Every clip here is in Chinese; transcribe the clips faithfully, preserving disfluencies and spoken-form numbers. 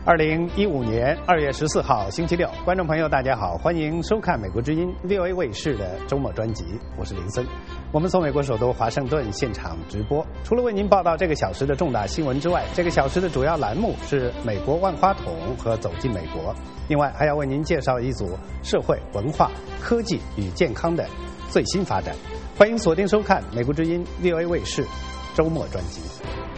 二零一五年二月十四号星期六，观众朋友大家好，欢迎收看美国之音 V O A 卫视的周末专辑，我是林森。我们从美国首都华盛顿现场直播，除了为您报道这个小时的重大新闻之外，这个小时的主要栏目是美国万花筒和走进美国，另外还要为您介绍一组社会、文化、科技与健康的最新发展。欢迎锁定收看美国之音 V O A 卫视周末专辑。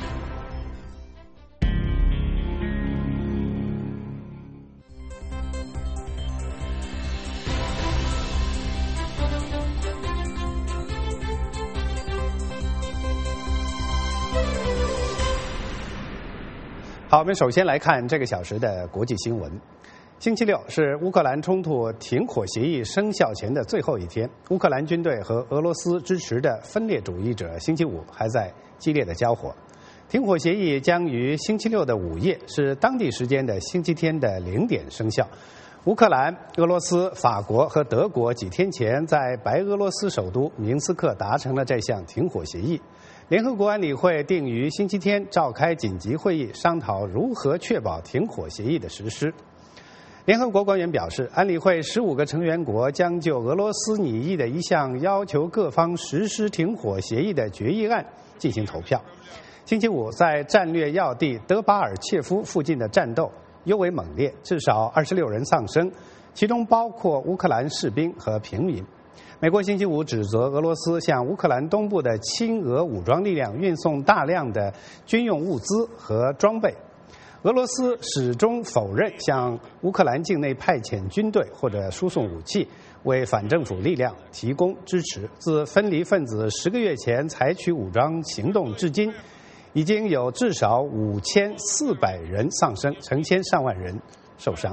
好，我们首先来看这个小时的国际新闻。星期六是乌克兰冲突停火协议生效前的最后一天，乌克兰军队和俄罗斯支持的分裂主义者星期五还在激烈的交火。停火协议将于星期六的午夜，是当地时间的星期天的零点生效。乌克兰、俄罗斯、法国和德国几天前在白俄罗斯首都明斯克达成了这项停火协议。联合国安理会定于星期天召开紧急会议，商讨如何确保停火协议的实施。联合国官员表示，安理会十五个成员国将就俄罗斯拟议的一项要求各方实施停火协议的决议案进行投票。星期五，在战略要地德巴尔切夫附近的战斗尤为猛烈，至少二十六人丧生，其中包括乌克兰士兵和平民。美国星期五指责俄罗斯向乌克兰东部的亲俄武装力量运送大量的军用物资和装备。俄罗斯始终否认向乌克兰境内派遣军队或者输送武器，为反政府力量提供支持。自分离分子十个月前采取武装行动至今，已经有至少五千四百人丧生，成千上万人受伤。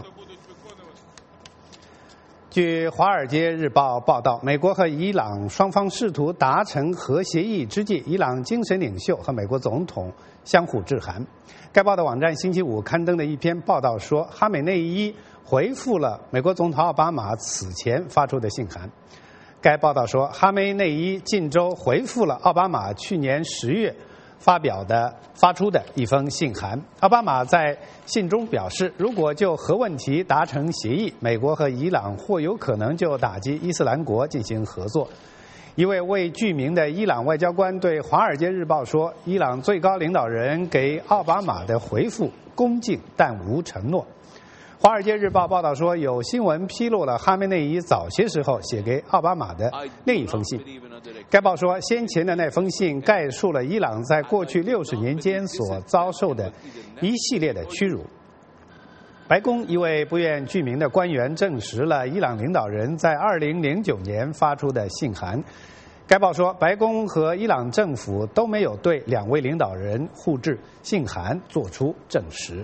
据《华尔街日报》报道，美国和伊朗双方试图达成核协议之际，伊朗精神领袖和美国总统相互致函。该报的网站星期五刊登的一篇报道说，哈美内伊回复了美国总统奥巴马此前发出的信函。该报道说，哈梅内伊近周回复了奥巴马去年十月发表的发出的一封信函。奥巴马在信中表示，如果就核问题达成协议，美国和伊朗或有可能就打击伊斯兰国进行合作。一位未具名的伊朗外交官对《华尔街日报》说，伊朗最高领导人给奥巴马的回复恭敬但无承诺。《华尔街日报》报道说，有新闻披露了哈梅内伊早些时候写给奥巴马的另一封信。该报说，先前的那封信概述了伊朗在过去六十年间所遭受的一系列的屈辱。白宫一位不愿具名的官员证实了伊朗领导人在二零零九年发出的信函。该报说，白宫和伊朗政府都没有对两位领导人互致信函作出证实。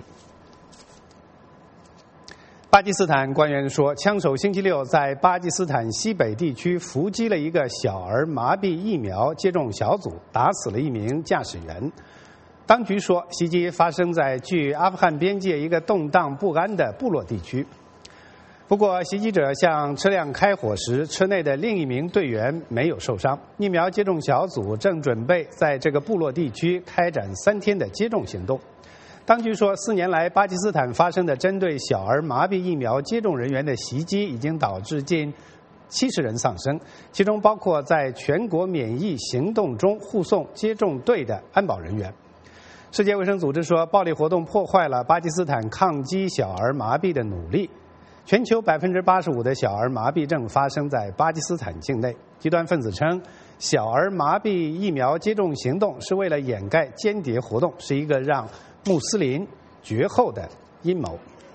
巴基斯坦官员说，枪手星期六在巴基斯坦西北地区伏击了一个小儿麻痹疫苗接种小组，打死了一名驾驶员。当局说，袭击发生在距阿富汗边界一个动荡不安的部落地区。不过，袭击者向车辆开火时，车内的另一名队员没有受伤。疫苗接种小组正准备在这个部落地区开展三天的接种行动。当局说，四年来巴基斯坦发生的针对小儿麻痹疫苗接种人员的袭击已经导致近七十人丧生，其中包括在全国免疫行动中护送接种队的安保人员。世界卫生组织说，暴力活动破坏了巴基斯坦抗击小儿麻痹的努力。全球百分之八十五的小儿麻痹症发生在巴基斯坦境内。极端分子称，小儿麻痹疫苗接种行动是为了掩盖间谍活动，是一个让穆斯林绝后的阴谋。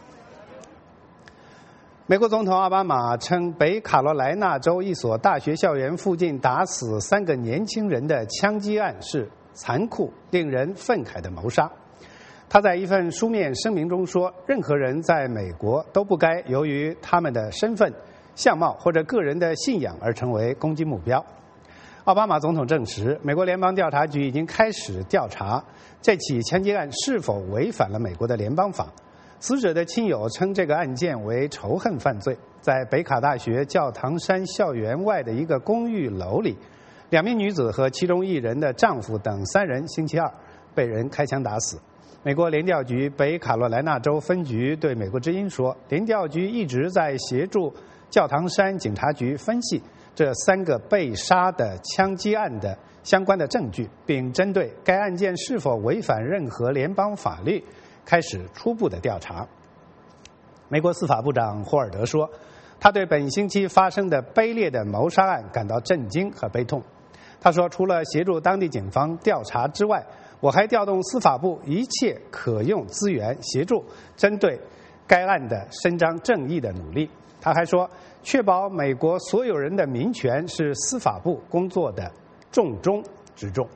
美国总统奥巴马称，北卡罗来纳州一所大学校园附近打死三个年轻人的枪击案是残酷、令人愤慨的谋杀。他在一份书面声明中说，任何人在美国都不该由于他们的身份、相貌或者个人的信仰而成为攻击目标。奥巴马总统证实，美国联邦调查局已经开始调查这起枪击案是否违反了美国的联邦法。死者的亲友称这个案件为仇恨犯罪。在北卡大学教堂山校园外的一个公寓楼里，两名女子和其中一人的丈夫等三人星期二被人开枪打死。美国联调局北卡罗来纳州分局对美国之音说，联调局一直在协助教堂山警察局分析这三个被杀的枪击案的相关的证据，并针对该案件是否违反任何联邦法律开始初步的调查。美国司法部长霍尔德说，他对本星期发生的卑劣的谋杀案感到震惊和悲痛。他说，除了协助当地警方调查之外，我还调动司法部一切可用资源，协助针对该案的伸张正义的努力。他还说，确保美国所有人的民权是司法部工作的重中之重。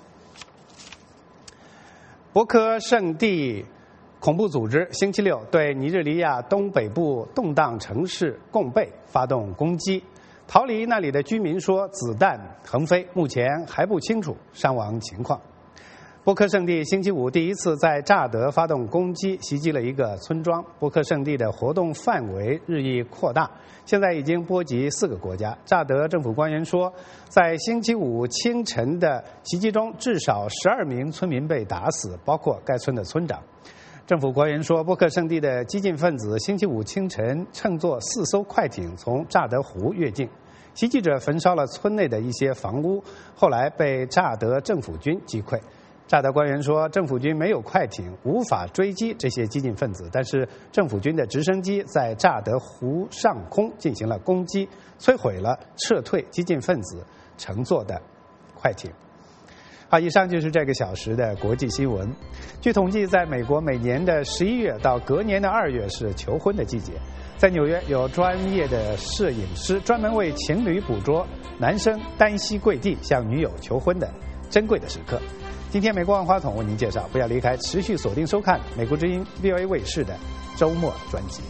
博科圣地恐怖组织星期六对尼日利亚东北部动荡城市贡贝发动攻击，逃离那里的居民说子弹横飞，目前还不清楚伤亡情况。博科圣地星期五第一次在乍得发动攻击，袭击了一个村庄。博科圣地的活动范围日益扩大，现在已经波及四个国家。乍得政府官员说，在星期五清晨的袭击中，至少十二名村民被打死，包括该村的村长。政府官员说，博科圣地的激进分子星期五清晨乘坐四艘快艇从乍得湖越境，袭击者焚烧了村内的一些房屋，后来被乍得政府军击溃。乍得官员说，政府军没有快艇，无法追击这些激进分子，但是政府军的直升机在乍得湖上空进行了攻击，摧毁了撤退激进分子乘坐的快艇。好，以上就是这个小时的国际新闻。据统计，在美国每年的十一月到隔年的二月是求婚的季节。在纽约，有专业的摄影师专门为情侣捕捉男生单膝跪地向女友求婚的珍贵的时刻。今天美国万花筒为您介绍，不要离开，持续锁定收看美国之音 V O A 卫视的周末专辑。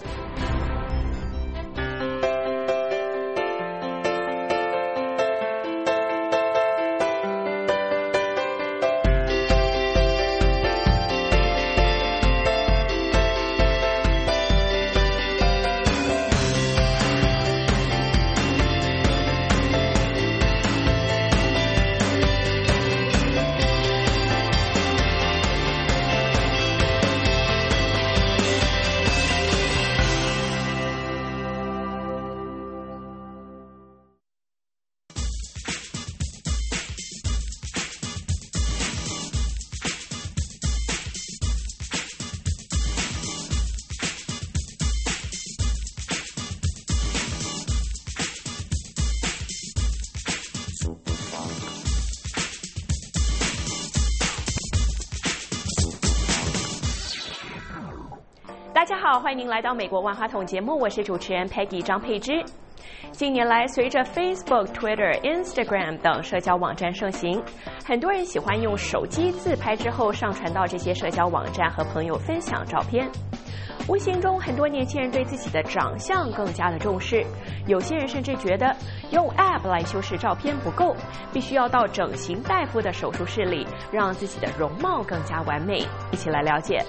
大家好，欢迎您来到美国万花筒节目，我是主持人 Peggy 张佩芝。近年来，随着 Facebook、Twitter、Instagram 等社交网站盛行，很多人喜欢用手机自拍之后上传到这些社交网站和朋友分享照片。无形中，很多年轻人对自己的长相更加的重视，有些人甚至觉得用 App 来修饰照片不够，必须要到整形大夫的手术室里，让自己的容貌更加完美。一起来了解。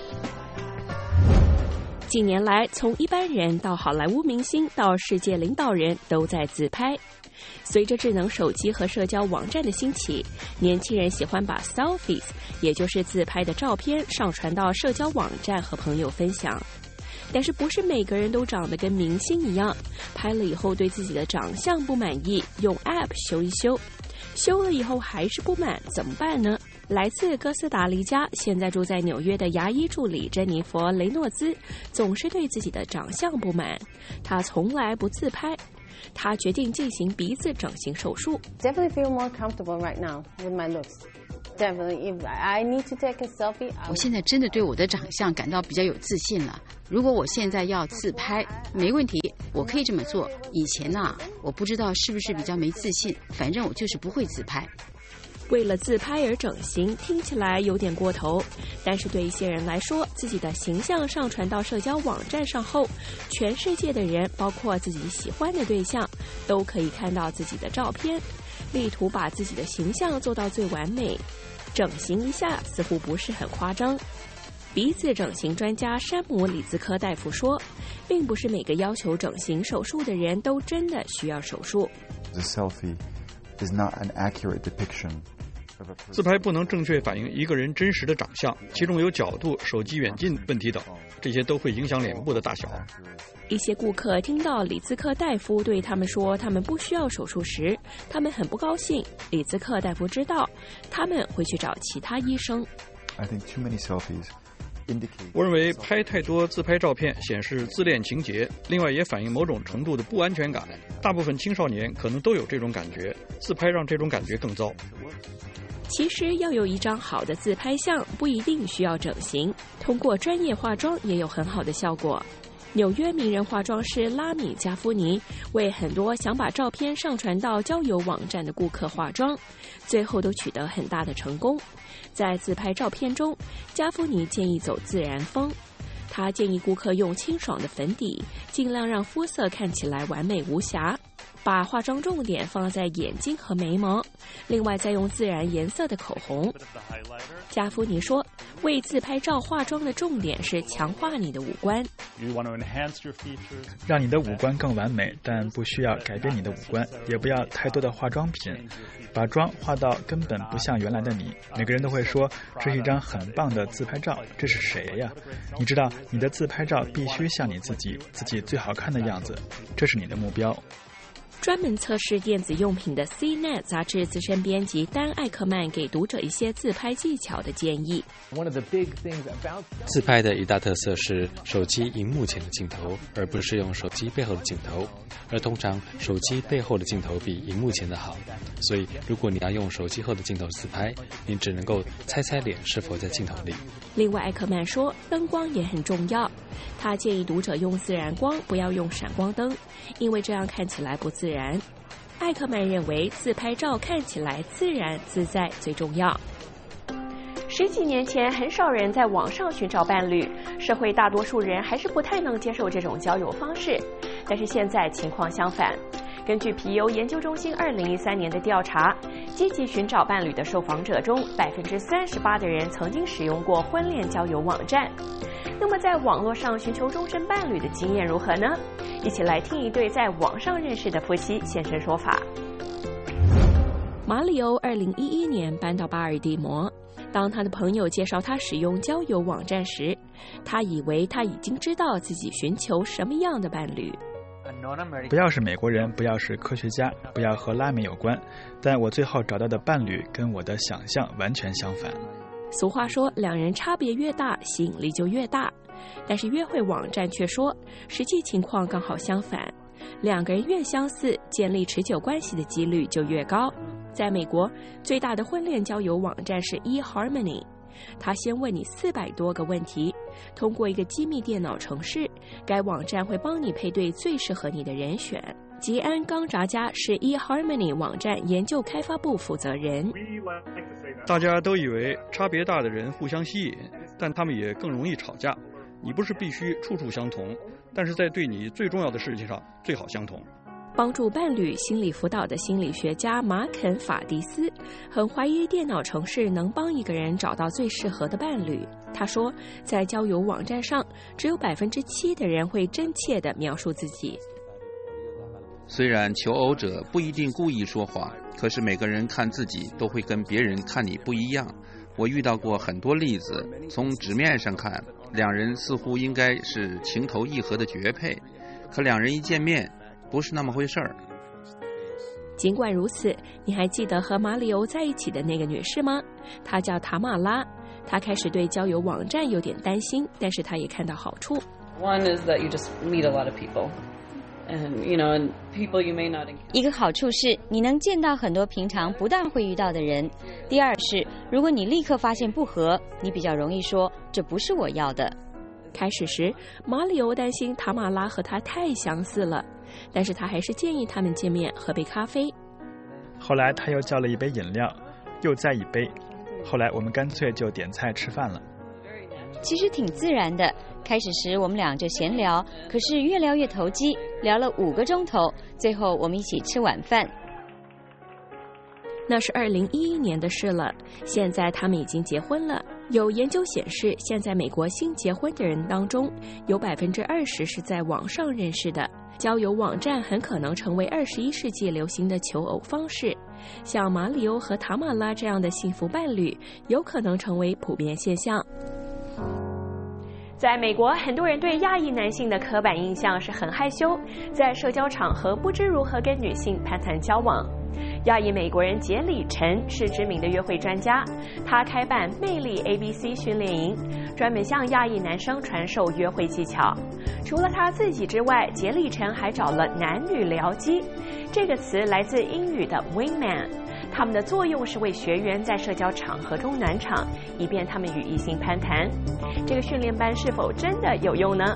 近年来，从一般人到好莱坞明星到世界领导人都在自拍。随着智能手机和社交网站的兴起，年轻人喜欢把 selfies， 也就是自拍的照片上传到社交网站和朋友分享。但是不是每个人都长得跟明星一样，拍了以后对自己的长相不满意，用 App 修一修，修了以后还是不满，怎么办呢？来自哥斯达黎加，现在住在纽约的牙医助理珍妮佛·雷诺兹总是对自己的长相不满，她从来不自拍。她决定进行鼻子整形手术。 Definitely feel more comfortable right now with my looks. Definitely, if I need to take a selfie, 我现在真的对我的长相感到比较有自信了。如果我现在要自拍，没问题，我可以这么做。以前呢、啊，我不知道是不是比较没自信，反正我就是不会自拍。 为了自拍而整形，听起来有点过头，但是对一些人来说，自己的形象上传到社交网站上后，全世界的人，包括自己喜欢的对象，都可以看到自己的照片，力图把自己的形象做到最完美。整形一下似乎不是很夸张。鼻子整形专家山姆·里兹科大夫说，并不是每个要求整形手术的人都真的需要手术。 The selfie is not an accurate depiction 自拍不能正确反映一个人真实的长相，其中有角度、手机远近问题等，这些都会影响脸部的大小。 一些顾客听到李兹克大夫对他们说他们不需要手术时，他们很不高兴。李兹克大夫知道他们会去找其他医生。 I think too many selfies indicate... 我认为拍太多自拍照片显示自恋情节，另外也反映某种程度的不安全感。大部分青少年可能都有这种感觉，自拍让这种感觉更糟。 其实要有一张好的自拍相，不一定需要整形，通过专业化妆也有很好的效果。纽约名人化妆师拉米·加夫尼为很多想把照片上传到交友网站的顾客化妆，最后都取得很大的成功。在自拍照片中，加夫尼建议走自然风。他建议顾客用清爽的粉底，尽量让肤色看起来完美无瑕，把化妆重点放在眼睛和眉毛，另外再用自然颜色的口红。加夫尼说，为自拍照化妆的重点是强化你的五官， 让你的五官更完美，但不需要改变你的五官，也不要太多的化妆品，把妆化到根本不像原来的你。每个人都会说，这是一张很棒的自拍照，这是谁呀？你知道，你的自拍照必须像你自己自己最好看的样子，这是你的目标。 专门测试电子用品的 C N E T 杂志资深编辑丹·艾克曼给读者一些自拍技巧的建议。 自拍的一大特色是手机荧幕前的镜头，而不是用手机背后的镜头。而通常手机背后的镜头比荧幕前的好，所以如果你要用手机后的镜头自拍，你只能够猜猜脸是否在镜头里。 另外，艾克曼说，灯光也很重要。他建议读者用自然光，不要用闪光灯，因为这样看起来不自然。艾克曼认为，自拍照看起来自然自在最重要。十几年前，很少人在网上寻找伴侣，社会大多数人还是不太能接受这种交友方式。但是现在情况相反，根据皮尤研究中心二零一三年的调查，积极寻找伴侣的受访者中，百分之三十八的人曾经使用过婚恋交友网站。那么，在网络上寻求终身伴侣的经验如何呢？一起来听一对在网上认识的夫妻现身说法。马里欧二零一一年搬到巴尔的摩，当他的朋友介绍他使用交友网站时，他以为他已经知道自己寻求什么样的伴侣。 不要是美国人，不要是科学家，不要和拉美有关，但我最后找到的伴侣跟我的想象完全相反。 俗话说，两人差别越大，吸引力就越大。但是约会网站却说，实际情况刚好相反，两个人越相似，建立持久关系的几率就越高。在美国，最大的婚恋交友网站是 eHarmony， 它先问你四百多个问题，通过一个机密电脑程式，该网站会帮你配对最适合你的人选。吉安·冈扎加是 eHarmony 网站研究开发部负责人。 大家都以为差别大的人互相吸引，但他们也更容易吵架。你不是必须处处相同，但是在对你最重要的事情上最好相同。 帮助伴侣心理辅导的心理学家马肯·法迪斯很怀疑电脑程式能帮一个人找到最适合的伴侣。他说，在交友网站上，只有百分之七的人会真切地描述自己。 虽然求偶者不一定故意说谎，可是每个人看自己都会跟别人看你不一样。我遇到过很多例子，从纸面上看，两人似乎应该是情投意合的绝配，可两人一见面，不是那么回事儿。 尽管如此，你还记得和马里欧在一起的那个女士吗？她叫塔玛拉。她开始对交友网站有点担心，但是她也看到好处。 One is that you just meet a lot of people. And, you know, and people you may not... 一个好处是你能见到很多平常不大会遇到的人。第二是，如果你立刻发现不合，你比较容易说这不是我要的。 开始时，马里欧担心塔玛拉和他太相似了，但是他还是建议他们见面喝杯咖啡。 后来他又叫了一杯饮料，又再一杯，后来我们干脆就点菜吃饭了。 其实挺自然的，开始时我们俩就闲聊，可是越聊越投机，聊了五个钟头，最后我们一起吃晚饭。 那是二零一一年的事了，现在他们已经结婚了。有研究显示，现在美国新结婚的人当中，有百分之二十是在网上认识的。交友网站很可能成为二十一世纪流行的求偶方式， 像马里欧和塔马拉这样的幸福伴侣有可能成为普遍现象。在美国，很多人对亚裔男性的刻板印象是很害羞，在社交场合不知如何跟女性攀谈交往。亚裔美国人杰里陈是知名的约会专家，他开办魅力 A B C 训练营，专门向亚裔男生传授约会技巧。除了他自己之外，杰里陈还找了男女僚机，这个词来自英语的 wingman， 他们的作用是为学员在社交场合中暖场，以便他们与异性攀谈。这个训练班是否真的有用呢？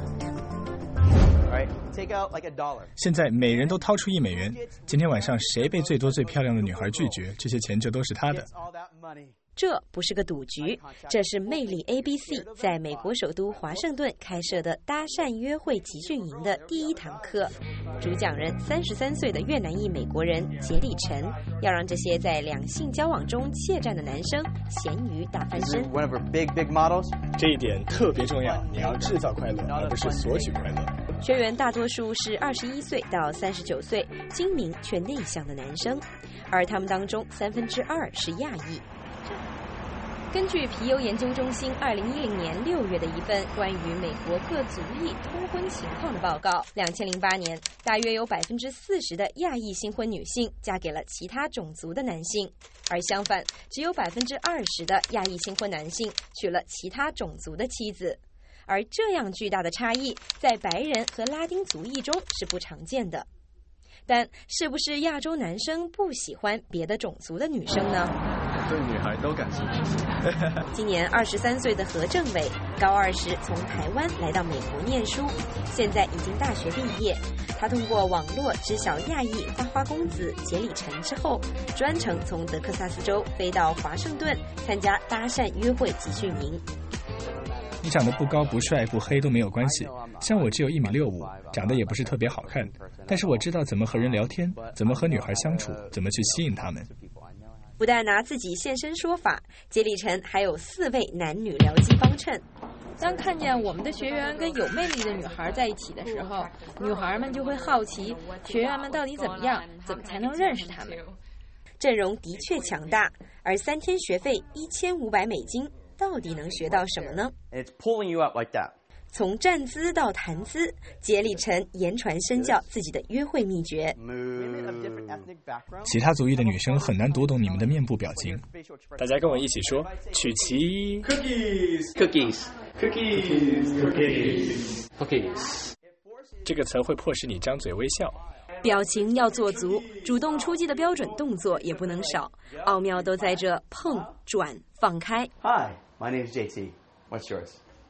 现在每人都掏出一美元，今天晚上谁被最多最漂亮的女孩拒绝，这些钱就都是他的。 这不是个赌局，这是魅力 A B C 在美国首都华盛顿开设的搭讪约会集训营的第一堂课。主讲人三十三岁的越南裔美国人杰里陈，要让这些在两性交往中怯战的男生咸鱼大翻身。 这一点特别重要，你要制造快乐，而不是索取快乐。 学员大多数是二十一岁到三十九岁，精明却内向的男生，而他们当中三分之二是亚裔。根据皮尤研究中心二零一零年六月的一份关于美国各族裔通婚情况的报告，两千零八年大约有百分之四十的亚裔新婚女性嫁给了其他种族的男性，而相反，只有百分之二十的亚裔新婚男性娶了其他种族的妻子。而这样巨大的差异，在白人和拉丁族裔中是不常见的。但是不是亚洲男生不喜欢别的种族的女生呢？ 对女孩都感兴趣。 今年二十三岁的何政伟，高二时从台湾来到美国念书，现在已经大学毕业。他通过网络知晓亚裔花花公子杰里陈之后，专程从德克萨斯州飞到华盛顿参加搭讪约会集训营。 你长得不高不帅不黑都没有关系，像我只有一米六五，长得也不是特别好看，但是我知道怎么和人聊天，怎么和女孩相处，怎么去吸引她们。 不但拿自己现身说法，杰里陈还有四位男女僚机帮衬。 当看见我们的学员跟有魅力的女孩在一起的时候，女孩们就会好奇学员们到底怎么样，怎么才能认识他们。 阵容的确强大，而三天学费一千五百美金，到底能学到什么呢？从站姿到谈姿，杰里陈言传身教自己的约会秘诀。 其他族裔的女生很难读懂你们的面部表情。大家跟我一起说：曲奇 ，cookies cookies cookies cookies cookies。 这个词会迫使你张嘴微笑。 表情要做足，主动出击的标准动作也不能少，奥妙都在这碰、转、放开。 Hi, my name is J T. What's yours?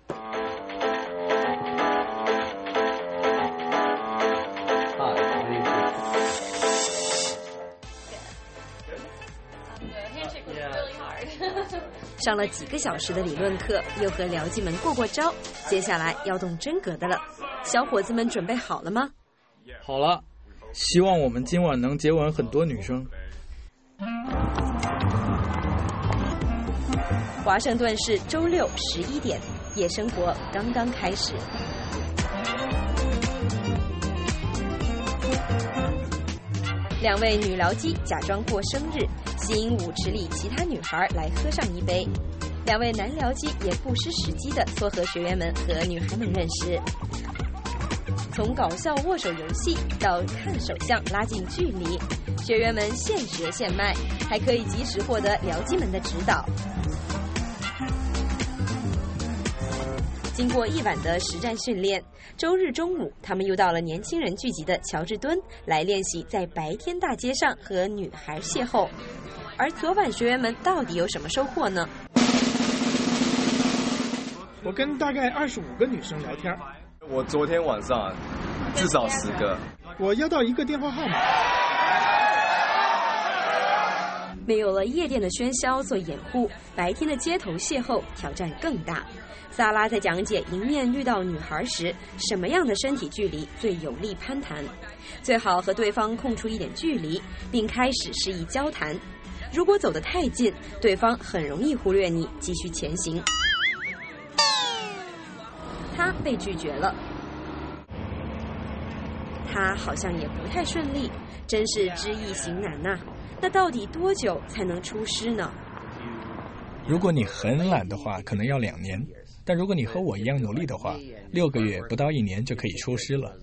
Hi, my name is J T. 上了几个小时的理论课，又和僚机们过过招，接下来要动真格的了。小伙子们准备好了吗？ 好了。希望我们今晚能接吻很多女生。 华盛顿市周六十一点，夜生活刚刚开始。两位女僚机假装过生日，吸引舞池里其他女孩来喝上一杯。两位男僚机也不失时机地撮合学员们和女孩们认识。从搞笑握手游戏到看手相拉近距离，学员们现学现卖，还可以及时获得僚机们的指导。经过一晚的实战训练，周日中午，他们又到了年轻人聚集的乔治敦来练习在白天大街上和女孩邂逅。而昨晚学员们到底有什么收获呢？ 我跟大概二十五个女生聊天。 我昨天晚上至少十个。 我要到一个电话号码。 没有了夜店的喧嚣做掩护，白天的街头邂逅挑战更大。萨拉在讲解迎面遇到女孩时，什么样的身体距离最有利攀谈。最好和对方空出一点距离，并开始示意交谈。如果走得太近，对方很容易忽略你，继续前行。他被拒绝了，他好像也不太顺利，真是知易行难呐、啊。 那到底多久才能出师呢？ 如果你很懒的话，可能要两年；但如果你和我一样努力的话，六个月不到一年就可以出师了。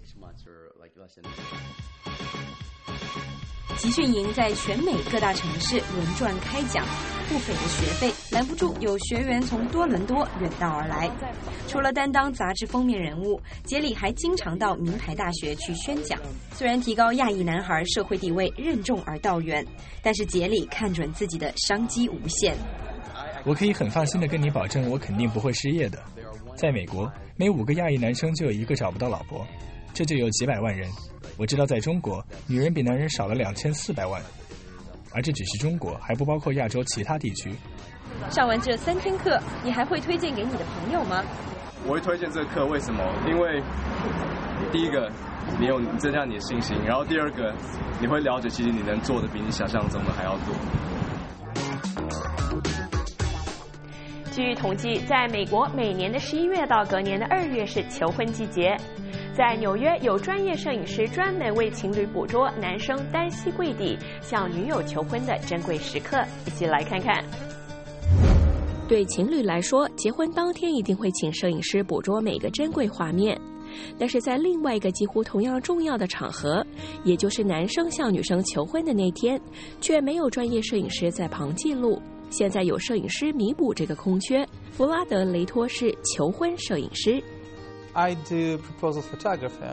集训营在全美各大城市轮转开讲，不菲的学费拦不住有学员从多伦多远道而来。除了担当杂志封面人物，杰里还经常到名牌大学去宣讲。虽然提高亚裔男孩社会地位任重而道远，但是杰里看准自己的商机无限。 我可以很放心地跟你保证，我肯定不会失业的。在美国，每五个亚裔男生就有一个找不到老婆，这就有几百万人。我知道在中国，女人比男人少了两千四百万，而这只是中国，还不包括亚洲其他地区。 上完这三天课，你还会推荐给你的朋友吗？ 我会推荐这个课，为什么？因为第一个，你有增加你的信心，然后第二个，你会了解其实你能做的比你想象中的还要多。 据统计，在美国，每年的十一月到隔年的二月是求婚季节。在纽约，有专业摄影师专门为情侣捕捉男生单膝跪地向女友求婚的珍贵时刻，一起来看看。对情侣来说，结婚当天一定会请摄影师捕捉每个珍贵画面，但是在另外一个几乎同样重要的场合，也就是男生向女生求婚的那天，却没有专业摄影师在旁记录。现在有摄影师弥补这个空缺，弗拉德·雷托是求婚摄影师。 I do proposal photography,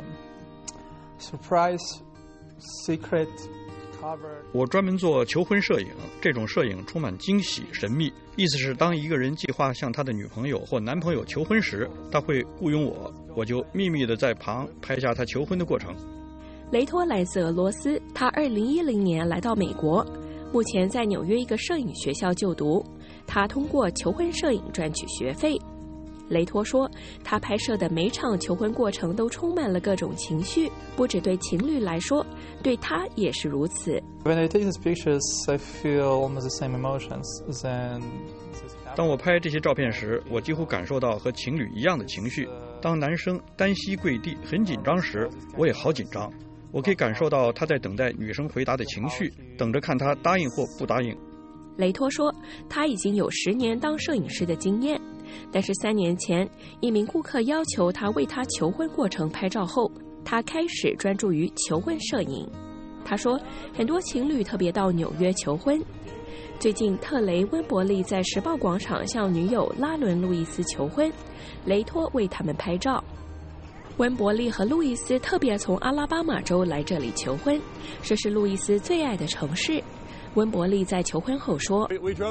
surprise, secret, cover. 我专门做求婚摄影，这种摄影充满惊喜、神秘。意思是，当一个人计划向他的女朋友或男朋友求婚时，他会雇佣我，我就秘密地在旁拍下他求婚的过程。 雷托来自俄罗斯，他二零一零年来到美国，目前在纽约一个摄影学校就读。他通过求婚摄影赚取学费。雷托说，他拍摄的每场求婚过程都充满了各种情绪，不只对情侣来说，对他也是如此。 When I take these pictures, I feel almost the same emotions. Then 当我拍这些照片时，我几乎感受到和情侣一样的情绪。当男生单膝跪地很紧张时，我也好紧张。我可以感受到他在等待女生回答的情绪，等着看他答应或不答应。 雷托说，他已经有十年当摄影师的经验，但是三年前，一名顾客要求他为他求婚过程拍照后，他开始专注于求婚摄影。他说，很多情侣特别到纽约求婚。最近，特雷·温伯利在时报广场向女友拉伦·路易斯求婚，雷托为他们拍照。温伯利和路易斯特别从阿拉巴马州来这里求婚，这是路易斯最爱的城市。温伯利在求婚后说，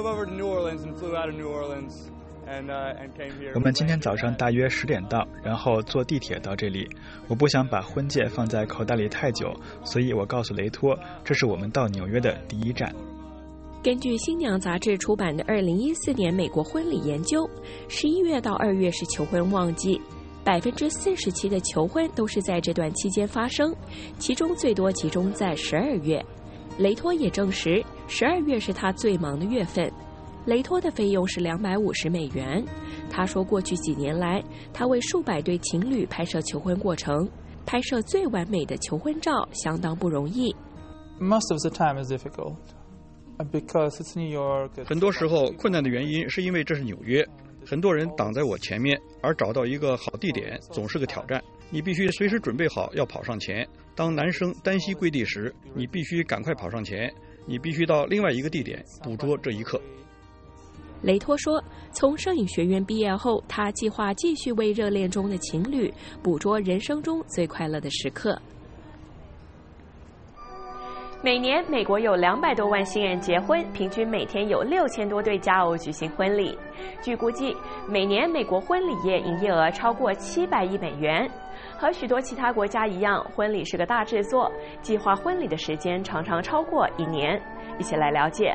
我们今天早上大约十点到，然后坐地铁到这里。我不想把婚戒放在口袋里太久，所以我告诉雷托，这是我们到纽约的第一站。 根据《新娘》杂志出版的二零一四年美国婚礼研究，十一月到二月是求婚旺季，百分之四十七的求婚都是在这段期间发生，其中最多集中在十二月。雷托也证实，十二月是他最忙的月份。雷托的费用是两百五十美元。他说，过去几年来，他为数百对情侣拍摄求婚过程，拍摄最完美的求婚照相当不容易。 Most of the time is difficult because it's New York. 很多时候，困难的原因是因为这是纽约，很多人挡在我前面，而找到一个好地点总是个挑战。你必须随时准备好要跑上前。当男生单膝跪地时，你必须赶快跑上前，你必须到另外一个地点捕捉这一刻。 雷托说，从摄影学院毕业后，他计划继续为热恋中的情侣捕捉人生中最快乐的时刻。每年，美国有两百多万新人结婚，平均每天有六千多对佳偶举行婚礼。据估计，每年美国婚礼业营业额超过七百亿美元。和许多其他国家一样，婚礼是个大制作，计划婚礼的时间常常超过一年。一起来了解。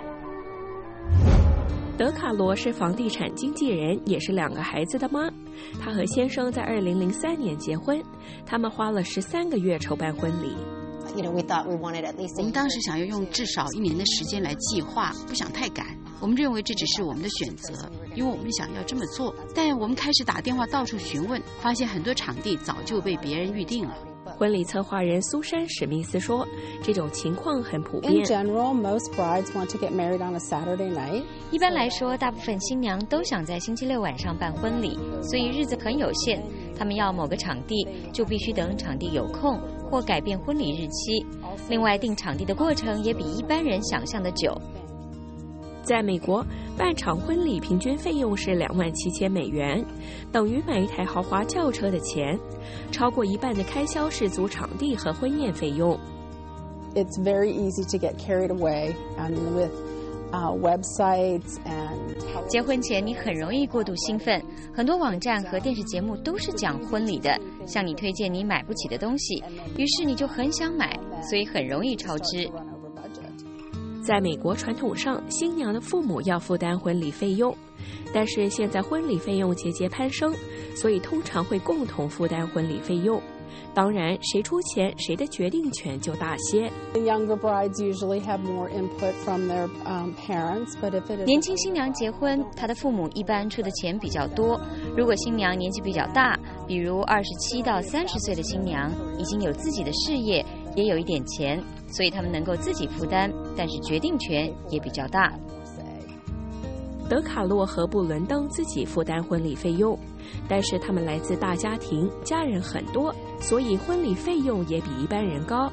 德卡罗是房地产经纪人，也是两个孩子的妈。她和先生在二零零三年结婚，他们花了十三个月筹办婚礼。 我们当时想要用至少一年的时间来计划，不想太赶。我们认为这只是我们的选择，因为我们想要这么做。但我们开始打电话到处询问，发现很多场地早就被别人预定了。 婚礼策划人苏珊·史密斯说，这种情况很普遍。 In general, most brides want to get married on a Saturday night. 一般来说，大部分新娘都想在星期六晚上办婚礼，所以日子很有限。他们要某个场地，就必须等场地有空或改变婚礼日期。另外，订场地的过程也比一般人想象的久。 在美国，办场婚礼平均费用是两万七千美元，等于买一台豪华轿车的钱。超过一半的开销是租场地和婚宴费用。 It's very easy to get carried away, I mean, with uh, websites and. 结婚前你很容易过度兴奋，很多网站和电视节目都是讲婚礼的，向你推荐你买不起的东西，于是你就很想买，所以很容易超支。 在美国传统上，新娘的父母要负担婚礼费用，但是现在婚礼费用节节攀升，所以通常会共同负担婚礼费用。当然，谁出钱，谁的决定权就大些。 The younger brides usually have more input from their um, parents, but if it is 年轻新娘结婚，她的父母一般出的钱比较多。如果新娘年纪比较大，比如二十七到三十岁的新娘，已经有自己的事业，也有一点钱，所以他们能够自己负担，但是决定权也比较大。 德卡洛和布伦登自己负担婚礼费用，但是他们来自大家庭，家人很多，所以婚礼费用也比一般人高。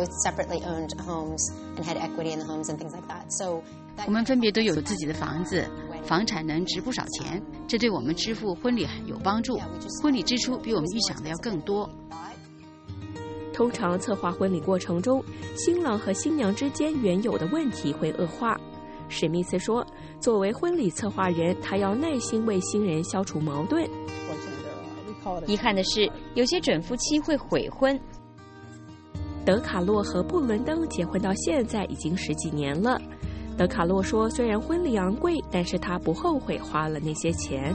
我们分别都有自己的房子，房产能值不少钱，这对我们支付婚礼有帮助。婚礼支出比我们预想的要更多。 通常策划婚礼过程中，新郎和新娘之间原有的问题会恶化。史密斯说，作为婚礼策划人，他要耐心为新人消除矛盾。 遗憾的是，有些准夫妻会悔婚。 德卡洛和布伦登结婚到现在已经十几年了。德卡洛说，虽然婚礼昂贵，但是他不后悔花了那些钱。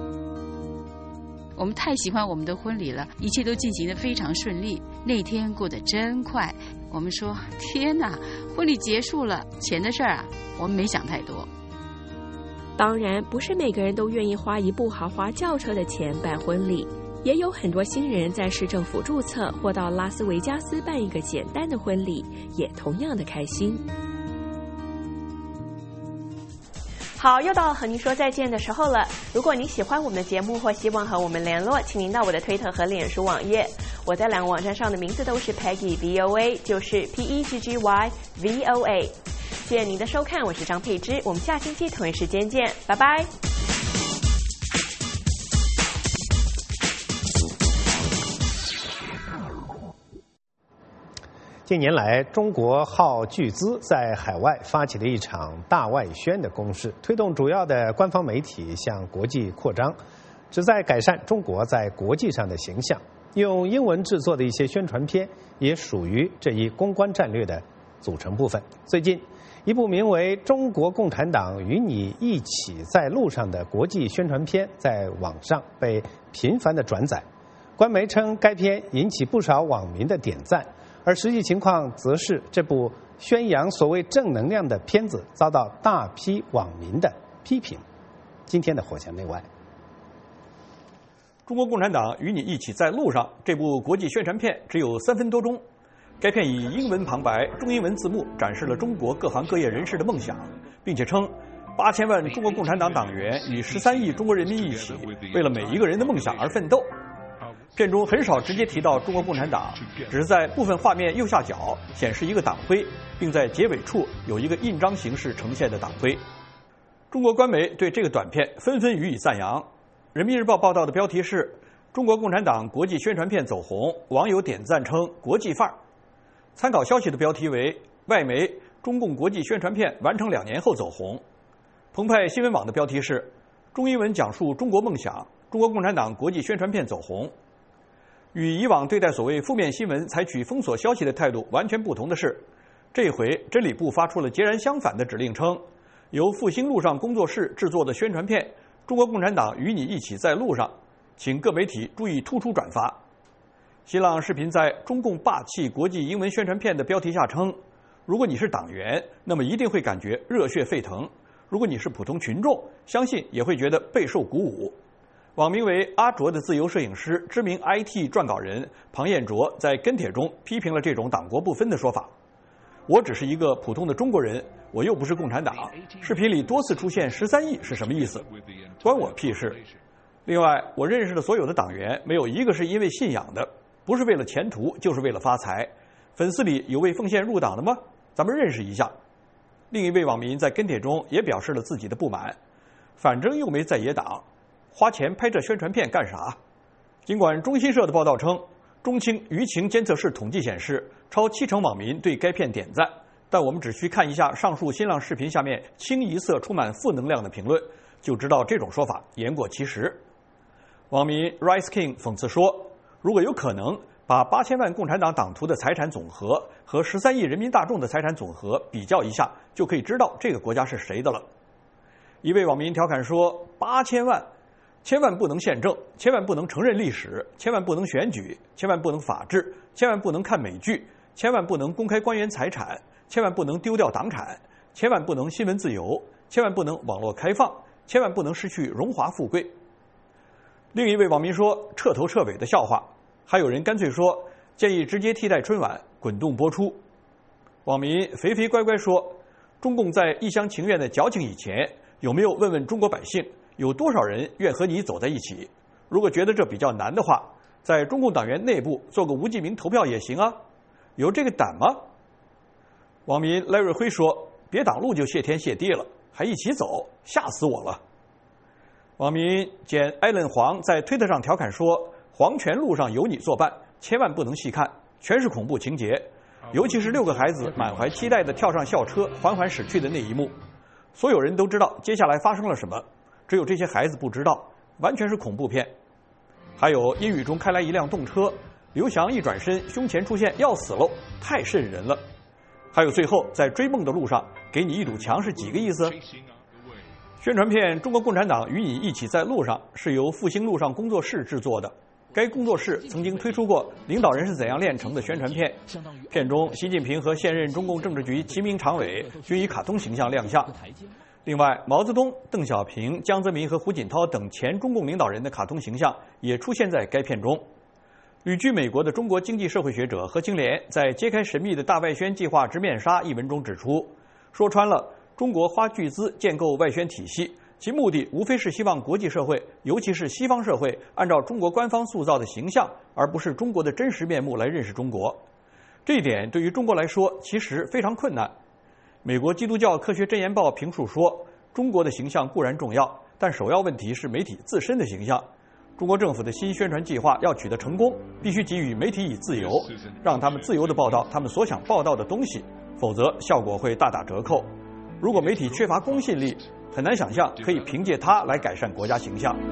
我们太喜欢我们的婚礼了，一切都进行得非常顺利，那天过得真快。我们说，天哪，婚礼结束了，钱的事儿啊，我们没想太多。 当然，不是每个人都愿意花一部豪华轿车的钱办婚礼，也有很多新人在市政府注册或到拉斯维加斯办一个简单的婚礼，也同样的开心。好，又到了和您说再见的时候了。如果您喜欢我们的节目或希望和我们联络，请您到我的推特和脸书网页。我在两个网站上的名字都是 Peggy V O A， 就是 P E G G Y V O A。谢谢您的收看，我是张佩芝，我们下星期同一时间见，拜拜。 近年来，中国耗巨资在海外发起了一场大外宣的攻势，推动主要的官方媒体向国际扩张，旨在改善中国在国际上的形象。用英文制作的一些宣传片也属于这一公关战略的组成部分。最近，一部名为《中国共产党与你一起在路上》的国际宣传片在网上被频繁地转载，官媒称该片引起不少网民的点赞。而实际情况则是，这部宣扬所谓正能量的片子遭到大批网民的批评。今天的火墙内外， 中国共产党与你一起在路上这部国际宣传片只有三分多钟，该片以英文旁白、中英文字幕展示了中国各行各业人士的梦想，并且称八千万中国共产党党员与十三亿中国人民一起，为了每一个人的梦想而奋斗。片中很少直接提到中国共产党，只是在部分画面右下角显示一个党徽，并在结尾处有一个印章形式呈现的党徽。中国官媒对这个短片纷纷予以赞扬。人民日报报道的标题是“中国共产党国际宣传片走红”，网友点赞称“国际范儿”。参考消息的标题为“外媒中共国际宣传片完成两年后走红”。澎湃新闻网的标题是“中英文讲述中国梦想，中国共产党国际宣传片走红”。与以往对待所谓负面新闻采取封锁消息的态度完全不同的是，这回真理部发出了截然相反的指令，称由复兴路上工作室制作的宣传片《中国共产党与你一起在路上》，请各媒体注意突出转发。新浪视频在“中共霸气国际英文宣传片”的标题下称，如果你是党员，那么一定会感觉热血沸腾；如果你是普通群众，相信也会觉得备受鼓舞。 网名为阿卓的自由摄影师、知名 I T 撰稿人庞彦卓在跟帖中批评了这种党国不分的说法。我只是一个普通的中国人，我又不是共产党。视频里多次出现十三亿是什么意思？关我屁事！另外，我认识的所有的党员，没有一个是因为信仰的，不是为了前途，就是为了发财。粉丝里有为奉献入党的吗？咱们认识一下。另一位网民在跟帖中也表示了自己的不满，反正又没在野党，花钱拍这宣传片干啥？尽管中新社的报道称，中青舆情监测室统计显示，超七成网民对该片点赞，但我们只需看一下上述新浪视频下面清一色充满负能量的评论，就知道这种说法言过其实。网民 Rice King 讽刺说，如果有可能把八千万共产党党徒的财产总和和十三亿人民大众的财产总和比较一下，就可以知道这个国家是谁的了。一位网民调侃说，八千万千万不能宪政，千万不能承认历史，千万不能选举，千万不能法治，千万不能看美剧，千万不能公开官员财产，千万不能丢掉党产，千万不能新闻自由，千万不能网络开放，千万不能失去荣华富贵。另一位网民说，彻头彻尾的笑话。还有人干脆说，建议直接替代春晚滚动播出。网民肥肥乖乖说，中共在一厢情愿的矫情以前，有没有问问中国百姓，有多少人愿和你走在一起？如果觉得这比较难的话，在中共党员内部做个无记名投票也行啊，有这个胆吗？网民赖瑞辉说，别挡路就谢天谢地了，还一起走，吓死我了。网民简艾伦黄在推特上调侃说，黄泉路上有你作伴，千万不能细看，全是恐怖情节，尤其是六个孩子满怀期待地跳上校车缓缓驶去的那一幕，所有人都知道接下来发生了什么，只有这些孩子不知道，完全是恐怖片。还有阴雨中开来一辆动车，刘翔一转身胸前出现要死喽，太瘆人了。还有最后在追梦的路上给你一堵墙是几个意思？宣传片《中国共产党与你一起在路上》是由复兴路上工作室制作的。该工作室曾经推出过《领导人是怎样炼成的》宣传片，片中习近平和现任中共政治局齐名常委均以卡通形象亮相。另外，毛泽东、邓小平、江泽民和胡锦涛等前中共领导人的卡通形象也出现在该片中。旅居美国的中国经济社会学者何清莲在《揭开神秘的大外宣计划之面纱》一文中指出，说穿了，中国花巨资建构外宣体系，其目的无非是希望国际社会，尤其是西方社会，按照中国官方塑造的形象，而不是中国的真实面目来认识中国。这一点对于中国来说其实非常困难。美国基督教科学箴言报评述说，中国的形象固然重要，但首要问题是媒体自身的形象。中国政府的新宣传计划要取得成功，必须给予媒体以自由，让他们自由地报道他们所想报道的东西，否则效果会大打折扣。如果媒体缺乏公信力，很难想象可以凭借它来改善国家形象。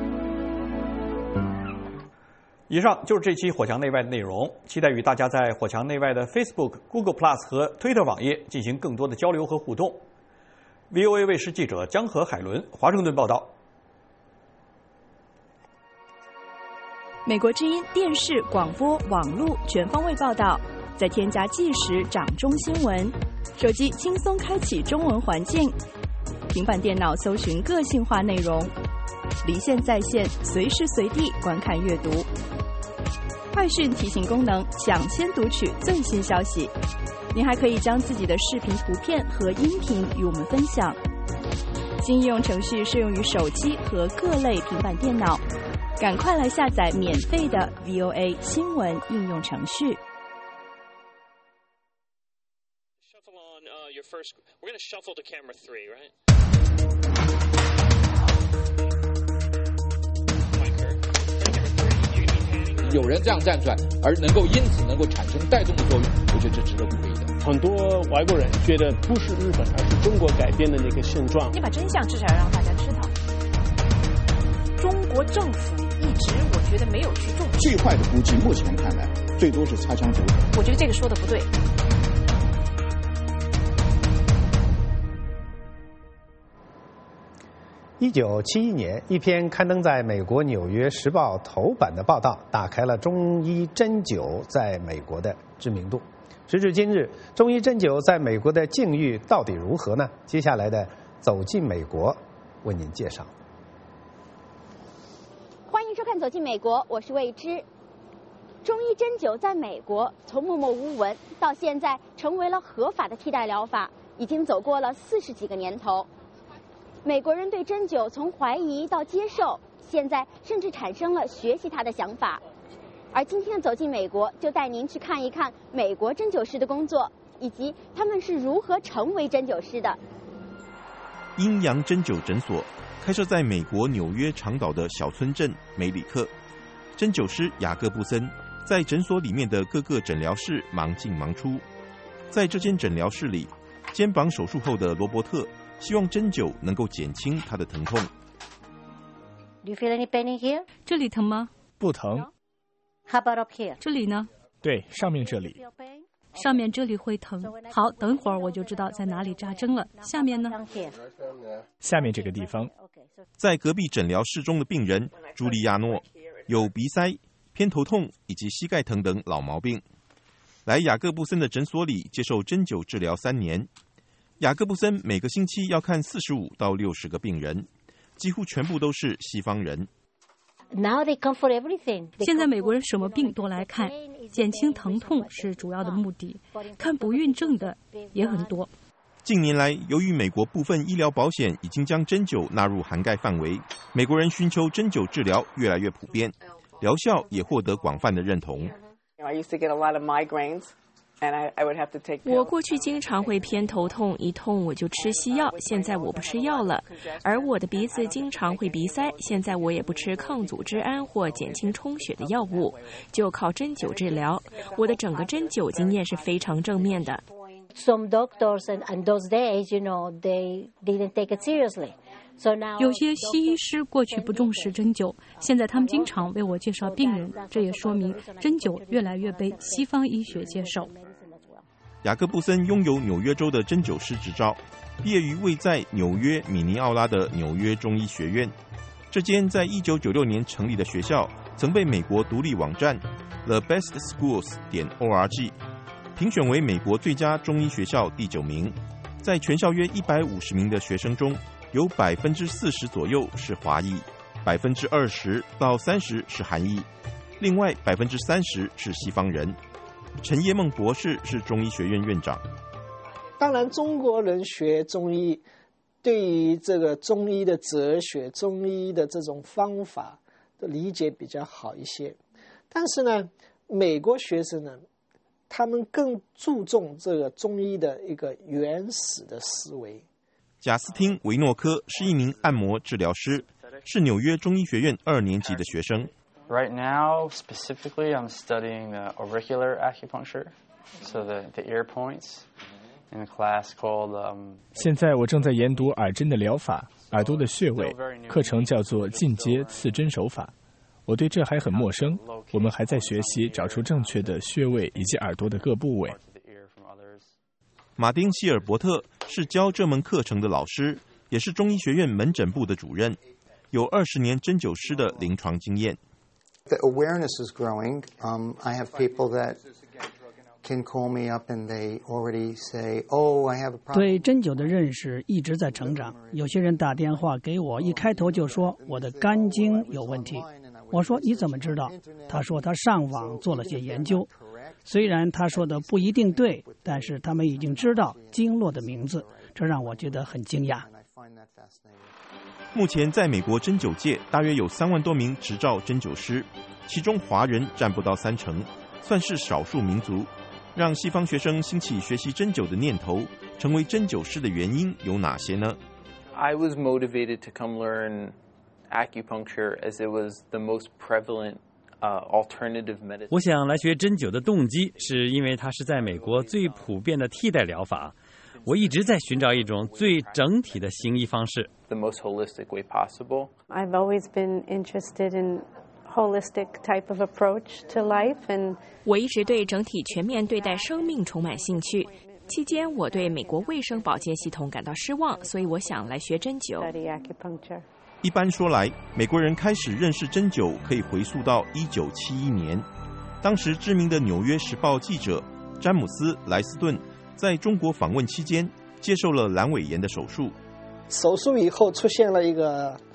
以上就是这期火墙内外的内容，期待与大家在火墙内外的 Facebook、Google Plus 和 Twitter 网页进行更多的交流和互动。V O A 卫视记者江河海伦华盛顿报道。 美国之音电视、广播、网络全方位报道，再添加即时掌中新闻，手机轻松开启中文环境，平板电脑搜寻个性化内容，离线在线，随时随地观看阅读。快讯提醒功能，抢先读取最新消息。您还可以将自己的视频、图片和音频与我们分享。新应用程序适用于手机和各类平板电脑，赶快来下载免费的 V O A 新闻应用程序。 Your first, we're going to shuffle to camera three, right? 有人这样站出来，而能够因此能够产生带动的作用，我觉得这值得鼓励的。 很多外国人觉得不是日本，而是中国改变的那个现状。 你把真相至少要让大家知道。中国政府一直，我觉得没有去重视。 最坏的估计，目前看来，最多是擦枪走火。 我觉得这个说的不对。 一九七一年，一篇刊登在美国《纽约时报》头版的报道，打开了中医针灸在美国的知名度。时至今日，中医针灸在美国的境遇到底如何呢？接下来的走进美国，为您介绍。 迎收看《走进美国》，我是魏之。中医针灸在美国从默默无闻到现在成为了合法的替代疗法，已经走过了四十几个年头。美国人对针灸从怀疑到接受，现在甚至产生了学习它的想法。而今天的走进美国，就带您去看一看美国针灸师的工作，以及他们是如何成为针灸师的。 阴阳针灸诊所开设在美国纽约长岛的小村镇梅里克，针灸师雅各布森在诊所里面的各个诊疗室忙进忙出。在这间诊疗室里，肩膀手术后的罗伯特希望针灸能够减轻他的疼痛。 Do you feel any pain in here? 这里疼吗？ 不疼。 How about up here? 这里呢？ 对，上面这里。 上面这里会疼。好，等会儿我就知道在哪里扎针了。下面呢？ 下面这个地方。 在隔壁诊疗室中的病人朱利亚诺有鼻塞、偏头痛以及膝盖疼等老毛病，来雅各布森的诊所里接受针灸治疗三年。雅各布森每个星期要看四十五到六十个病人，几乎全部都是西方人。 Now they come for everything. 现在美国人什么病都来看，减轻疼痛是主要的目的，看不孕症的也很多。 近年来，由于美国部分医疗保险已经将针灸纳入涵盖范围，美国人寻求针灸治疗越来越普遍，疗效也获得广泛的认同。 I used to get a lot of migraines. And I, I would have to take 我过去经常会偏头痛，一痛我就吃西药，现在我不吃药了。而我的鼻子经常会鼻塞，现在我也不吃抗组织胺或减轻充血的药物，就靠针灸治疗。我的整个针灸经验是非常正面的。 Some doctors and in those days, you know, they didn't take it seriously. So now 有些西医师过去不重视针灸，现在他们经常为我介绍病人，这也说明针灸越来越被西方医学接受。 雅各布森拥有纽约州的针灸师执照，毕业于位在纽约米尼奥拉的纽约中医学院。这间在一九九六年成立的学校，曾被美国独立网站 the best schools 点 org 评选为美国最佳中医学校第九名。在全校约一百五十名的学生中，有百分之四十左右是华裔，百分之二十到三十是韩裔，另外百分之三十是西方人。陈叶梦博士是中医学院院长。 当然，中国人学中医，对于这个中医的哲学、中医的这种方法的理解比较好一些。但是呢，美国学生呢，他们更注重这个中医的一个原始的思维。 贾斯汀·维诺科是一名按摩治疗师，是纽约中医学院二年级的学生。 Right now, specifically, I'm studying the auricular acupuncture, so the, the ear points, in a class called. Um, 现在我正在研读耳针的疗法，耳朵的穴位，课程叫做进阶刺针手法。我对这还很陌生，我们还在学习找出正确的穴位以及耳朵的各部位。 马丁·希尔伯特是教这门课程的老师，也是中医学院门诊部的主任，有二十年针灸师的临床经验。 The awareness is growing. Um, I have people that can call me up and they already say, "Oh, I have a problem." 对针灸的认识一直在成长。有些人打电话给我，一开头就说我的肝经有问题。我说你怎么知道？他说他上网做了些研究。虽然他说的不一定对，但是他们已经知道经络的名字，这让我觉得很惊讶。 目前在美国针灸界大约有三万多名执照针灸师，其中华人占不到三成，算是少数民族。让西方学生兴起学习针灸的念头，成为针灸师的原因有哪些呢？ I was motivated to come learn acupuncture as it was the most prevalent uh, alternative medicine. 我想来学针灸的动机是因为它是在美国最普遍的替代疗法。我一直在寻找一种最整体的行医方式。 The most holistic way possible. I've always been interested in holistic type of approach to life, and 我一直对整体全面对待生命充满兴趣。期间，我对美国卫生保健系统感到失望，所以我想来学针灸。 一般说来，美国人开始认识针灸可以回溯到一九七一年，当时知名的《纽约时报》记者詹姆斯·莱斯顿在中国访问期间接受了阑尾炎的手术。 手术以后出现了一个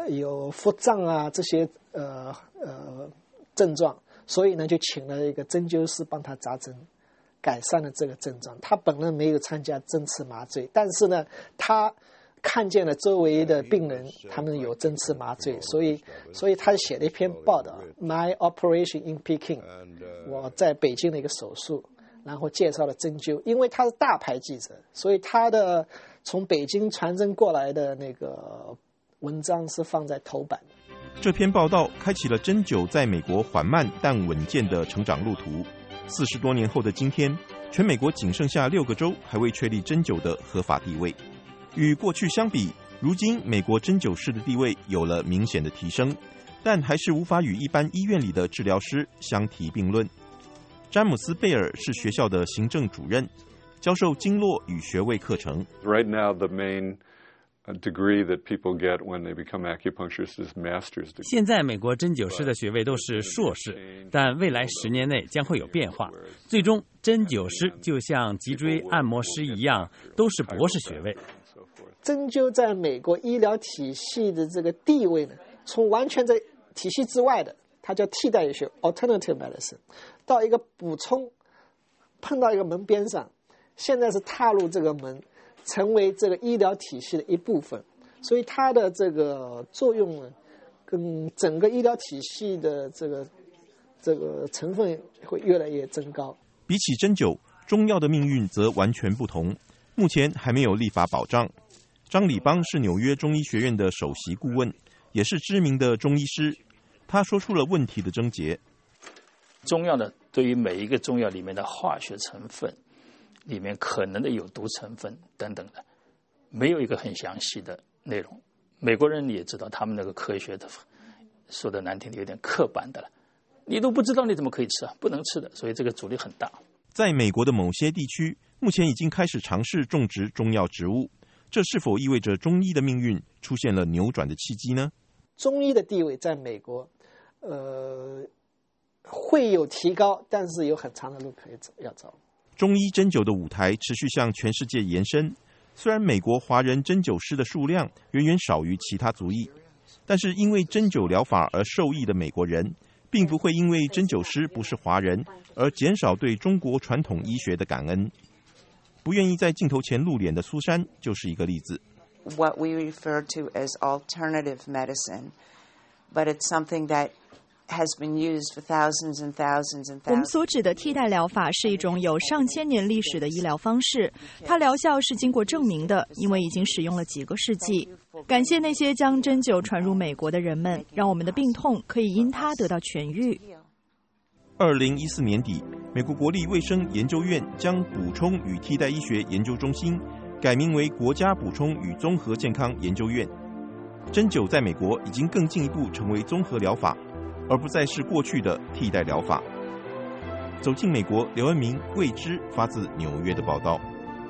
有腹胀啊这些呃呃症状，所以呢就请了一个针灸师帮他扎针，改善了这个症状。他本人没有参加针刺麻醉，但是呢他看见了周围的病人他们有针刺麻醉，所以所以他写了一篇报道 My Operation in Peking， 我在北京的一个手术，然后介绍了针灸。因为他是大牌记者，所以他的从北京传真过来的那个文章是放在头版。 这篇报道开启了针灸在美国缓慢但稳健的成长路途。四十多年后的今天，全美国仅剩下六个州还未确立针灸的合法地位。与过去相比，如今美国针灸师的地位有了明显的提升，但还是无法与一般医院里的治疗师相提并论。詹姆斯·贝尔是学校的行政主任，教授经络与穴位课程。 Right now, the main degree that people get when they become acupuncturists is master's degree. 现在美国针灸师的学位都是硕士，但未来十年内将会有变化，最终针灸师就像脊椎按摩师一样，都是博士学位。 针灸在美国医疗体系的这个地位呢，从完全在体系之外的，它叫替代医学 （alternative medicine）， 到一个补充，碰到一个门边上，现在是踏入这个门，成为这个医疗体系的一部分，所以它的这个作用呢，跟整个医疗体系的这个这个成分会越来越增高。 比起针灸，中药的命运则完全不同，目前还没有立法保障。张礼邦是纽约中医学院的首席顾问，也是知名的中医师。他说出了问题的症结。 中药呢，对于每一个中药里面的化学成分，里面可能的有毒成分等等的，没有一个很详细的内容。美国人你也知道，他们那个科学的说的难听的有点刻板的了，你都不知道你怎么可以吃啊？不能吃的，所以这个阻力很大。 在美国的某些地区，目前已经开始尝试种植中药植物。这是否意味着中医的命运出现了扭转的契机呢？ 中医的地位在美国，呃，会有提高，但是有很长的路可以走要走。 中医针灸的舞台持续向全世界延伸。虽然美国华人针灸师的数量远远少于其他族裔，但是因为针灸疗法而受益的美国人，并不会因为针灸师不是华人而减少对中国传统医学的感恩。不愿意在镜头前露脸的苏珊就是一个例子。 What we refer to as alternative medicine, but it's something that has been used for thousands and thousands and thousands. 我们所指的替代疗法是一种有上千年历史的医疗方式，它疗效是经过证明的，因为已经使用了几个世纪。感谢那些将针灸传入美国的人们，让我们的病痛可以因它得到痊愈。 二零一四年底，美国国立卫生研究院将补充与替代医学研究中心改名为国家补充与综合健康研究院。针灸在美国已经更进一步成为综合疗法，而不再是过去的替代疗法。走进美国，刘恩明、魏之发自纽约的报道。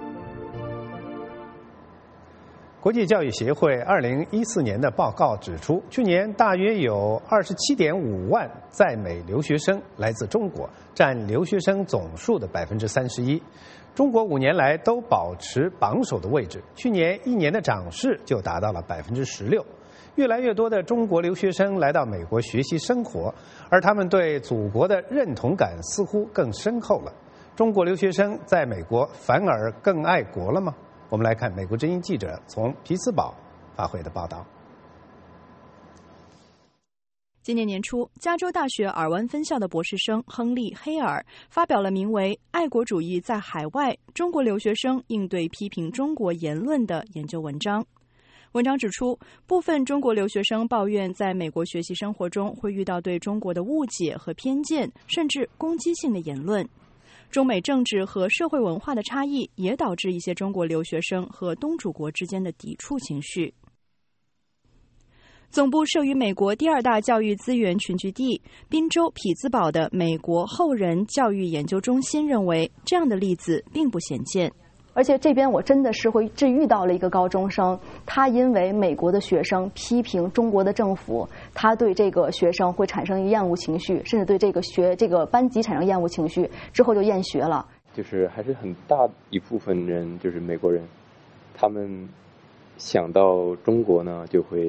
国际教育协会二零一四年的报告指出，去年大约有二十七点五万在美留学生来自中国，占留学生总数的百分之三十一。中国五年来都保持榜首的位置，去年一年的涨势就达到了百分之十六。越来越多的中国留学生来到美国学习生活，而他们对祖国的认同感似乎更深厚了。中国留学生在美国反而更爱国了吗？我们来看美国之音记者从匹兹堡发回的报道。 今年年初，加州大学尔湾分校的博士生亨利·黑尔发表了名为《爱国主义在海外：中国留学生应对批评中国言论》的研究文章。文章指出，部分中国留学生抱怨在美国学习生活中会遇到对中国的误解和偏见，甚至攻击性的言论。中美政治和社会文化的差异也导致一些中国留学生和东主国之间的抵触情绪。总部设于美国第二大教育资源群聚地宾州匹兹堡的美国后人教育研究中心认为，这样的例子并不鲜见。 而且这边我真的是会这遇到了一个高中生，他因为美国的学生批评中国的政府，他对这个学生会产生厌恶情绪，甚至对这个学这个班级产生厌恶情绪，之后就厌学了。 就是还是很大一部分人，就是美国人，他们想到中国呢，就会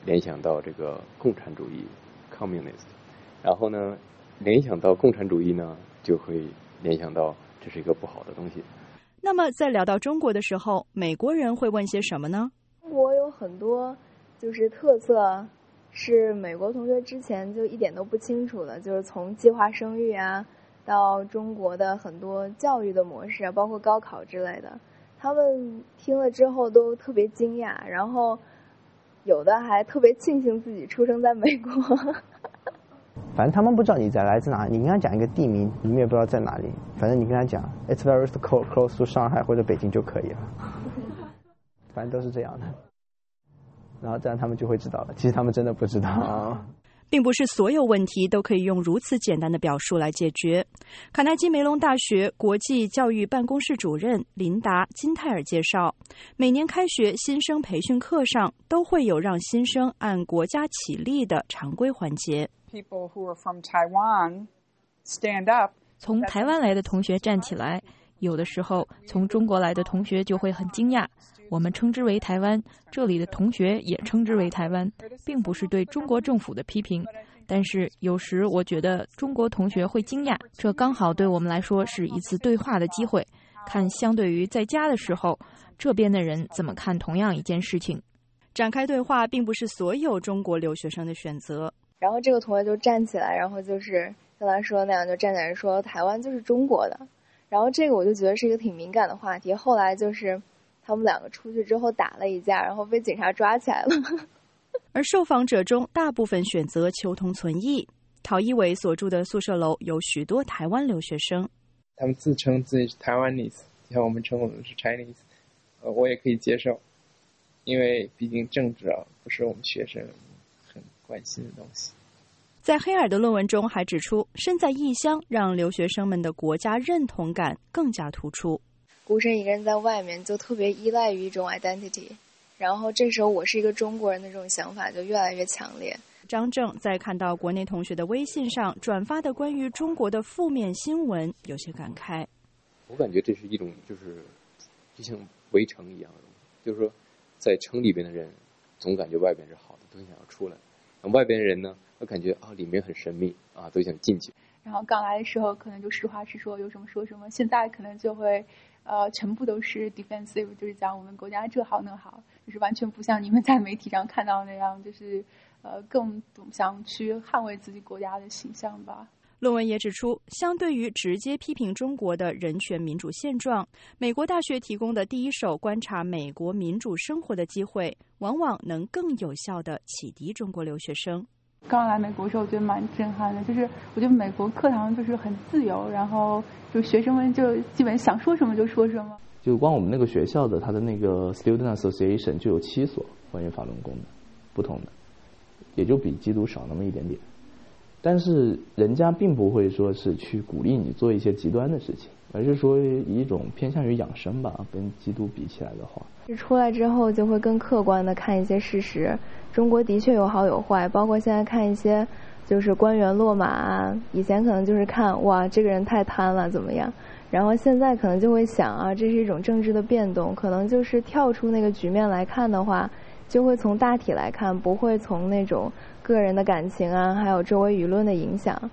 联想到这个共产主义 communist， 然后呢，联想到共产主义呢，就会联想到这是一个不好的东西。 那么在聊到中国的时候，美国人会问些什么呢？ 中国有很多就是特色，是美国同学之前就一点都不清楚的，就是从计划生育啊，到中国的很多教育的模式啊，包括高考之类的，他们听了之后都特别惊讶，然后有的还特别庆幸自己出生在美国。 反正他们不知道你在来自哪里，你跟他讲一个地名，你们也不知道在哪里。反正你跟他讲 "It's very close to 上海或者北京就可以了。反正都是这样的。然后这样他们就会知道了。其实他们真的不知道。 并不是所有问题都可以用如此简单的表述来解决。卡耐基梅隆大学国际教育办公室主任琳达·金泰尔介绍，每年开学新生培训课上都会有让新生按国家起立的常规环节。 People who are from Taiwan stand up. 从台湾来的同学站起来，有的时候从中国来的同学就会很惊讶。我们称之为台湾，这里的同学也称之为台湾，并不是对中国政府的批评。但是有时我觉得中国同学会惊讶，这刚好对我们来说是一次对话的机会，看相对于在家的时候，这边的人怎么看同样一件事情。 展开对话并不是所有中国留学生的选择。 然后这个同学就站起来，然后就是像他说那样，就站起来说台湾就是中国的。然后这个我就觉得是一个挺敏感的话题。后来就是他们两个出去之后打了一架，然后被警察抓起来了。 而受访者中大部分选择求同存异。陶一伟所住的宿舍楼有许多台湾留学生， 他们自称自己是台湾 nese， 像我们称我们是 Chinese， 呃，我也可以接受，因为毕竟政治啊不是我们学生很关心的东西。 在黑尔的论文中还指出，身在异乡让留学生们的国家认同感更加突出。 孤身一个人在外面就特别依赖于一种 identity， 然后这时候我是一个中国人的这种想法就越来越强烈。 张正在看到国内同学的微信上转发的关于中国的负面新闻有些感慨。 我感觉这是一种就是就像围城一样的东西，就是说在城里边的人总感觉外边是好的，都想要出来，外边人呢我感觉啊里面很神秘啊，都想进去。 然后刚来的时候可能就实话实说，有什么说什么，现在可能就会呃全部都是 defensive， 就是讲我们国家这好那好，就是完全不像你们在媒体上看到那样，就是呃更想去捍卫自己国家的形象吧。 论文也指出，相对于直接批评中国的人权民主现状，美国大学提供的第一手观察美国民主生活的机会，往往能更有效地启迪中国留学生。 刚来美国的时候，我觉得蛮震撼的，就是我觉得美国课堂就是很自由，然后就学生们就基本想说什么就说什么。 就光我们那个学校的它的那个 Student Association 就有七所关于法轮功的不同的，也就比基督少那么一点点。但是人家并不会说是去鼓励你做一些极端的事情，而是说以一种偏向于养生吧，跟基督比起来的话。 出来之后就会更客观的看一些事实，中国的确有好有坏，包括现在看一些就是官员落马啊，以前可能就是看哇这个人太贪了怎么样，然后现在可能就会想啊这是一种政治的变动，可能就是跳出那个局面来看的话，就会从大体来看，不会从那种个人的感情啊还有周围舆论的影响。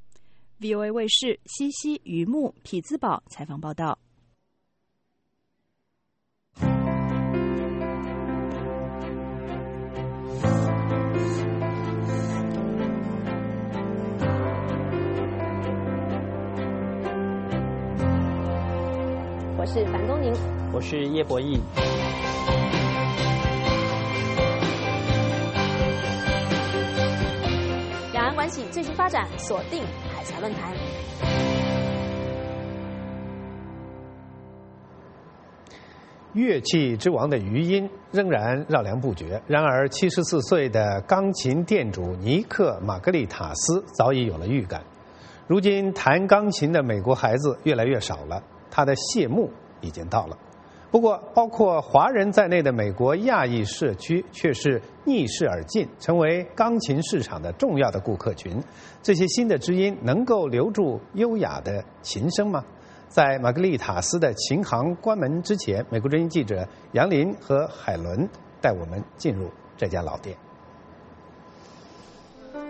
V O A 卫视西西、于木、匹兹堡采访报道。 我是樊宗宁， 我是叶博弈。 两岸关系最新发展，锁定海峡论坛。 乐器之王的余音仍然绕梁不绝，然而七十四岁的钢琴店主尼克·玛格丽塔斯早已有了预感。如今弹钢琴的美国孩子越来越少了，他的谢幕已经到了。不过包括华人在内的美国亚裔社区却是逆势而进，成为钢琴市场的重要的顾客群。这些新的知音能够留住优雅的琴声吗？在玛格丽塔斯的琴行关门之前，美国之音记者杨林和海伦带我们进入这家老店。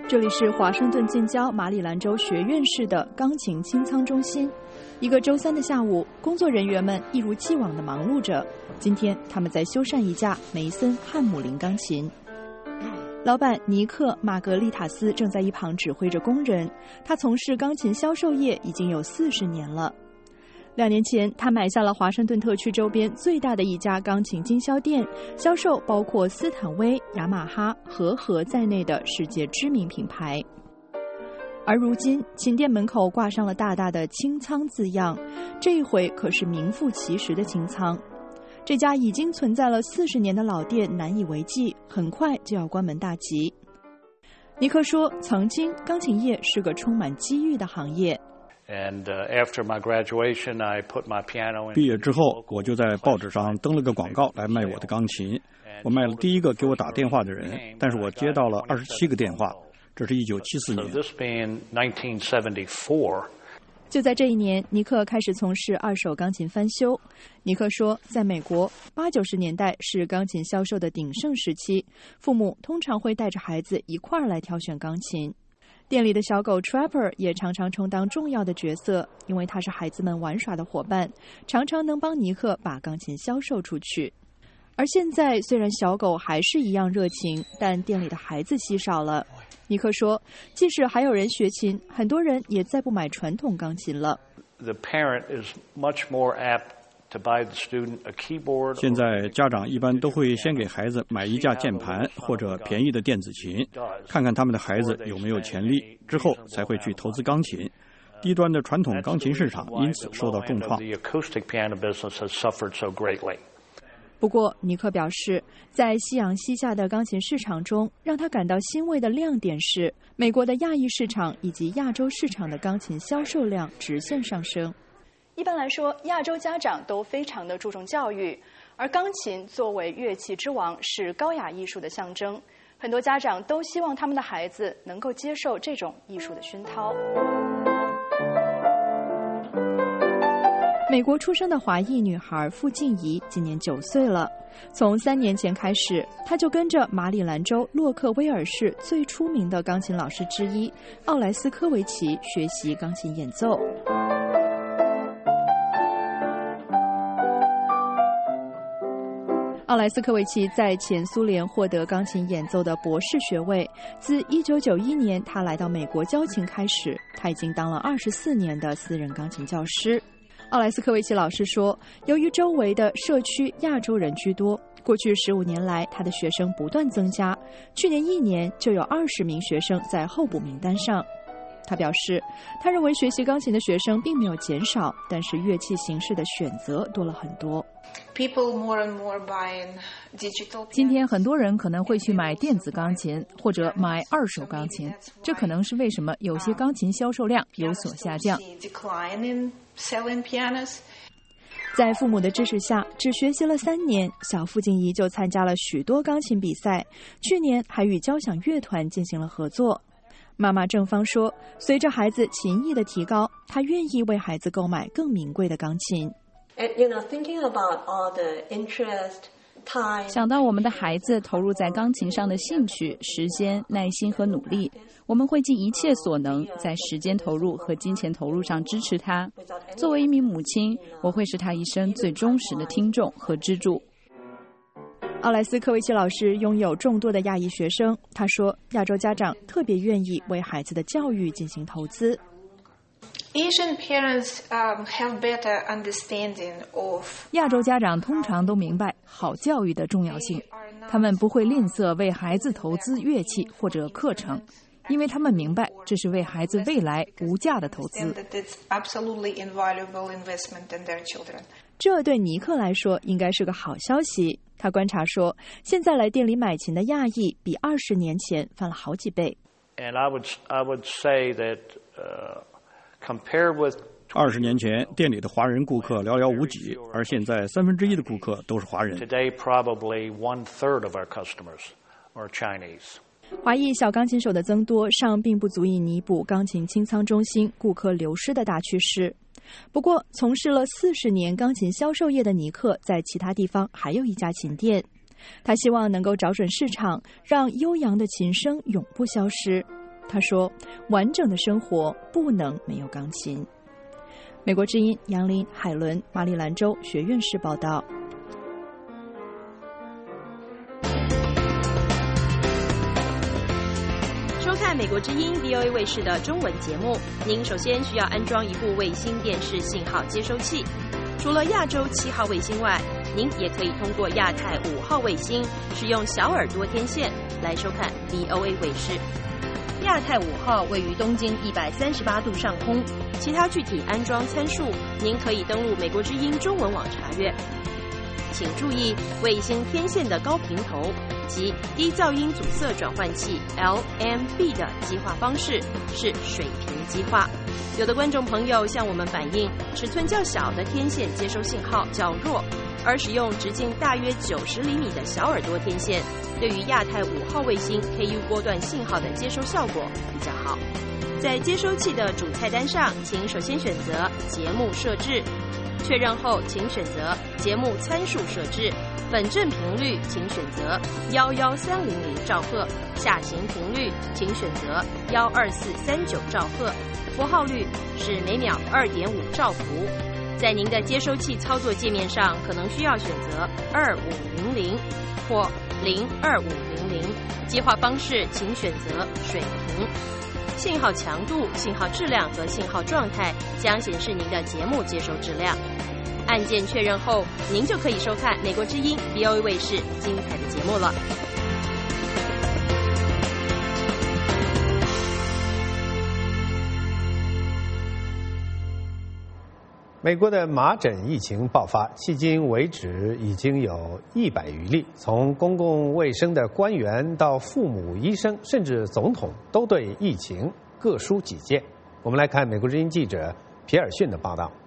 这里是华盛顿近郊马里兰州学院市的钢琴清仓中心。一个周三的下午，工作人员们一如既往地忙碌着。今天，他们在修缮一架梅森汉姆林钢琴。老板尼克·玛格丽塔斯正在一旁指挥着工人。他从事钢琴销售业已经有四十年了。两年前，他买下了华盛顿特区周边最大的一家钢琴经销店，销售包括斯坦威、雅马哈、和和在内的世界知名品牌。而如今，琴店门口挂上了大大的清仓字样，这一回可是名副其实的清仓。这家已经存在了四十年的老店难以为继，很快就要关门大吉。尼克说，曾经钢琴业是个充满机遇的行业。 And uh, after my graduation, I put my piano in. 毕业之后，我就在报纸上登了个广告来卖我的钢琴。我卖了第一个给我打电话的人，但是我接到了二十七个电话。这是一九七四年。 So this being nineteen seventy-four. 就在这一年，尼克开始从事二手钢琴翻修。尼克说，在美国，八九十年代是钢琴销售的鼎盛时期，父母通常会带着孩子一块儿来挑选钢琴。店里的小狗 Trapper 也常常充当重要的角色，因为它是孩子们玩耍的伙伴，常常能帮尼克把钢琴销售出去。而现在，虽然小狗还是一样热情，但店里的孩子稀少了。尼克说，即使还有人学琴，很多人也再不买传统钢琴了。 The parent is much more apt to buy the student a keyboard. 现在家长一般都会先给孩子买一架键盘或者便宜的电子琴，看看他们的孩子有没有潜力，之后才会去投资钢琴。低端的传统钢琴市场因此受到重创。 不过，尼克表示，在夕阳西下的钢琴市场中，让他感到欣慰的亮点是，美国的亚裔市场以及亚洲市场的钢琴销售量直线上升。 一般来说，亚洲家长都非常的注重教育，而钢琴作为乐器之王，是高雅艺术的象征。很多家长都希望他们的孩子能够接受这种艺术的熏陶。 美国出生的华裔女孩傅静怡今年九岁了。从三年前开始，她就跟着马里兰州洛克威尔市最出名的钢琴老师之一奥莱斯科维奇学习钢琴演奏。奥莱斯科维奇在前苏联获得钢琴演奏的博士学位。自一九九一年他来到美国教琴开始，他已经当了二十四年的私人钢琴教师。奥莱斯科维奇老师说，由于周围的社区亚洲人居多，过去十五年来他的学生不断增加，去年一年就有二十名学生在候补名单上。他表示，他认为学习钢琴的学生并没有减少，但是乐器形式的选择多了很多。 今天很多人可能会去买电子钢琴或者买二手钢琴，这可能是为什么有些钢琴销售量有所下降。 在父母的支持下，只学习了三年，小傅静怡就参加了许多钢琴比赛，去年还与交响乐团进行了合作。妈妈郑芳说，随着孩子琴艺的提高，她愿意为孩子购买更名贵的钢琴。 想到我们的孩子投入在钢琴上的兴趣、时间、耐心和努力，我们会尽一切所能在时间投入和金钱投入上支持他。作为一名母亲，我会是他一生最忠实的听众和支柱。 奥莱斯科维奇老师拥有众多的亚裔学生，他说，亚洲家长特别愿意为孩子的教育进行投资。 Asian parents um, have better understanding of 亚洲家长通常都明白好教育的重要性，他们不会吝啬为孩子投资乐器或者课程，因为他们明白这是为孩子未来无价的投资。 这对尼克来说应该是个好消息。他观察说，现在来店里买琴的亚裔比二十年前翻了好几倍。 And I would, I would say that, uh, compared with 二十年前，店里的华人顾客寥寥无几，而现在三分之一的顾客都是华人。 Today, probably one third of our customers are Chinese. 华裔小钢琴手的增多尚并不足以弥补钢琴清仓中心顾客流失的大趋势。不过，从事了四十年钢琴销售业的尼克，在其他地方还有一家琴店。他希望能够找准市场，让悠扬的琴声永不消失。 他说：“完整的生活不能没有钢琴。”美国之音杨林、海伦，马里兰州学院士报道。 收看美国之音 V O A 卫视的中文节目，您首先需要安装一部卫星电视信号接收器。除了亚洲七号卫星外，您也可以通过亚太五号卫星，使用小耳朵天线来收看 V O A 卫视。亚太五号位于东经一百三十八度上空，其他具体安装参数，您可以登录美国之音中文网查阅。请注意，卫星天线的高频头及低噪音阻塞转换器 L M B 的基化方式是水平基化。有的观众朋友向我们反映，尺寸较小的天线接收信号较弱，而使用直径大约九十厘米的小耳朵天线，对于亚太五号卫星 K U 波段信号的接收效果比较好。在接收器的主菜单上，请首先选择节目设置，确认后请选择节目参数设置，本振频率请选择一一三零零兆赫，下行频率请选择一二四三九兆赫，符号率是每秒二点五兆伏。在您的接收器操作界面上，可能需要选择二五零零或零二五零零，接话方式请选择水平。信号强度、信号质量和信号状态将显示您的节目接收质量。按键确认后，您就可以收看美国之音 V O A 卫视精彩的节目了。 美国的麻疹疫情爆发，迄今为止已经有一百余例。从公共卫生的官员到父母、医生，甚至总统，都对疫情各抒己见。我们来看美国之音记者皮尔逊的报道。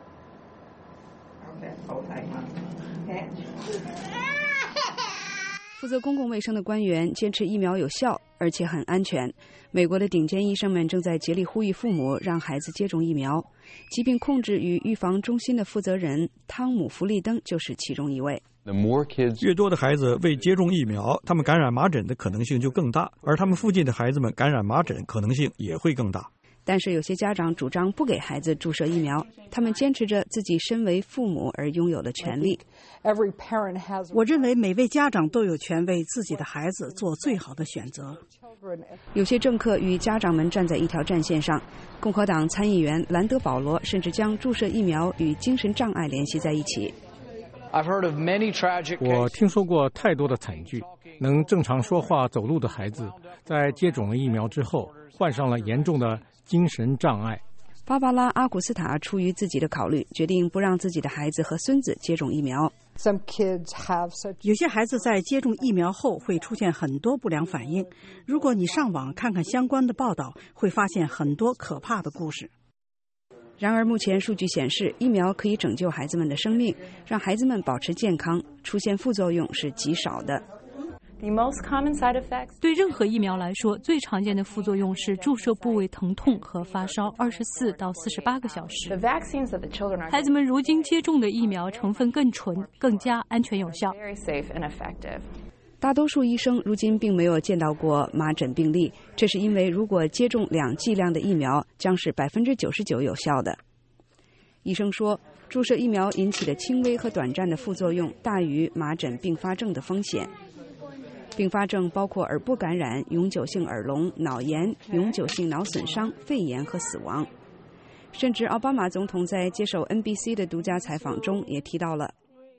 负责公共卫生的官员坚持疫苗有效，而且很安全。美国的顶尖医生们正在竭力呼吁父母让孩子接种疫苗。疾病控制与预防中心的负责人汤姆·弗利登就是其中一位。 越多的孩子未接种疫苗，他们感染麻疹的可能性就更大，而他们附近的孩子们感染麻疹可能性也会更大。 但是有些家长主张不给孩子注射疫苗，他们坚持着自己身为父母而拥有的权利。 我认为每位家长都有权为自己的孩子做最好的选择。 有些政客与家长们站在一条战线上，共和党参议员兰德·保罗甚至将注射疫苗与精神障碍联系在一起。 我听说过太多的惨剧，能正常说话走路的孩子在接种了疫苗之后患上了严重的精神障碍。 芭芭拉·阿古斯塔出于自己的考虑，决定不让自己的孩子和孙子接种疫苗。 有些孩子在接种疫苗后会出现很多不良反应，如果你上网看看相关的报道，会发现很多可怕的故事。 然而目前数据显示，疫苗可以拯救孩子们的生命，让孩子们保持健康，出现副作用是极少的。 对任何疫苗来说，最常见的副作用是注射部位疼痛和发烧二十四到四十八个小时。孩子们如今接种的疫苗成分更纯，更加安全有效。 大多数医生如今并没有见到过麻疹病例，这是因为如果接种两剂量的疫苗，将是百分之九十九有效的。医生说，注射疫苗引起的轻微和短暂的副作用大于麻疹并发症的风险。并发症包括耳部感染、永久性耳聋、脑炎、永久性脑损伤、肺炎和死亡。甚至奥巴马总统在接受 N B C 的独家采访中也提到了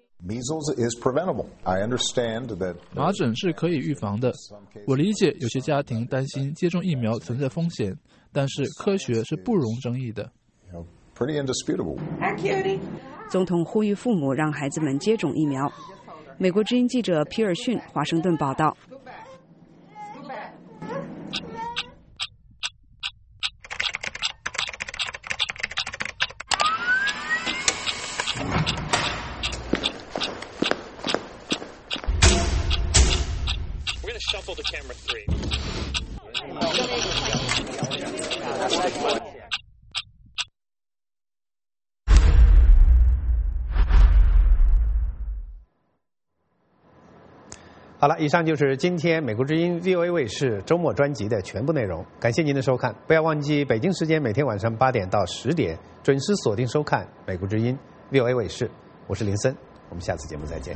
麻疹是可以预防的。我理解有些家庭担心接种疫苗存在风险，但是科学是不容争议的。 总统呼吁父母让孩子们接种疫苗。美国之音记者皮尔逊，华盛顿报道。 好了，以上就是今天美国之音 V O A 卫视周末专辑的全部内容。感谢您的收看，不要忘记北京时间每天晚上八点到十点准时锁定收看美国之音 V O A 卫视。我是林森，我们下次节目再见。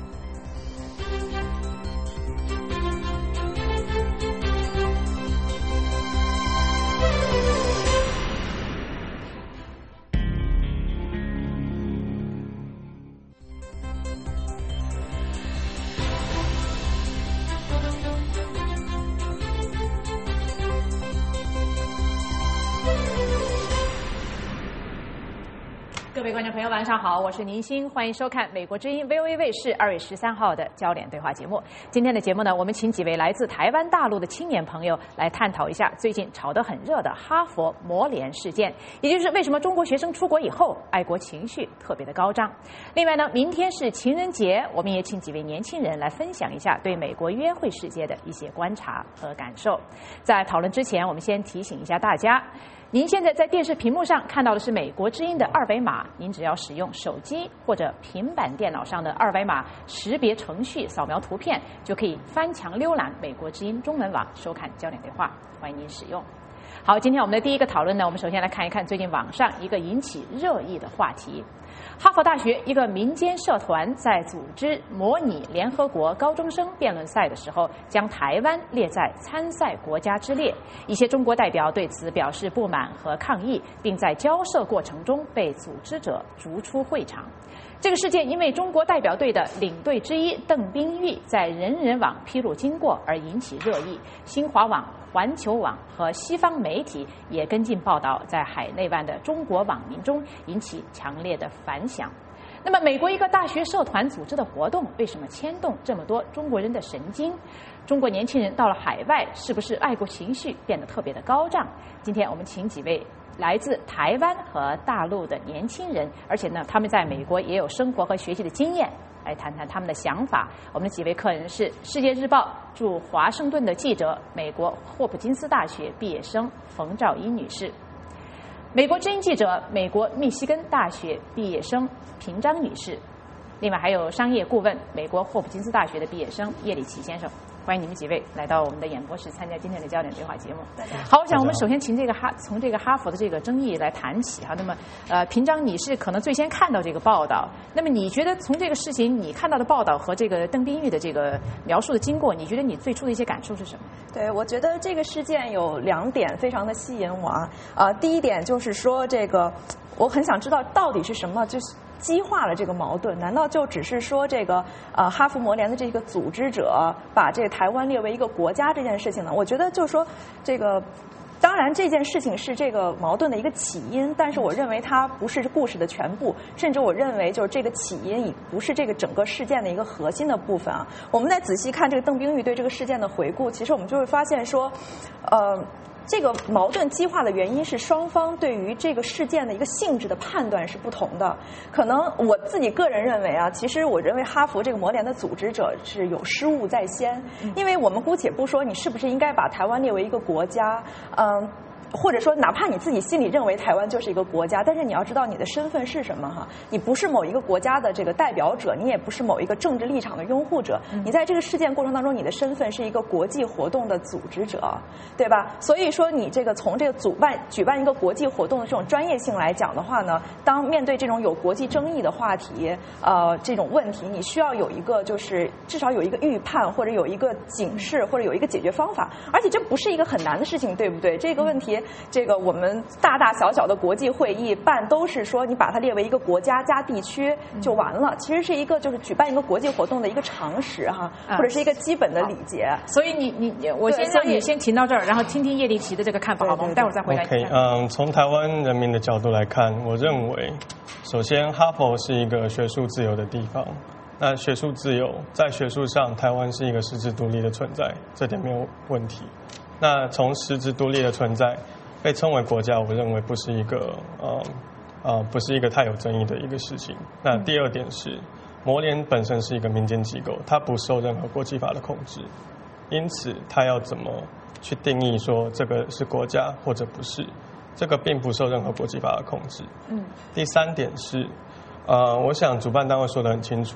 各位观众朋友，晚上好，我是宁欣，欢迎收看美国之音 V O A 卫视二月十三号的焦点对话节目。今天的节目呢，我们请几位来自台湾大陆的青年朋友来探讨一下最近炒得很热的哈佛模联事件，也就是为什么中国学生出国以后爱国情绪特别的高涨。另外呢，明天是情人节，我们也请几位年轻人来分享一下对美国约会世界的一些观察和感受。在讨论之前，我们先提醒一下大家，您现在在电视屏幕上看到的是美国之音的二维码，您只要使用手机或者平板电脑上的二维码识别程序扫描图片，就可以翻墙浏览美国之音中文网收看焦点对话，欢迎您使用。好，今天我们的第一个讨论呢，我们首先来看一看最近网上一个引起热议的话题。哈佛大学一个民间社团在组织模拟联合国高中生辩论赛的时候，将台湾列在参赛国家之列。一些中国代表对此表示不满和抗议，并在交涉过程中被组织者逐出会场。这个事件因为中国代表队的领队之一邓冰玉在人人网披露经过而引起热议，新华网、环球网和西方媒体也跟进报道，在海内外的中国网民中引起强烈的反响。那么，美国一个大学社团组织的活动，为什么牵动这么多中国人的神经？中国年轻人到了海外，是不是爱国情绪变得特别的高涨？今天我们请几位来自台湾和大陆的年轻人，而且呢，他们在美国也有生活和学习的经验，来谈谈他们的想法。我们的几位客人是《世界日报》驻华盛顿的记者，美国霍普金斯大学毕业生冯兆一女士；美国之音记者，美国密西根大学毕业生平章女士；另外还有商业顾问，美国霍普金斯大学的毕业生叶里奇先生。欢迎你们几位来到我们的演播室参加今天的焦点对话节目。好，我想我们首先请这个哈从这个哈佛的这个争议来谈起哈。那么，呃，平章你是可能最先看到这个报道，那么你觉得从这个事情你看到的报道和这个邓冰玉的这个描述的经过，你觉得你最初的一些感受是什么？ 对，我觉得这个事件有两点非常的吸引我啊。呃，第一点就是说这个，我很想知道到底是什么，就是激化了这个矛盾？难道就只是说这个呃哈佛模联的这个组织者把这个台湾列为一个国家这件事情呢？我觉得就是说这个。当然，这件事情是这个矛盾的一个起因，但是我认为它不是故事的全部，甚至我认为就是这个起因不是这个整个事件的一个核心的部分啊。我们再仔细看这个邓冰玉对这个事件的回顾，其实我们就会发现说，呃。这个矛盾激化的原因是双方对于这个事件的一个性质的判断是不同的。可能我自己个人认为啊，其实我认为哈佛这个模联的组织者是有失误在先，因为我们姑且不说你是不是应该把台湾列为一个国家，嗯。或者说，哪怕你自己心里认为台湾就是一个国家，但是你要知道你的身份是什么哈？你不是某一个国家的这个代表者，你也不是某一个政治立场的拥护者，你在这个事件过程当中，你的身份是一个国际活动的组织者，对吧？所以说，你这个从这个主办举办一个国际活动的这种专业性来讲的话呢，当面对这种有国际争议的话题，呃，这种问题，你需要有一个就是至少有一个预判，或者有一个警示，或者有一个解决方法，而且这不是一个很难的事情，对不对？这个问题。这个我们大大小小的国际会议办都是说你把它列为一个国家加地区就完了，其实是一个就是举办一个国际活动的一个常识哈，或者是一个基本的礼节。 所以你你我先让你先停到这儿，然后听听叶立奇的这个看法，好吗？我们待会儿再回来。 OK， 嗯，从台湾人民的角度来看，我认为，首先哈佛是一个学术自由的地方。那学术自由在学术上，台湾是一个实质独立的存在，这点没有问题。那从实质独立的存在被称为国家，我认为不是一个呃呃不是一个太有争议的一个事情。那第二点是，模联本身是一个民间机构，它不受任何国际法的控制，因此它要怎么去定义说这个是国家或者不是，这个并不受任何国际法的控制。嗯。第三点是，呃，我想主办单位说得很清楚，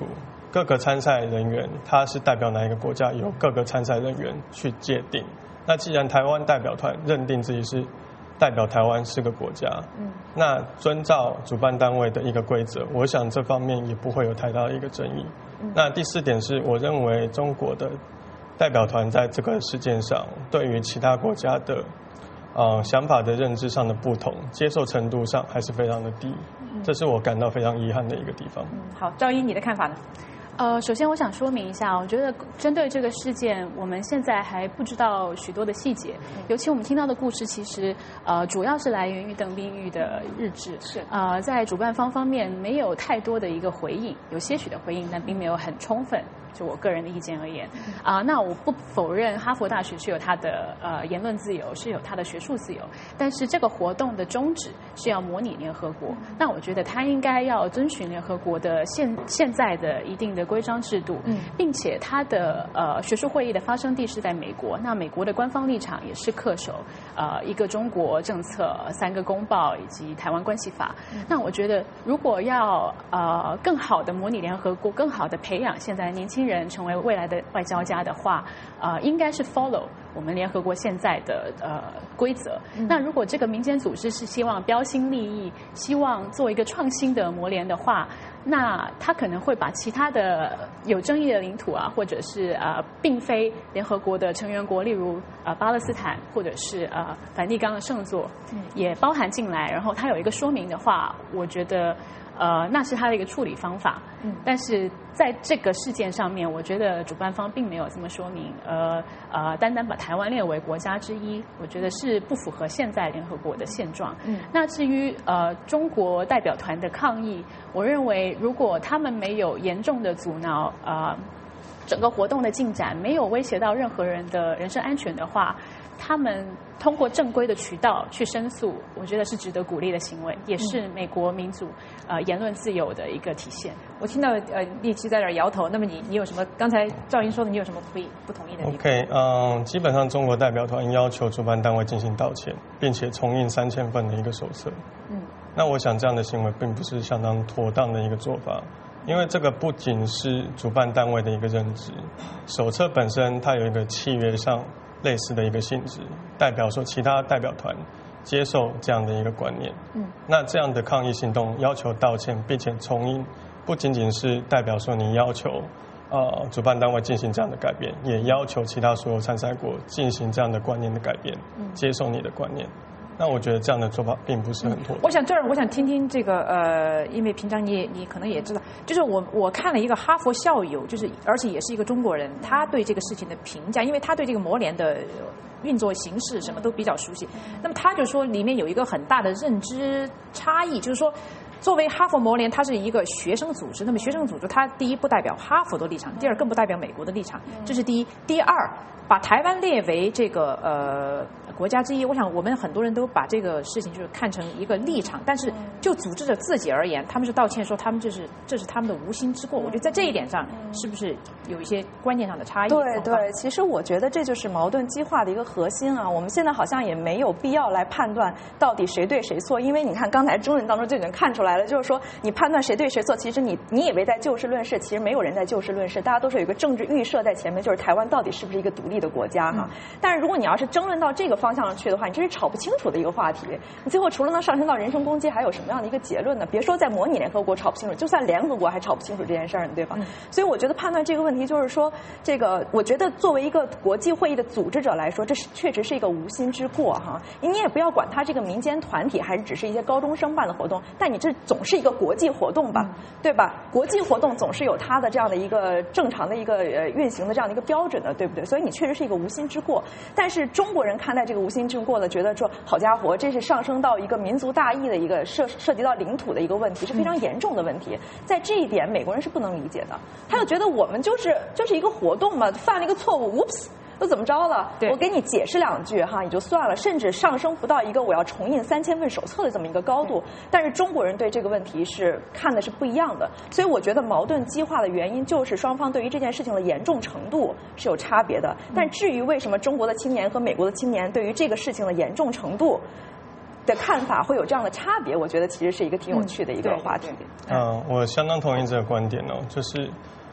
各个参赛人员他是代表哪一个国家，由各个参赛人员去界定。那既然台湾代表团认定自己是代表台湾是个国家，嗯，那遵照主办单位的一个规则，我想这方面也不会有太大的一个争议。嗯、那第四点是我认为中国的代表团在这个事件上，对于其他国家的呃想法的认知上的不同，接受程度上还是非常的低，嗯、这是我感到非常遗憾的一个地方。 嗯，好，赵一，你的看法呢？ 呃，首先我想说明一下，我觉得针对这个事件，我们现在还不知道许多的细节，尤其我们听到的故事，其实呃主要是来源于邓冰玉的日志，是呃在主办方方面没有太多的一个回应，有些许的回应，但并没有很充分。就我个人的意见而言，啊、呃，那我不否认哈佛大学是有它的呃言论自由，是有它的学术自由，但是这个活动的宗旨是要模拟联合国，那我觉得它应该要遵循联合国的现现在的一定的规章制度，嗯，并且它的呃学术会议的发生地是在美国，那美国的官方立场也是恪守呃一个中国政策、三个公报以及台湾关系法，嗯、那我觉得如果要呃更好的模拟联合国，更好的培养现在年轻人成为未来的外交家的话，呃，应该是 follow 我们联合国现在的呃规则。嗯、那如果这个民间组织是希望标新立异，希望做一个创新的模联的话，那他可能会把其他的有争议的领土啊，或者是呃并非联合国的成员国，例如呃巴勒斯坦或者是呃梵蒂冈的圣座，嗯、也包含进来，然后他有一个说明的话，我觉得。呃，那是他的一个处理方法，嗯，但是在这个事件上面，我觉得主办方并没有这么说明，呃呃，单单把台湾列为国家之一，我觉得是不符合现在联合国的现状。嗯，那至于呃中国代表团的抗议，我认为如果他们没有严重的阻挠呃整个活动的进展，没有威胁到任何人的人身安全的话，他们通过正规的渠道去申诉，我觉得是值得鼓励的行为，也是美国民主呃言论自由的一个体现。 我听到呃立奇在这儿摇头，那么你你有什么？刚才赵英说的，你有什么不不同意的地方 ？OK， 嗯，基本上中国代表团要求主办单位进行道歉，并且重印三千份的一个手册。嗯，那我想这样的行为并不是相当妥当的一个做法。因为这个不仅是主办单位的一个认知，手册本身它有一个契约上类似的一个性质，代表说其他代表团接受这样的一个观念。嗯，那这样的抗议行动要求道歉并且重印，不仅仅是代表说你要求呃主办单位进行这样的改变，也要求其他所有参赛国进行这样的观念的改变，嗯、接受你的观念。那我觉得这样的做法并不是很妥当。 我想这儿，我想听听这个呃，因为平常你也你可能也知道，就是我我看了一个哈佛校友，就是而且也是一个中国人，他对这个事情的评价，因为他对这个模联的运作形式什么都比较熟悉。那么他就说里面有一个很大的认知差异，就是说。作为哈佛模联，它是一个学生组织。那么学生组织，它第一不代表哈佛的立场，第二更不代表美国的立场，这是第一。第二，把台湾列为这个呃国家之一，我想我们很多人都把这个事情就是看成一个立场，但是就组织者自己而言，他们是道歉说他们这是这是他们的无心之过。我觉得在这一点上，是不是有一些观念上的差异？ 对对，其实我觉得这就是矛盾激化的一个核心啊。我们现在好像也没有必要来判断到底谁对谁错，因为你看刚才争论当中就已经看出来。来了，就是说你判断谁对谁错，其实你你以为在就事论事，其实没有人在就事论事，大家都是有一个政治预设在前面，就是台湾到底是不是一个独立的国家哈。嗯、但是如果你要是争论到这个方向上去的话，你这是吵不清楚的一个话题。你最后除了能上升到人身攻击，还有什么样的一个结论呢？别说在模拟联合国吵不清楚，就算联合国还吵不清楚这件事儿呢，对吧？嗯、所以我觉得判断这个问题，就是说这个，我觉得作为一个国际会议的组织者来说，这是确实是一个无心之过哈。你也不要管它这个民间团体还是只是一些高中生办的活动，但你这总是一个国际活动吧，对吧？国际活动总是有它的这样的一个正常的一个呃运行的这样的一个标准的，对不对？所以你确实是一个无心之过。但是中国人看待这个无心之过呢，觉得说好家伙，这是上升到一个民族大义的一个涉涉及到领土的一个问题，是非常严重的问题。在这一点，美国人是不能理解的。他就觉得我们就是就是一个活动嘛，犯了一个错误 ，oops。又怎么着了？我给你解释两句哈，也就算了，甚至上升不到一个我要重印三千份手册的这么一个高度。但是中国人对这个问题是看的是不一样的，所以我觉得矛盾激化的原因就是双方对于这件事情的严重程度是有差别的。但至于为什么中国的青年和美国的青年对于这个事情的严重程度的看法会有这样的差别，我觉得其实是一个挺有趣的一个话题。 嗯、呃，我相当同意这个观点哦，就是。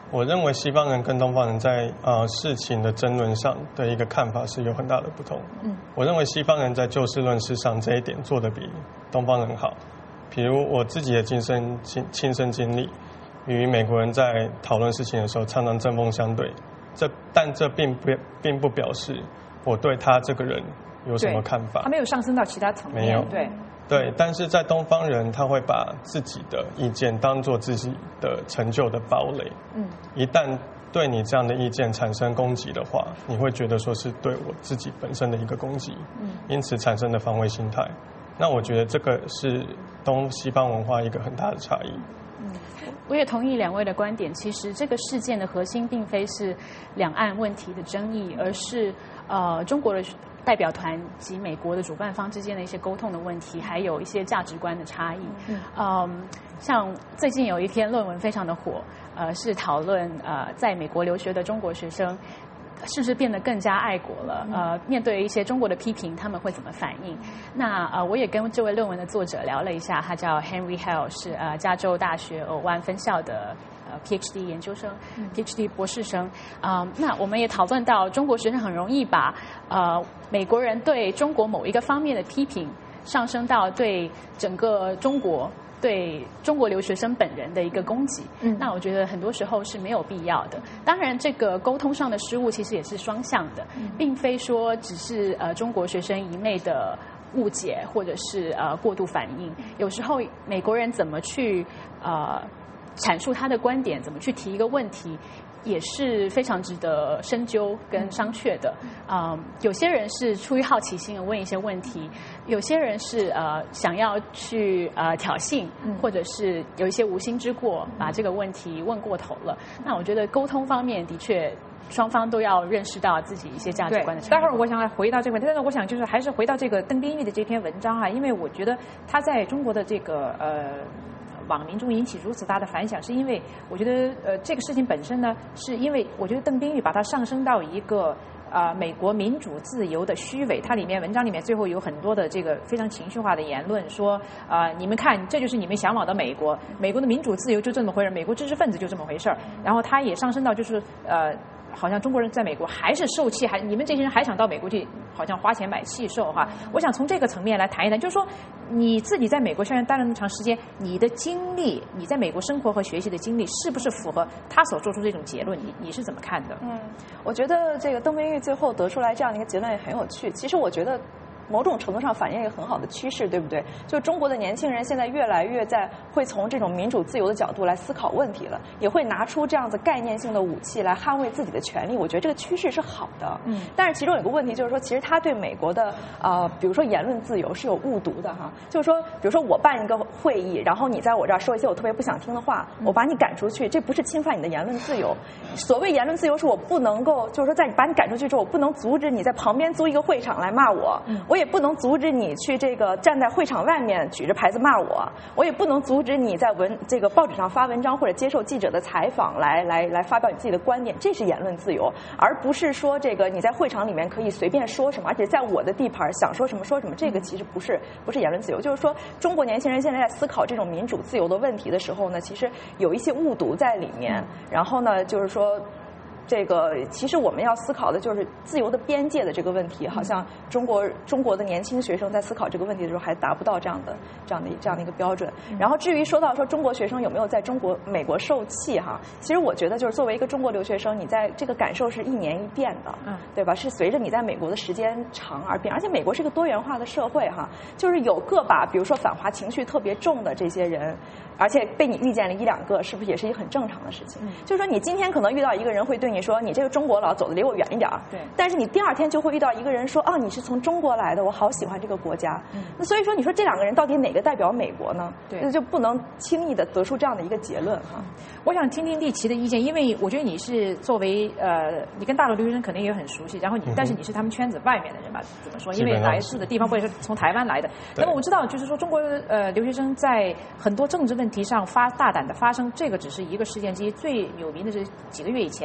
我认为西方人跟东方人在呃事情的争论上的一个看法是有很大的不同。嗯，我认为西方人在就事论事上这一点做得比东方人好。比如我自己的亲身亲亲身经历，与美国人在讨论事情的时候常常针锋相对，这但这并不并不表示我对他这个人有什么看法。 他没有上升到其他层面。 没有， 对。 对，但是在东方人，他会把自己的意见当作自己的成就的堡垒。嗯，一旦对你这样的意见产生攻击的话，你会觉得说是对我自己本身的一个攻击，嗯，因此产生的防卫心态。那我觉得这个是东西方文化一个很大的差异。 嗯，我也同意两位的观点。其实这个事件的核心并非是两岸问题的争议，而是呃中国的代表团及美国的主办方之间的一些沟通的问题，还有一些价值观的差异。嗯，嗯像最近有一篇论文非常的火，呃，是讨论呃在美国留学的中国学生是不是变得更加爱国了？呃，面对一些中国的批评，他们会怎么反应？那呃，我也跟这位论文的作者聊了一下，他叫 Henry Hale， 是呃加州大学尔湾分校的呃 PhD 研究生、嗯、，PhD 博士生。啊、呃，那我们也讨论到，中国学生很容易把呃美国人对中国某一个方面的批评，上升到对整个中国。对中国留学生本人的一个攻击，嗯，那我觉得很多时候是没有必要的。当然，这个沟通上的失误其实也是双向的，嗯、并非说只是呃中国学生一昧的误解或者是呃过度反应。有时候美国人怎么去呃阐述他的观点，怎么去提一个问题，也是非常值得深究跟商榷的。嗯、呃，有些人是出于好奇心而问一些问题，有些人是呃想要去呃挑衅，或者是有一些无心之过，把这个问题问过头了。那我觉得沟通方面的确。双方都要认识到自己一些价值观的差异。 待会儿我想回到这个问题，但是我想就是还是回到这个邓彬玉的这篇文章啊，因为我觉得他在中国的这个呃网民中引起如此大的反响，是因为我觉得呃这个事情本身呢，是因为我觉得邓彬玉把它上升到一个。呃，美国民主自由的虚伪，它里面文章里面最后有很多的这个非常情绪化的言论，说呃，你们看，这就是你们向往的美国，美国的民主自由就这么回事，美国知识分子就这么回事。然后他也上升到就是呃，好像中国人在美国还是受气，还你们这些人还想到美国去，好像花钱买气受哈。我想从这个层面来谈一谈，就是说你自己在美国校园待了那么长时间，你的经历，你在美国生活和学习的经历，是不是符合他所做出这种结论？你你是怎么看的？ 嗯，我觉得这个邓彬玉最后得出来这样的一个结论也很有趣。其实我觉得。某种程度上反映一个很好的趋势，对不对？就中国的年轻人现在越来越在会从这种民主自由的角度来思考问题了，也会拿出这样子概念性的武器来捍卫自己的权利。我觉得这个趋势是好的。嗯。但是其中有个问题就是说，其实他对美国的呃，比如说言论自由是有误读的哈。就是说，比如说我办一个会议，然后你在我这儿说一些我特别不想听的话，我把你赶出去，这不是侵犯你的言论自由。所谓言论自由，是我不能够，就是说在把你赶出去之后，我不能阻止你在旁边租一个会场来骂我。嗯。我也不能阻止你去这个站在会场外面举着牌子骂我，我也不能阻止你在文这个报纸上发文章或者接受记者的采访来来来发表你自己的观点，这是言论自由，而不是说这个你在会场里面可以随便说什么，而且在我的地盘想说什么说什么，这个其实不是不是言论自由。就是说，中国年轻人现在在思考这种民主自由的问题的时候呢，其实有一些误读在里面，然后呢，就是说。这个其实我们要思考的就是自由的边界的这个问题，好像中国中国的年轻学生在思考这个问题的时候还达不到这样的这样的这样的一个标准。然后至于说到说中国学生有没有在中国美国受气哈，其实我觉得就是作为一个中国留学生，你在这个感受是一年一变的，嗯，对吧？是随着你在美国的时间长而变，而且美国是一个多元化的社会哈，就是有个把比如说反华情绪特别重的这些人。而且被你遇见了一两个，是不是也是一个很正常的事情？嗯、就是说，你今天可能遇到一个人会对你说：“你这个中国佬走的离我远一点。”对。但是你第二天就会遇到一个人说：“哦，你是从中国来的，我好喜欢这个国家。”嗯。那所以说，你说这两个人到底哪个代表美国呢？对。那就不能轻易的得出这样的一个结论哈。 我想听听丽琪的意见，因为我觉得你是作为呃，你跟大陆留学生肯定也很熟悉，然后你、嗯、但是你是他们圈子外面的人吧？怎么说？因为来自的地方或者是从台湾来的。那么我知道，就是说中国呃留学生在很多政治问题上发大胆的发声，这个只是一个事件之一。最有名的是几个月以前，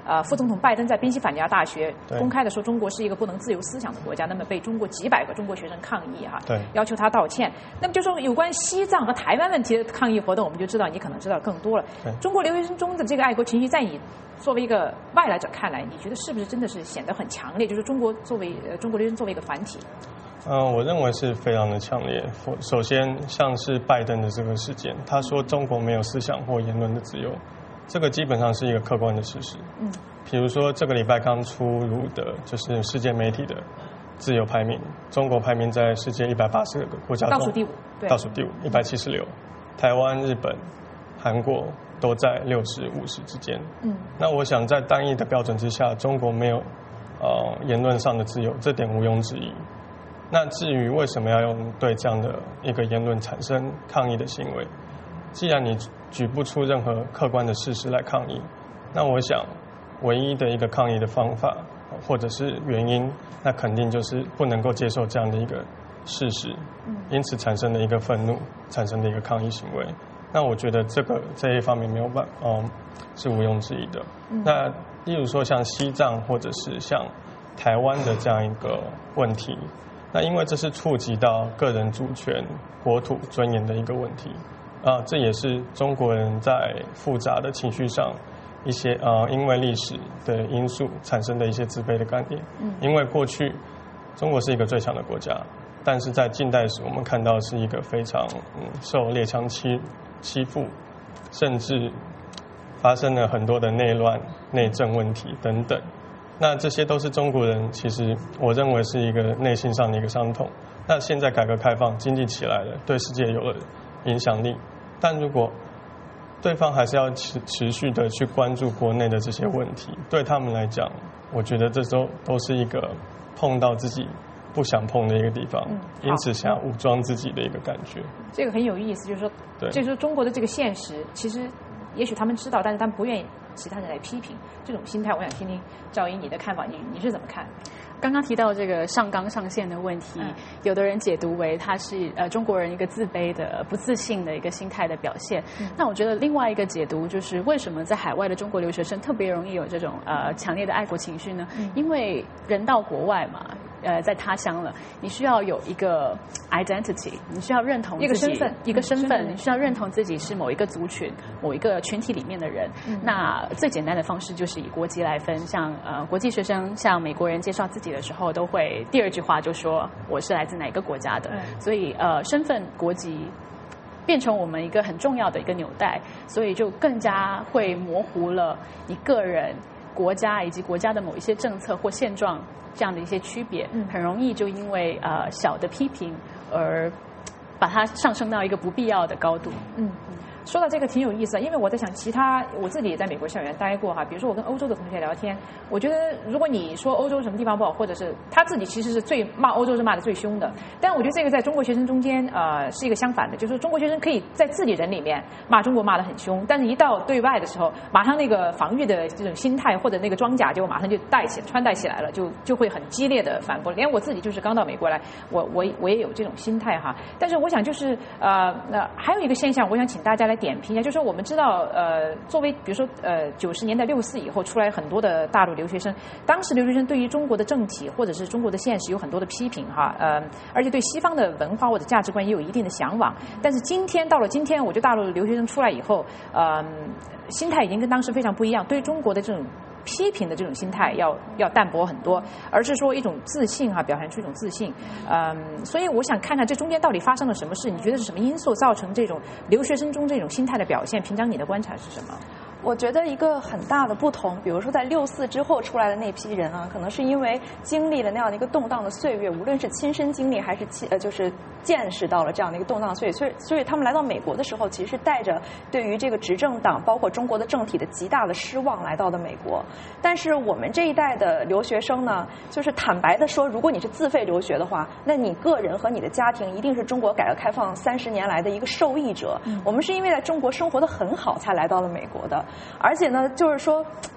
呃副总统拜登在宾夕法尼亚大学公开的说中国是一个不能自由思想的国家，那么被中国几百个中国学生抗议哈， 对， 要求他道歉。那么就说有关西藏和台湾问题的抗议活动，我们就知道你可能知道更多了。中国留学生中的这个爱国情绪，在你作为一个外来者看来，你觉得是不是真的是显得很强烈？就是中国作为呃中国留学生作为一个团体。 嗯、呃，我认为是非常的强烈。首先，像是拜登的这个事件，他说中国没有思想或言论的自由，这个基本上是一个客观的事实。嗯，比如说这个礼拜刚出炉的就是世界媒体的自由排名，中国排名在世界一百八十个国家中倒数第五，对， 倒数第五，一百七十六，台湾、日本、韩国都在六十五十之间。嗯，那我想在单一的标准之下，中国没有呃言论上的自由，这点毋庸置疑。那至于为什么要用对这样的一个言论产生抗议的行为，既然你举不出任何客观的事实来抗议，那我想唯一的一个抗议的方法或者是原因，那肯定就是不能够接受这样的一个事实，因此产生的一个愤怒，产生的一个抗议行为。那我觉得这个这一方面没有办法，嗯，是毋庸置疑的。那例如说像西藏或者是像台湾的这样一个问题，那因为这是触及到个人主权、国土尊严的一个问题，啊，这也是中国人在复杂的情绪上一些呃，因为历史的因素产生的一些自卑的概念。嗯，因为过去中国是一个最强的国家，但是在近代史我们看到是一个非常嗯受列强欺欺负，甚至发生了很多的内乱、内政问题等等。那这些都是中国人，其实我认为是一个内心上的一个伤痛。那现在改革开放，经济起来了，对世界有了影响力，但如果对方还是要持持续的去关注国内的这些问题，对他们来讲，我觉得这都都是一个碰到自己不想碰的一个地方，嗯、因此想要武装自己的一个感觉。 这个很有意思，就是说，就是说中国的这个现实，其实也许他们知道，但是他们不愿意其他人来批评这种心态。我想听听赵英你的看法，你你是怎么看？ 刚刚提到这个上纲上线的问题，嗯、有的人解读为它是呃中国人一个自卑的、不自信的一个心态的表现。嗯、那我觉得另外一个解读就是为什么在海外的中国留学生特别容易有这种呃强烈的爱国情绪呢？嗯、因为人到国外嘛。呃，在他乡了，你需要有一个 identity， 你需要认同自己一个身份， 一个身份， 身份你需要认同自己是某一个族群、某一个群体里面的人。嗯、那最简单的方式就是以国籍来分，像呃国际学生向美国人介绍自己的时候，都会第二句话就说我是来自哪个国家的。嗯、所以呃，身份、国籍变成我们一个很重要的一个纽带，所以就更加会模糊了你个人、国家以及国家的某一些政策或现状。这样的一些区别，嗯，很容易就因为呃小的批评而把它上升到一个不必要的高度。 嗯，说到这个挺有意思的，因为我在想，其他我自己也在美国校园待过哈，比如说我跟欧洲的同学聊天，我觉得如果你说欧洲什么地方不好，或者是他自己其实是最骂欧洲是骂的最凶的，但我觉得这个在中国学生中间呃是一个相反的，就是说中国学生可以在自己人里面骂中国骂得很凶，但是一到对外的时候，马上那个防御的这种心态或者那个装甲就马上就带起穿戴起来了，就就会很激烈的反驳。连我自己就是刚到美国来，我我我也有这种心态哈。但是我想就是呃那还有一个现象，我想请大家来点评一下，就是说我们知道呃作为比如说呃九十年代六四以后出来很多的大陆留学生，当时留学生对于中国的政体或者是中国的现实有很多的批评哈，呃而且对西方的文化或者价值观也有一定的向往。但是今天到了今天，我觉得大陆的留学生出来以后，呃心态已经跟当时非常不一样，对中国的这种批评的这种心态要要淡薄很多，而是说一种自信哈、啊，表现出一种自信。嗯，所以我想看看这中间到底发生了什么事？你觉得是什么因素造成这种留学生中这种心态的表现？平常你的观察是什么？ 我觉得一个很大的不同，比如说在六四之后出来的那批人啊，可能是因为经历了那样的一个动荡的岁月，无论是亲身经历还是呃就是见识到了这样的一个动荡岁月，所以所以他们来到美国的时候，其实是带着对于这个执政党包括中国的政体的极大的失望来到的美国。但是我们这一代的留学生呢，就是坦白的说，如果你是自费留学的话，那你个人和你的家庭一定是中国改革开放三十年来的一个受益者。嗯、我们是因为在中国生活得很好才来到了美国的。而且呢，就是说，所以你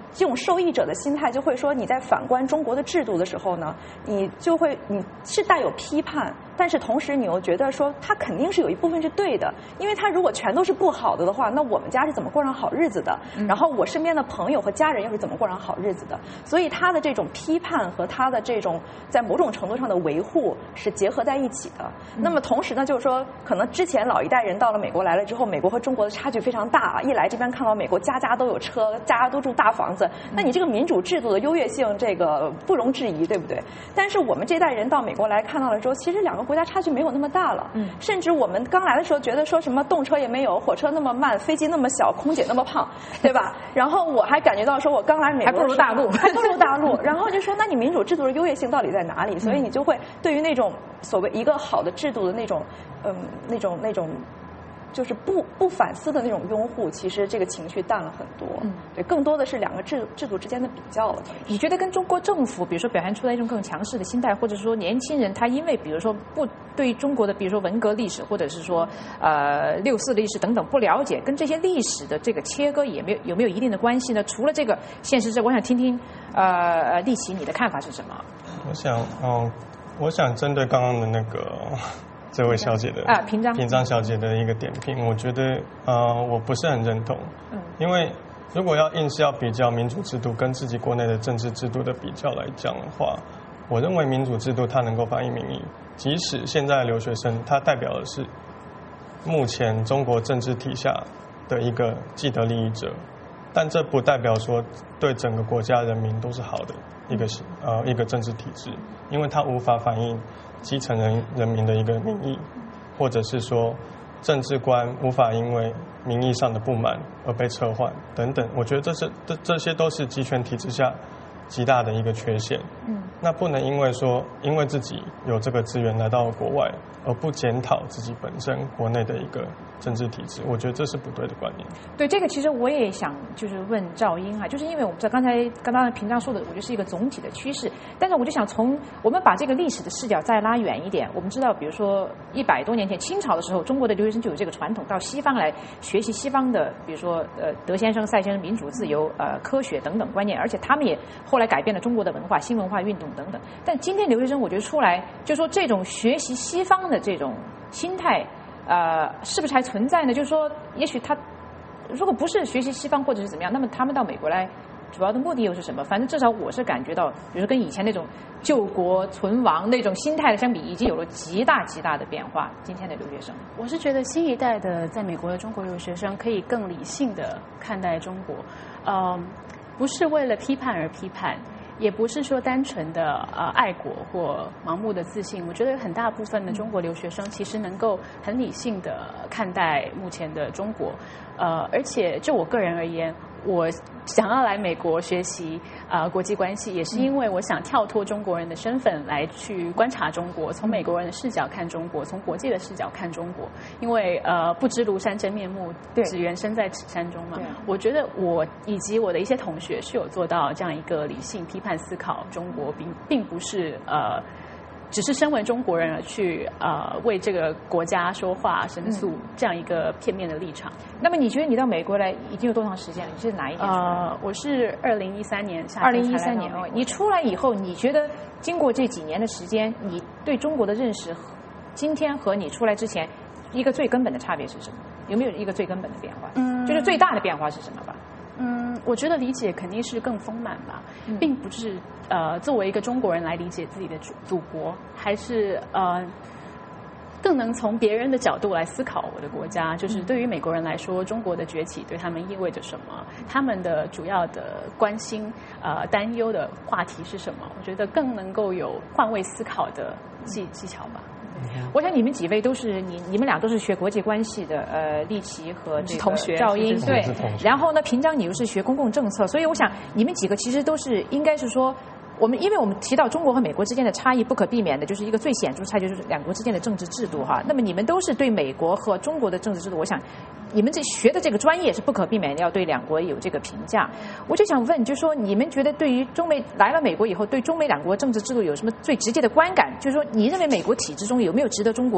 这种受益者的心态就会说，你在反观中国的制度的时候呢，你就会你是带有批判，但是同时你又觉得说它肯定是有一部分是对的，因为它如果全都是不好的的话，那我们家是怎么过上好日子的？嗯、然后我身边的朋友和家人又是怎么过上好日子的？所以他的这种批判和他的这种在某种程度上的维护是结合在一起的。嗯、那么同时呢，就是说，可能之前老一代人到了美国来了之后，美国和中国的差距非常大啊！一来这边看到美国家家都有车，家家都住大房子，那你这个民主制度的优越性，这个不容置疑，对不对？但是我们这代人到美国来看到了之后，其实两个国家差距没有那么大了。嗯，甚至我们刚来的时候觉得说什么动车也没有，火车那么慢，飞机那么小，空姐那么胖，对吧？然后我还感觉到说，我刚来美国还不如大陆， 还不如大陆。然后就说，那你民主制度的优越性到底在哪里？所以你就会对于那种所谓一个好的制度的那种，嗯，那种那种。就是不不反思的那种拥护，其实这个情绪淡了很多。嗯，对，更多的是两个制制度之间的比较了。 你觉得跟中国政府，比如说表现出来一种更强势的心态，或者说年轻人他因为比如说不对中国的，比如说文革历史，或者是说呃六四历史等等不了解，跟这些历史的这个切割也没有有没有一定的关系呢？除了这个现实之外，我想听听呃立奇你的看法是什么？ 我想，嗯，我想针对刚刚的那个。这位小姐的啊，平章平章小姐的一个点评，我觉得呃，我不是很认同。嗯，因为如果要硬是要比较民主制度跟自己国内的政治制度的比较来讲的话，我认为民主制度它能够反映民意，即使现在的留学生他代表的是目前中国政治体下的一个既得利益者，但这不代表说对整个国家人民都是好的一个呃一个政治体制，因为它无法反映基层人人民的一个民意，或者是说政治观无法因为民意上的不满而被撤换等等，我觉得这是这这些都是集权体制下极大的一个缺陷。嗯，那不能因为说因为自己有这个资源来到国外，而不检讨自己本身国内的一个政治体制，我觉得这是不对的观念。 对，这个其实我也想就是问赵英啊，就是因为我们在刚才刚刚平常说的，我觉得是一个总体的趋势，但是我就想从我们把这个历史的视角再拉远一点，我们知道，比如说一百多年前清朝的时候，中国的留学生就有这个传统，到西方来学习西方的，比如说呃德先生、赛先生民主、自由、呃科学等等观念，而且他们也后来改变了中国的文化、新文化运动等等。但今天留学生，我觉得出来就说这种学习西方的这种心态。呃，是不是还存在呢？就是说，也许他如果不是学习西方或者是怎么样，那么他们到美国来，主要的目的又是什么？反正至少我是感觉到，比如说跟以前那种救国存亡那种心态的相比，已经有了极大极大的变化。今天的留学生， 我是觉得新一代的在美国的中国留学生可以更理性的看待中国，呃，不是为了批判而批判。也不是说单纯的呃爱国或盲目的自信，我觉得有很大部分的中国留学生其实能够很理性的看待目前的中国，呃，而且就我个人而言，我想要来美国学习呃国际关系，也是因为我想跳脱中国人的身份来去观察中国，从美国人的视角看中国，从国际的视角看中国。因为呃不知庐山真面目，只缘身在此山中嘛。我觉得我以及我的一些同学是有做到这样一个理性批判思考中国，并并不是呃。只是身为中国人而去呃为这个国家说话申诉这样一个片面的立场。 那么你觉得你到美国来已经有多长时间了？你是哪一年出来？ 呃，我是二零一三年夏天。 二零一三年哦，你出来以后，你觉得经过这几年的时间，你对中国的认识，今天和你出来之前一个最根本的差别是什么？有没有一个最根本的变化？嗯，就是最大的变化是什么吧？ 嗯，我觉得理解肯定是更丰满吧，嗯、并不是呃作为一个中国人来理解自己的祖祖国，还是呃更能从别人的角度来思考我的国家。就是对于美国人来说，中国的崛起对他们意味着什么？他们的主要的关心呃担忧的话题是什么？我觉得更能够有换位思考的技技巧吧。 我想你们几位都是你你们俩都是学国际关系的，呃，立奇和这个赵英，对。然后呢，平章你又是学公共政策，所以我想你们几个其实都是应该是说，我们因为我们提到中国和美国之间的差异，不可避免的就是一个最显著差异就是两国之间的政治制度哈。那么你们都是对美国和中国的政治制度，我想你们这学的这个专业是不可避免的要对两国有这个评价。我就想问，就是说你们觉得对于中美来了美国以后，对中美两国政治制度有什么最直接的观感？就是说你认为美国体制中有没有值得中国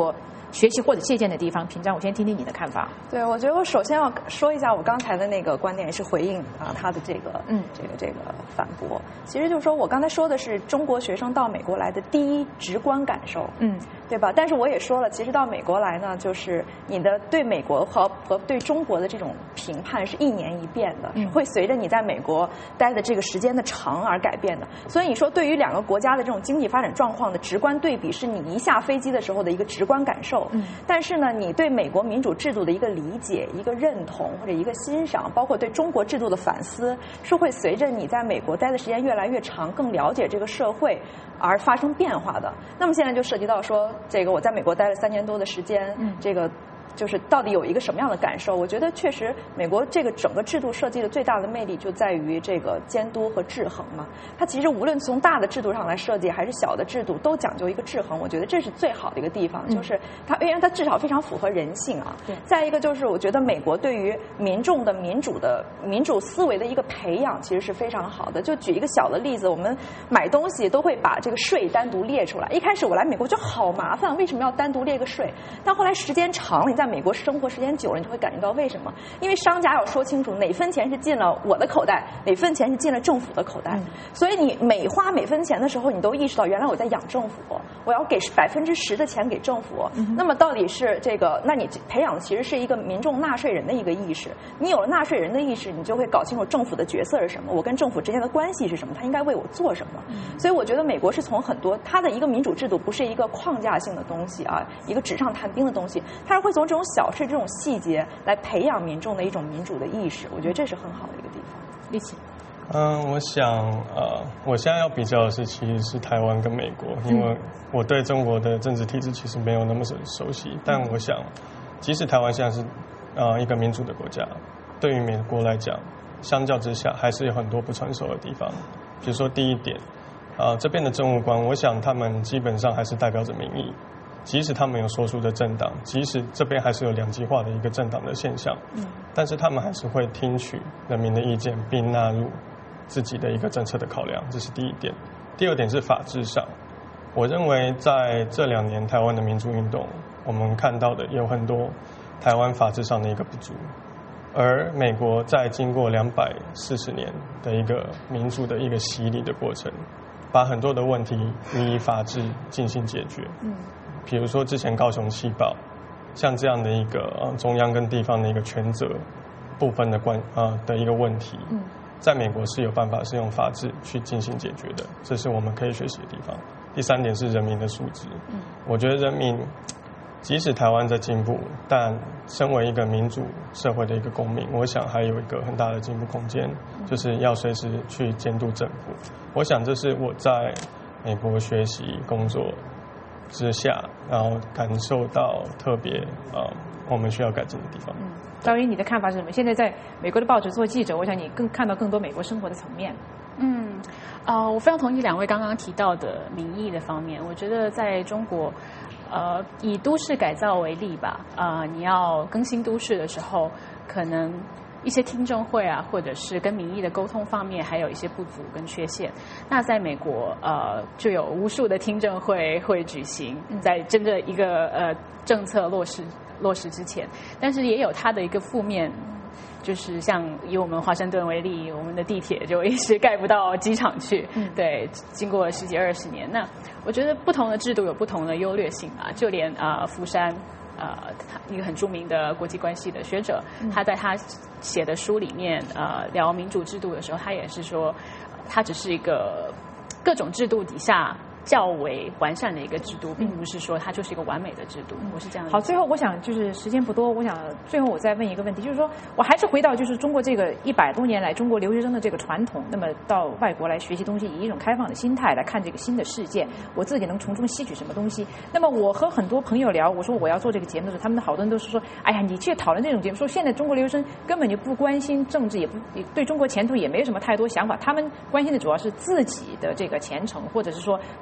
学习或者借鉴的地方。平章，我先听听你的看法。 对，我觉得我首先要说一下我刚才的那个观点，是回应啊他的这个嗯这个这个反驳。其实就是说我刚才说的是中国学生到美国来的第一直观感受，嗯，对吧？但是我也说了，其实到美国来呢，就是你的对美国和和对中国的这种评判是一年一变的，嗯、会随着你在美国待的这个时间的长而改变的。所以你说对于两个国家的这种经济发展状况的直观对比，是你一下飞机的时候的一个直观感受。嗯，但是呢，你对美国民主制度的一个理解、一个认同或者一个欣赏，包括对中国制度的反思，是会随着你在美国待的时间越来越长，更了解这个社会而发生变化的。那么现在就涉及到说，这个我在美国待了三年多的时间，嗯，这个。就是到底有一个什么样的感受？我觉得确实，美国这个整个制度设计的最大的魅力就在于这个监督和制衡嘛。它其实无论从大的制度上来设计，还是小的制度，都讲究一个制衡。我觉得这是最好的一个地方，就是它，因为它至少非常符合人性啊。对。再一个就是，我觉得美国对于民众的民主的民主思维的一个培养，其实是非常好的。就举一个小的例子，我们买东西都会把这个税单独列出来。一开始我来美国就好麻烦，为什么要单独列个税？但后来时间长了，你在美国生活时间久了，你就会感觉到为什么？因为商家要说清楚哪分钱是进了我的口袋，哪分钱是进了政府的口袋。嗯、所以你每花每分钱的时候，你都意识到原来我在养政府，我要给百分之十的钱给政府。嗯、那么到底是这个？那你培养的其实是一个民众纳税人的一个意识。你有了纳税人的意识，你就会搞清楚政府的角色是什么，我跟政府之间的关系是什么，他应该为我做什么。嗯、所以我觉得美国是从很多它的一个民主制度不是一个框架性的东西啊，一个纸上谈兵的东西，它是会从这种小事、这种细节来培养民众的一种民主的意识，我觉得这是很好的一个地方。立奇， 嗯，我想呃，我现在要比较的是其实是台湾跟美国，因为我对中国的政治体制其实没有那么熟悉，但我想，即使台湾现在是呃一个民主的国家，对于美国来讲，相较之下还是有很多不成熟的地方。比如说第一点，啊、呃，这边的政务官，我想他们基本上还是代表着民意。即使他们有所属的政党，即使这边还是有两极化的一个政党的现象，嗯，但是他们还是会听取人民的意见，并纳入自己的一个政策的考量，这是第一点。第二点是法制上，我认为在这两年台湾的民主运动，我们看到的有很多台湾法制上的一个不足，而美国在经过两百四十年的一个民主的一个洗礼的过程，把很多的问题以法制进行解决，嗯。比如说之前高雄气爆，像这样的一个呃中央跟地方的一个权责部分的关呃的一个问题，嗯，在美国是有办法是用法治去进行解决的，这是我们可以学习的地方。第三点是人民的素质，嗯，我觉得人民即使台湾在进步，但身为一个民主社会的一个公民，我想还有一个很大的进步空间，就是要随时去监督政府。我想这是我在美国学习工作之下，然后感受到特别呃我们需要改进的地方。嗯， 赵云，你的看法是什么？现在在美国的报纸做记者，我想你更看到更多美国生活的层面。 嗯，呃，我非常同意两位刚刚提到的民意的方面。我觉得在中国，呃，以都市改造为例吧，呃，你要更新都市的时候，可能一些听证会啊，或者是跟民意的沟通方面，还有一些不足跟缺陷。那在美国，呃，就有无数的听证会会举行，在真正一个呃政策落实落实之前，但是也有它的一个负面。就是像以我们华盛顿为例，我们的地铁就一直盖不到机场去。嗯，对，经过了十几二十年，那我觉得不同的制度有不同的优劣性啊。就连啊、呃，福山呃，一个很著名的国际关系的学者，他在他写的书里面呃聊民主制度的时候，他也是说，它只是一个各种制度底下较为完善的一个制度，并不是说它就是一个完美的制度。我是这样的。 好，最后我想就是时间不多，我想最后我再问一个问题，就是说我还是回到就是中国这个一百多年来中国留学生的这个传统，那么到外国来学习东西，以一种开放的心态来看这个新的世界，我自己能从中吸取什么东西？那么我和很多朋友聊，我说我要做这个节目的时候，他们好多人都是说，哎呀，你去讨论这种节目，说现在中国留学生根本就不关心政治，也不对中国前途也没什么太多想法，他们关心的主要是自己的这个前程，或者是说他。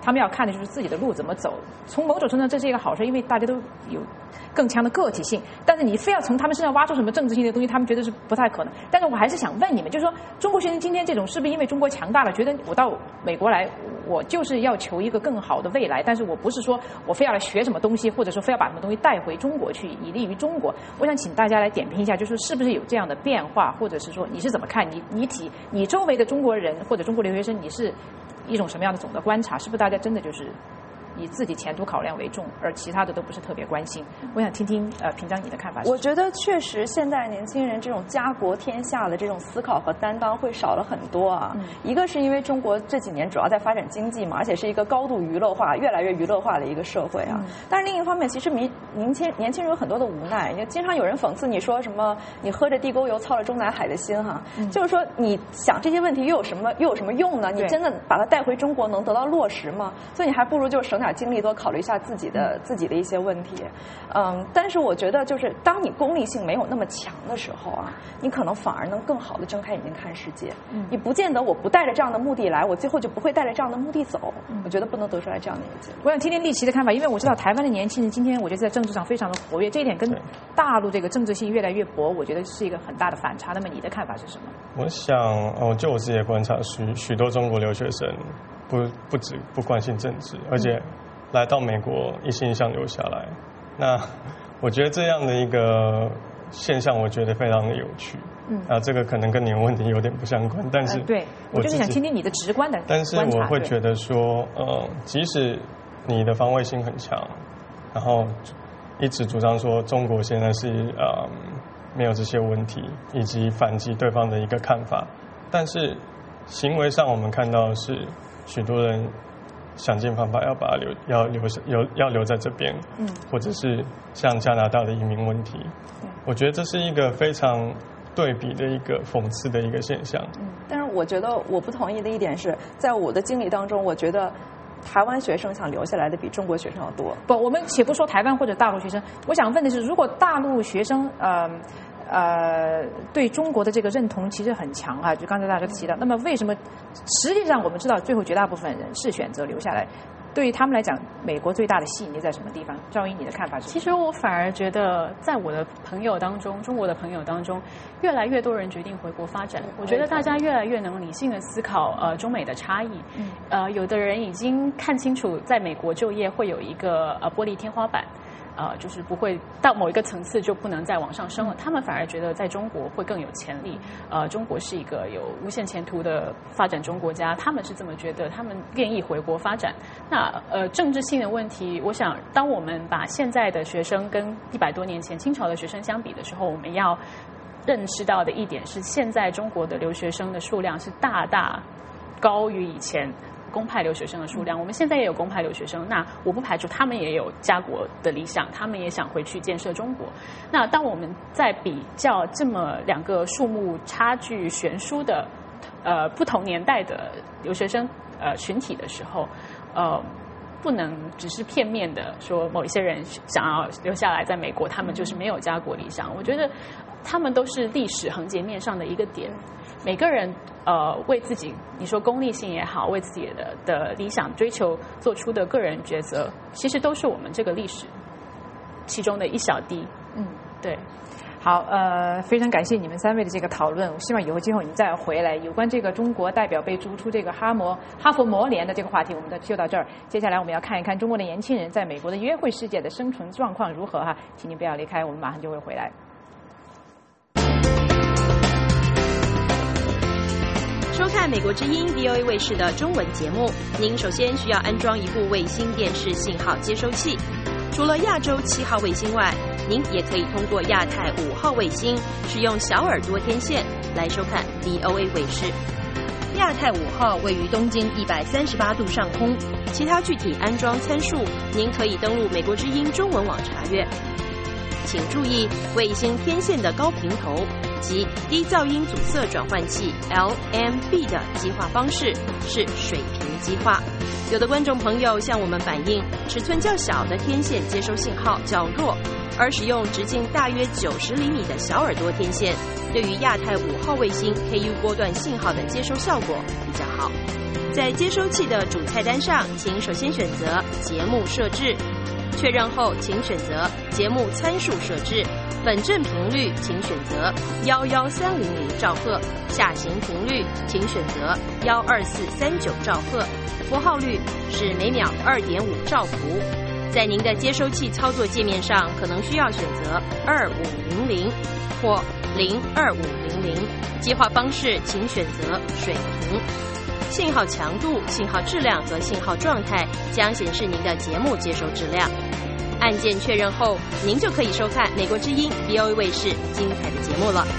他们要看的就是自己的路怎么走。从某种程度上，这是一个好事，因为大家都有更强的个体性。但是你非要从他们身上挖出什么政治性的东西，他们觉得是不太可能。但是我还是想问你们，就是说，中国学生今天这种是不是因为中国强大了，觉得我到美国来，我就是要求一个更好的未来，但是我不是说我非要来学什么东西，或者说非要把什么东西带回中国去，以利于中国。我想请大家来点评一下，就是是不是有这样的变化，或者是说你是怎么看？你你体你周围的中国人或者中国留学生，你是一种什么样的总的观察？是不是大家真的就是以自己前途考量为重，而其他的都不是特别关心？我想听听呃平章你的看法。 我觉得确实现在年轻人这种家国天下的这种思考和担当会少了很多啊。嗯、一个是因为中国这几年主要在发展经济嘛，而且是一个高度娱乐化、越来越娱乐化的一个社会啊。嗯、但是另一方面，其实民年轻年轻人有很多的无奈，也经常有人讽刺你说什么你喝着地沟油操了中南海的心哈，嗯、就是说你想这些问题又有什么又有什么用呢？你真的把它带回中国能得到落实吗？所以你还不如就省点精力多考虑一下自己的、嗯、自己的一些问题。嗯，但是我觉得就是当你功利性没有那么强的时候啊，你可能反而能更好的睁开眼睛看世界。嗯，你不见得我不带着这样的目的来，我最后就不会带着这样的目的走。嗯、我觉得不能得出来这样的一个结论。 我想听听丽琪的看法，因为我知道台湾的年轻人今天我觉得在政治上非常的活跃，这一点跟大陆这个政治性越来越薄，我觉得是一个很大的反差。那么你的看法是什么？ 我想，哦，就我自己的观察，许许多中国留学生不不止不关心政治，而且来到美国一心想留下来。那我觉得这样的一个现象，我觉得非常的有趣。嗯，啊，这个可能跟你的问题有点不相关，但是、呃、 对我就是想听听你的直观的但是我会觉得说，呃，即使你的防卫心很强，然后一直主张说中国现在是呃没有这些问题，以及反击对方的一个看法，但是行为上我们看到的是许多人想尽办法要把它留要留留要留在这边，嗯，或者是像加拿大的移民问题，嗯、我觉得这是一个非常对比的一个讽刺的一个现象。 嗯，但是我觉得我不同意的一点是在我的经历当中，我觉得台湾学生想留下来的比中国学生要多。 不，我们且不说台湾或者大陆学生，我想问的是，如果大陆学生呃呃对中国的这个认同其实很强啊，就刚才大家提到，那么为什么实际上我们知道最后绝大部分人是选择留下来？对于他们来讲，美国最大的吸引力在什么地方？赵英，你的看法是？ 其实我反而觉得，在我的朋友当中，中国的朋友当中，越来越多人决定回国发展。我觉得大家越来越能理性的思考呃中美的差异。嗯、呃，有的人已经看清楚，在美国就业会有一个呃玻璃天花板。呃，就是不会到某一个层次就不能再往上升了。他们反而觉得在中国会更有潜力。呃，中国是一个有无限前途的发展中国家，他们是这么觉得，他们愿意回国发展。那呃，政治性的问题，我想，当我们把现在的学生跟一百多年前清朝的学生相比的时候，我们要认识到的一点是，现在中国的留学生的数量是大大高于以前公派留学生的数量。我们现在也有公派留学生，那我不排除他们也有家国的理想，他们也想回去建设中国。那当我们在比较这么两个数目差距悬殊的呃不同年代的留学生呃群体的时候，呃不能只是片面的说某一些人想要留下来在美国，他们就是没有家国理想。我觉得他们都是历史横截面上的一个点。每个人呃为自己，你说功利性也好，为自己的的理想追求做出的个人抉择，其实都是我们这个历史其中的一小滴。嗯，对。 好，呃，非常感谢你们三位的这个讨论。我希望以后今后你们再回来，有关这个中国代表被逐出这个哈摩哈佛摩联的这个话题，我们就到这儿。接下来我们要看一看中国的年轻人在美国的约会世界的生存状况如何哈，请您不要离开，我们马上就会回来。 收看美国之音 V O A 卫视的中文节目，您首先需要安装一部卫星电视信号接收器。除了亚洲七号卫星外，您也可以通过亚太五号卫星使用小耳朵天线来收看 V O A 卫视。亚太五号位于东经一百三十八度上空，其他具体安装参数您可以登录美国之音中文网查阅。请注意，卫星天线的高频头及低噪音阻塞转换器 L M B 的极化方式是水平极化。有的观众朋友向我们反映，尺寸较小的天线接收信号较弱，而使用直径大约九十厘米的小耳朵天线，对于亚太五号卫星 K U 波段信号的接收效果比较好。 好。在接收器的主菜单上，请首先选择节目设置，确认后请选择节目参数设置。本振频率请选择一一三零零兆赫，下行频率请选择一二四三九兆赫，符号率是每秒二点五兆伏。在您的接收器操作界面上，可能需要选择二五零零或零二五零零，接话方式请选择水平。信号强度、信号质量和信号状态将显示您的节目接收质量。按键确认后，您就可以收看美国之音 V O A 卫视精彩的节目了。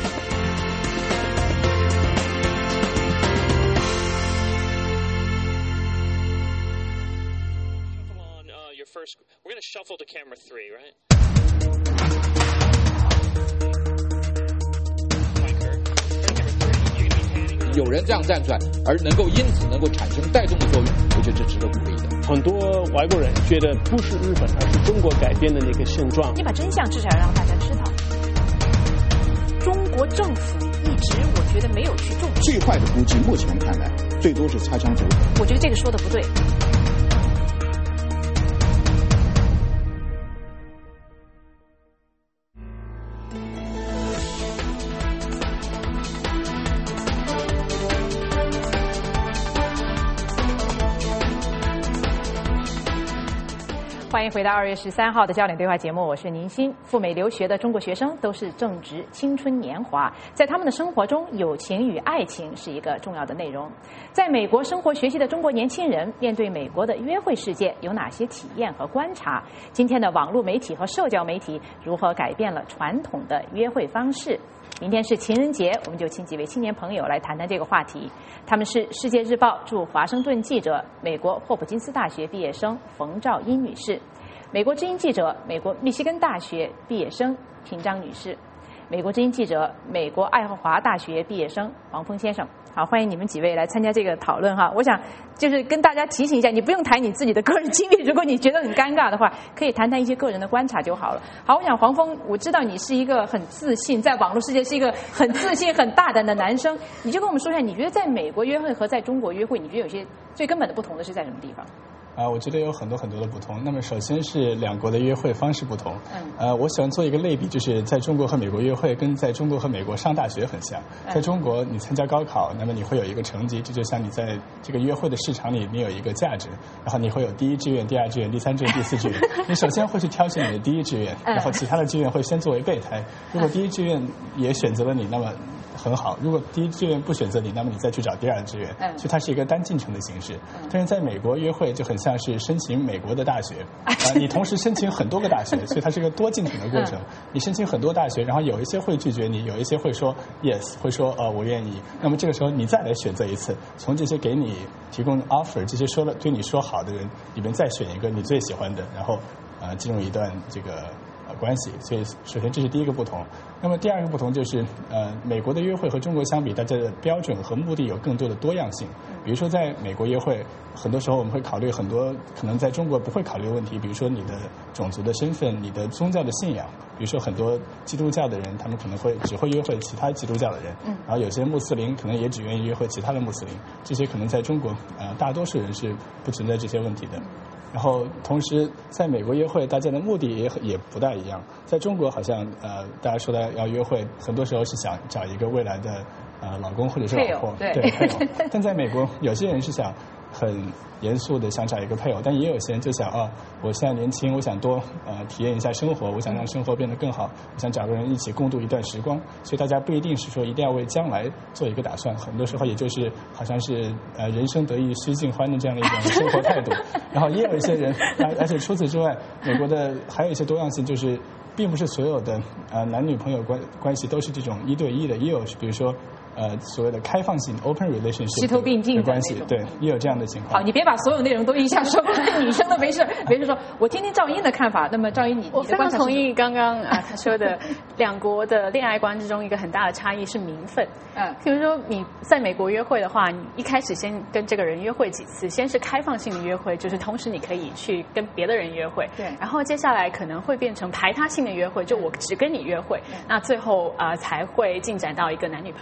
有人这样站出来，而能够因此能够产生带动的作用，我觉得这值得鼓励的。 很多外国人觉得不是日本，而是中国改变的那个现状。 你把真相至少要让大家知道。中国政府一直我觉得没有去重视。 最坏的估计，目前看来最多是擦枪走火。 我觉得这个说的不对。欢迎回到二月十三号的焦点对话节目，我是宁欣。赴美留学的中国学生都是正值青春年华，在他们的生活中，友情与爱情是一个重要的内容。在美国生活学习的中国年轻人，面对美国的约会世界有哪些体验和观察？今天的网络媒体和社交媒体如何改变了传统的约会方式？明天是情人节，我们就请几位青年朋友来谈谈这个话题。他们是《世界日报》驻华盛顿记者、美国霍普金斯大学毕业生冯兆英女士，美国之音记者、美国密西根大学毕业生平章女士，美国之音记者、美国爱荷华大学毕业生王峰先生。好，欢迎你们几位来参加这个讨论哈。我想就是跟大家提醒一下，你不用谈你自己的个人经历，如果你觉得很尴尬的话，可以谈谈一些个人的观察就好了。好，我想黄峰，我知道你是一个很自信，在网络世界是一个很自信、很大胆的男生，你就跟我们说一下，你觉得在美国约会和在中国约会，你觉得有些最根本的不同的是在什么地方？ 啊，我觉得有很多很多的不同。那么首先是两国的约会方式不同。嗯。呃，我喜欢做一个类比，就是在中国和美国约会，跟在中国和美国上大学很像。在中国，你参加高考，那么你会有一个成绩，这就像你在这个约会的市场里，你有一个价值。然后你会有第一志愿、第二志愿、第三志愿、第四志愿。你首先会去挑选你的第一志愿，然后其他的志愿会先作为备胎。如果第一志愿也选择了你，那么很好。如果第一志愿不选择你，那么你再去找第二志愿。嗯。所以它是一个单进程的形式。嗯。但是在美国约会就很像是申请美国的大学，啊、呃，你同时申请很多个大学，所以它是一个多进程的过程。嗯、你申请很多大学，然后有一些会拒绝你，有一些会说 yes， 会说呃我愿意。那么这个时候你再来选择一次，从这些给你提供 offer 这些说了对你说好的人里面再选一个你最喜欢的，然后呃进入一段这个。关系，所以首先这是第一个不同。那么第二个不同就是，呃，美国的约会和中国相比，大家的标准和目的有更多的多样性。比如说，在美国约会，很多时候我们会考虑很多可能在中国不会考虑的问题，比如说你的种族的身份、你的宗教的信仰。比如说很多基督教的人，他们可能会只会约会其他基督教的人，然后有些穆斯林可能也只愿意约会其他的穆斯林。这些可能在中国，呃，大多数人是不存在这些问题的。然后，同时在美国约会，大家的目的也也不大一样。在中国，好像呃，大家说的要约会，很多时候是想找一个未来的呃老公或者是老婆，对配偶。但在美国，有些人是想很严肃的想找一个配偶，但也有些人就想啊，我现在年轻，我想多呃体验一下生活，我想让生活变得更好，我想找个人一起共度一段时光。所以大家不一定是说一定要为将来做一个打算，很多时候也就是好像是呃人生得意须尽欢的这样的一种生活态度。然后也有一些人，而且除此之外，美国的还有一些多样性，就是并不是所有的呃男女朋友关关系都是这种一对一的，也有比如说。呃，所谓的开放性 （open relationship） 齐头并进的关系，对，也有这样的情况。 好，你别把所有内容都一下说，女生的没事没事说。我听听赵英的看法。那么赵英，你我非常同意刚刚啊他说的，两国的恋爱观之中一个很大的差异是名分。嗯，比如说你在美国约会的话，你一开始先跟这个人约会几次，先是开放性的约会，就是同时你可以去跟别的人约会。对，然后接下来可能会变成排他性的约会，就我只跟你约会，那最后啊、呃、才会进展到一个男女朋友的关系。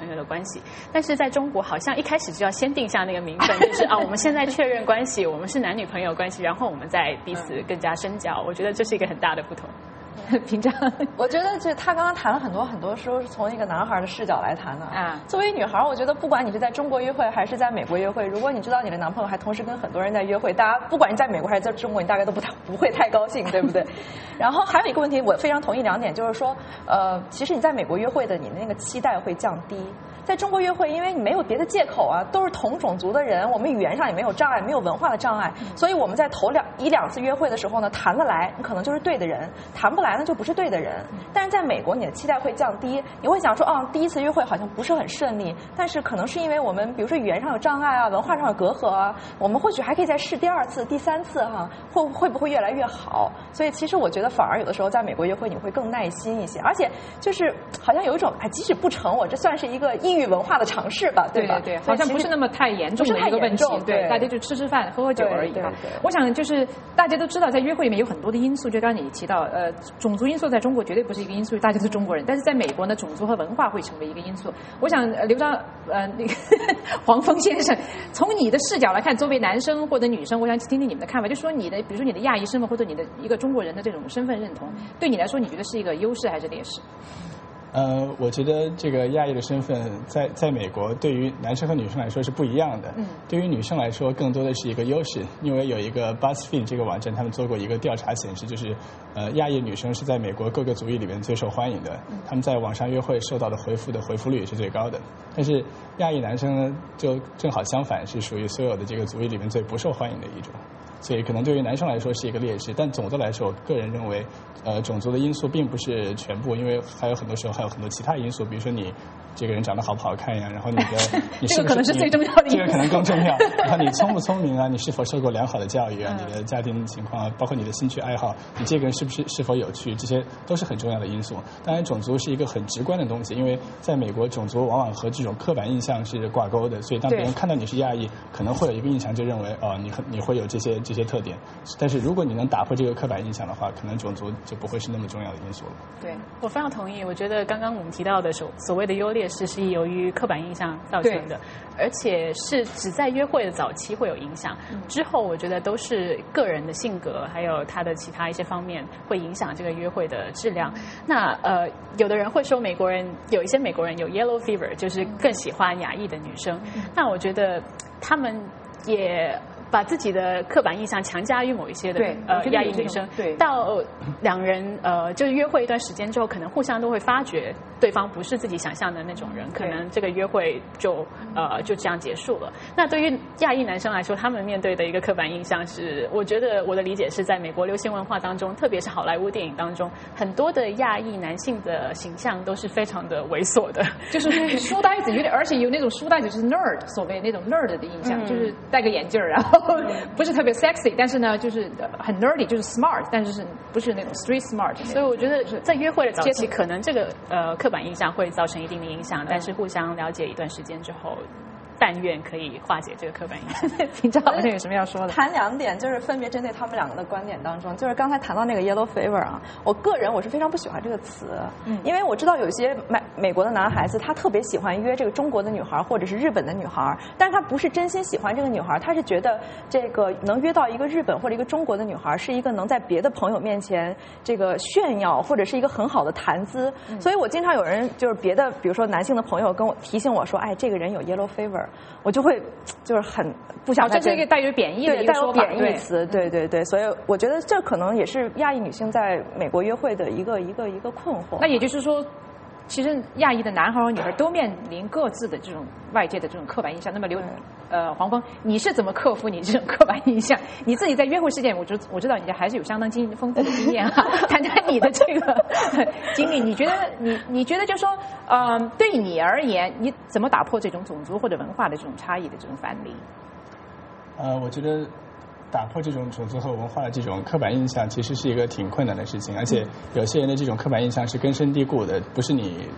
系。但是在中国，好像一开始就要先定下那个名分，就是啊，我们现在确认关系，我们是男女朋友关系，然后我们再彼此更加深交。我觉得这是一个很大的不同。平常， 我觉得这他刚刚谈了很多，很多时候是从一个男孩的视角来谈的啊。作为女孩，我觉得不管你是在中国约会还是在美国约会，如果你知道你的男朋友还同时跟很多人在约会，大家不管你在美国还是在中国，你大概都不太不会太高兴，对不对？然后还有一个问题，我非常同意两点，就是说，呃，其实你在美国约会的，你的那个期待会降低。在中国约会，因为你没有别的借口啊，都是同种族的人，我们语言上也没有障碍，没有文化的障碍，所以我们在头两一两次约会的时候呢，谈得来，你可能就是对的人；谈不来呢，就不是对的人。但是在美国，你的期待会降低，你会想说，啊，第一次约会好像不是很顺利，但是可能是因为我们，比如说语言上有障碍啊，文化上有隔阂啊，我们或许还可以再试第二次、第三次哈、啊，会会不会越来越好？所以其实我觉得，反而有的时候在美国约会，你会更耐心一些，而且就是好像有一种，哎，即使不成，我这算是一个异域文化的尝试吧，对吧？ 对对，好像不是那么太严重的一个问题，对，大家就吃吃饭、喝喝酒而已哈。我想就是大家都知道，在约会里面有很多的因素，就刚刚你提到，呃，种族因素在中国绝对不是一个因素，大家都是中国人，但是在美国呢，种族和文化会成为一个因素。我想刘章呃那个黄峰先生，从你的视角来看，作为男生或者女生，我想听听你们的看法，就说你的，比如说你的亚裔身份或者你的一个中国人的这种身份认同，对你来说，你觉得是一个优势还是劣势？ 呃，我觉得这个亚裔的身份在在美国对于男生和女生来说是不一样的。嗯，对于女生来说更多的是一个优势，因为有一个 BuzzFeed 这个网站，他们做过一个调查显示，就是呃亚裔女生是在美国各个族裔里面最受欢迎的，他们在网上约会受到的回复的回复率也是最高的。但是亚裔男生呢，就正好相反，是属于所有的这个族裔里面最不受欢迎的一种。所以可能对于男生来说是一个劣势，但总的来说，我个人认为，呃，种族的因素并不是全部，因为还有很多时候还有很多其他因素，比如说你这个人长得好不好看呀，然后你的你是不是这个可能是最重要的因素， 这个可能更重要。然后你聪不聪明啊，你是否受过良好的教育啊，你的家庭情况啊，包括你的兴趣爱好，你这个人是不是是否有趣，这些都是很重要的因素。当然，种族是一个很直观的东西，因为在美国，种族往往和这种刻板印象是挂钩的，所以当别人看到你是亚裔，可能会有一个印象，就认为哦，你你会有这些这些特点。但是如果你能打破这个刻板印象的话，可能种族就不会是那么重要的因素了。 对，我非常同意。我觉得刚刚我们提到的所所谓的优劣势是由于刻板印象造成的，而且是只在约会的早期会有影响，嗯、之后我觉得都是个人的性格还有他的其他一些方面会影响这个约会的质量。那呃，有的人会说美国人有一些美国人有 yellow fever， 就是更喜欢亚裔的女生。嗯、那我觉得他们也把自己的刻板印象强加于某一些的呃亚裔女生，对，到两人呃就是约会一段时间之后，可能互相都会发觉对方不是自己想象的那种人，可能这个约会就呃就这样结束了。那对于亚裔男生来说，他们面对的一个刻板印象是，我觉得我的理解是在美国流行文化当中，特别是好莱坞电影当中，很多的亚裔男性的形象都是非常的猥琐的，就是书呆子，有点而且有那种书呆子就是 nerd， 所谓那种 nerd 的印象，嗯、就是戴个眼镜然后。不是特别 sexy， 但是呢，就是很 nerdy， 就是 smart， 但是是不是那种 street smart。所以我觉得在约会的早期，可能这个呃刻板印象会造成一定的影响，但是互相了解一段时间之后，但愿可以化解这个刻板印象。听着好像有什么要说的？ 谈两点，就是分别针对他们两个的观点当中，就是刚才谈到那个 yellow fever 啊，我个人我是非常不喜欢这个词，嗯，因为我知道有些美美国的男孩子他特别喜欢约这个中国的女孩或者是日本的女孩，但是他不是真心喜欢这个女孩，他是觉得这个能约到一个日本或者一个中国的女孩是一个能在别的朋友面前这个炫耀或者是一个很好的谈资，嗯、所以我经常有人就是别的比如说男性的朋友跟我提醒我说，哎，这个人有 yellow fever。我就会就是很不想、哦， 这是一个带有贬义的一个说法， 带有贬义词，对对对，所以我觉得这可能也是亚裔女性在美国约会的一个一个一个困惑。 那也就是说，其实亚裔的男孩和女孩都面临各自的这种外界的这种刻板印象。那么刘呃黄峰，你是怎么克服你这种刻板印象？你自己在约会事件，我知我知道你还是有相当经丰富的经验哈、啊，谈谈你的这个经历。你觉得你你觉得就是说，呃，对你而言，你怎么打破这种种族或者文化的这种差异的这种藩篱？ 呃，我觉得打破这种种族和文化的这种刻板印象，其实是一个挺困难的事情，而且有些人的这种刻板印象是根深蒂固的，不是你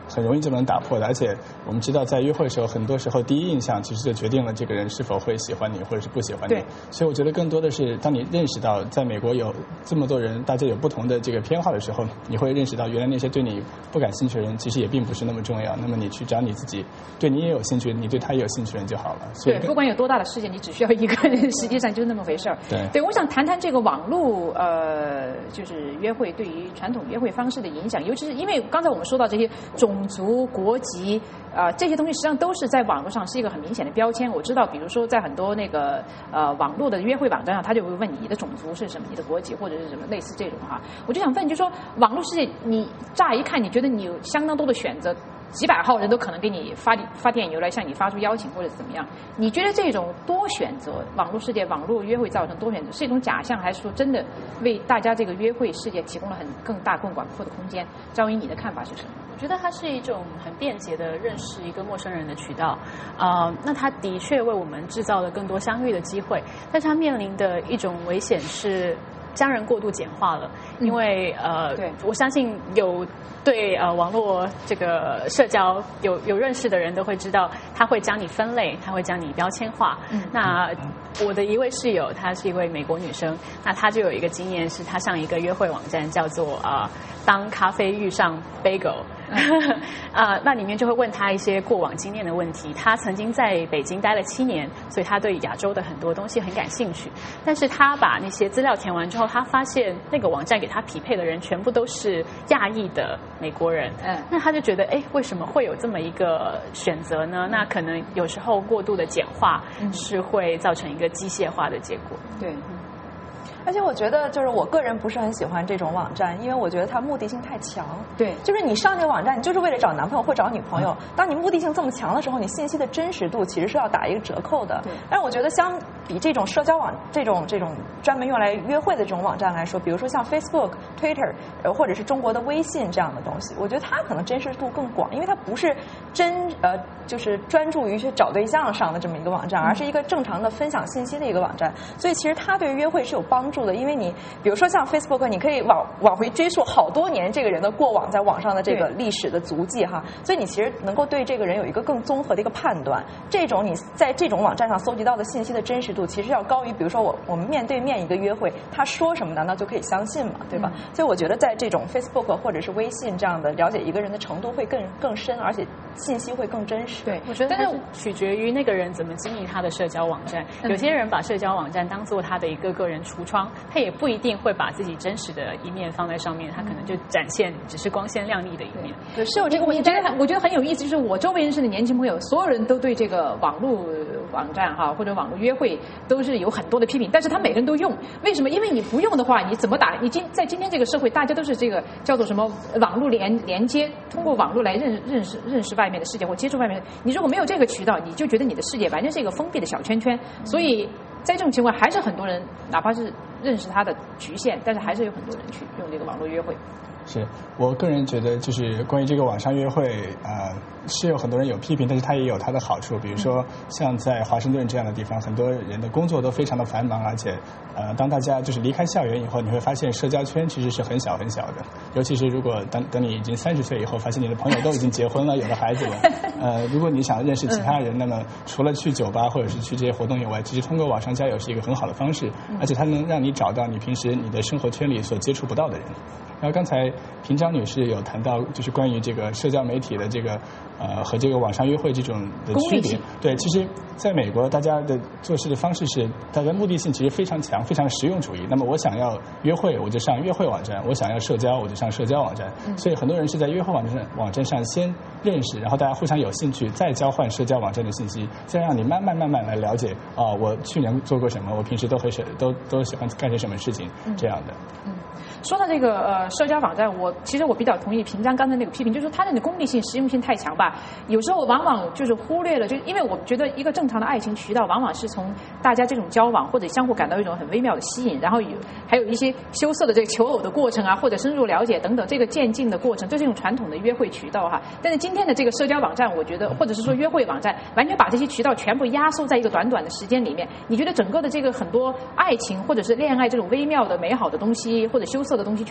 很容易就能打破的。而且我们知道，在约会的时候，很多时候第一印象其实就决定了这个人是否会喜欢你，或者是不喜欢你。 对。 所以我觉得更多的是，当你认识到在美国有这么多人，大家有不同的这个偏好的时候，你会认识到原来那些对你不感兴趣的人，其实也并不是那么重要。那么你去找你自己对你也有兴趣，你对他也有兴趣的人就好了。所以对，不管有多大的事件，你只需要一个人，实际上就是那么回事儿。 对。 对，我想谈谈这个网络呃，就是约会对于传统约会方式的影响，尤其是因为刚才我们说到这些种族、国籍啊、呃、这些东西，实际上都是在网络上是一个很明显的标签。我知道，比如说在很多那个呃网络的约会网站上，他就会问你的种族是什么，你的国籍或者是什么类似这种哈。我就想问，就说网络世界，你乍一看，你觉得你有相当多的选择。几百号人都可能给你发发电邮来向你发出邀请或者怎么样？你觉得这种多选择网络世界、网络约会造成多选择是一种假象，还是说真的为大家这个约会世界提供了很更大、更广阔的空间？赵云，你的看法是什么？ 我觉得它是一种很便捷的认识一个陌生人的渠道，呃，那它的确为我们制造了更多相遇的机会，但是它面临的一种危险是将人过度简化了，因为呃，对，我相信有对呃网络这个社交有有认识的人都会知道，他会将你分类，他会将你标签化。嗯、那我的一位室友，她是一位美国女生，那她就有一个经验，是她上一个约会网站叫做啊、呃，当咖啡遇上 bagel。啊、呃，那里面就会问他一些过往经验的问题。他曾经在北京待了七年，所以他对亚洲的很多东西很感兴趣。但是他把那些资料填完之后，他发现那个网站给他匹配的人全部都是亚裔的美国人。嗯，那他就觉得，哎，为什么会有这么一个选择呢？那可能有时候过度的简化是会造成一个机械化的结果。 对。 而且我觉得，就是我个人不是很喜欢这种网站，因为我觉得它目的性太强。 对， 就是你上这个网站，你就是为了找男朋友或找女朋友。当你目的性这么强的时候，你信息的真实度其实是要打一个折扣的。对。但是我觉得，相比这种社交网、这种这种专门用来约会的这种网站来说，比如说像 Facebook、Twitter， 呃，或者是中国的微信这样的东西，我觉得它可能真实度更广，因为它不是真呃，就是专注于去找对象上的这么一个网站，而是一个正常的分享信息的一个网站。所以其实它对于约会是有帮助的，因为你比如说像 Facebook， 你可以往往回追溯好多年这个人的过往在网上的这个历史的足迹哈，所以你其实能够对这个人有一个更综合的一个判断。这种你在这种网站上搜集到的信息的真实度，其实要高于比如说我我们面对面一个约会，他说什么难道就可以相信吗？对吧？嗯、所以我觉得在这种 Facebook 或者是微信这样的了解一个人的程度会更更深，而且信息会更真实。 对，我觉得但是取决于那个人怎么经营他的社交网站。嗯、有些人把社交网站当做他的一个个人橱窗，他也不一定会把自己真实的一面放在上面，他可能就展现只是光鲜亮丽的一面。 对，是有这个问题。但是我觉得很有意思，就是我周围认识的年轻朋友，所有人都对这个网络网站哈或者网络约会都是有很多的批评，但是他每个人都用。为什么？因为你不用的话，你怎么打？你今在今天这个社会，大家都是这个叫做什么网络连连接，通过网络来认认识认识外面的世界或接触外面的。你如果没有这个渠道，你就觉得你的世界完全是一个封闭的小圈圈。所以在这种情况，还是很多人哪怕是认识它的局限，但是还是有很多人去用这个网络约会。 是我个人觉得，就是关于这个网上约会，呃，是有很多人有批评，但是它也有它的好处。比如说，像在华盛顿这样的地方，很多人的工作都非常的繁忙，而且，呃，当大家就是离开校园以后，你会发现社交圈其实是很小很小的。尤其是如果等等你已经三十岁以后，发现你的朋友都已经结婚了，有了孩子了，呃，如果你想认识其他人，那么除了去酒吧或者是去这些活动以外，其实通过网上交友是一个很好的方式，而且它能让你找到你平时你的生活圈里所接触不到的人。然后刚才平章女士有谈到，就是关于这个社交媒体的这个呃和这个网上约会这种的区别。对，其实在美国大家的做事的方式是，大家目的性其实非常强，非常的实用主义。那么我想要约会，我就上约会网站；我想要社交，我就上社交网站。嗯、所以很多人是在约会网站网站上先认识，然后大家互相有兴趣，再交换社交网站的信息，再让你慢慢慢慢来了解啊、哦，我去年做过什么，我平时都会是都都喜欢干些什么事情，嗯、这样的。 嗯。说到这个呃社交网站，我其实我比较同意平章刚才那个批评，就是说它的功利性、实用性太强吧。有时候往往就是忽略了，就因为我觉得一个正常的爱情渠道，往往是从大家这种交往或者相互感到一种很微妙的吸引，然后有还有一些羞涩的这个求偶的过程啊，或者深入了解等等，这个渐进的过程，这是一种传统的约会渠道哈。但是今天的这个社交网站，我觉得或者是说约会网站，完全把这些渠道全部压缩在一个短短的时间里面。你觉得整个的这个很多爱情或者是恋爱这种微妙的美好的东西，或者羞涩的东西，全部都没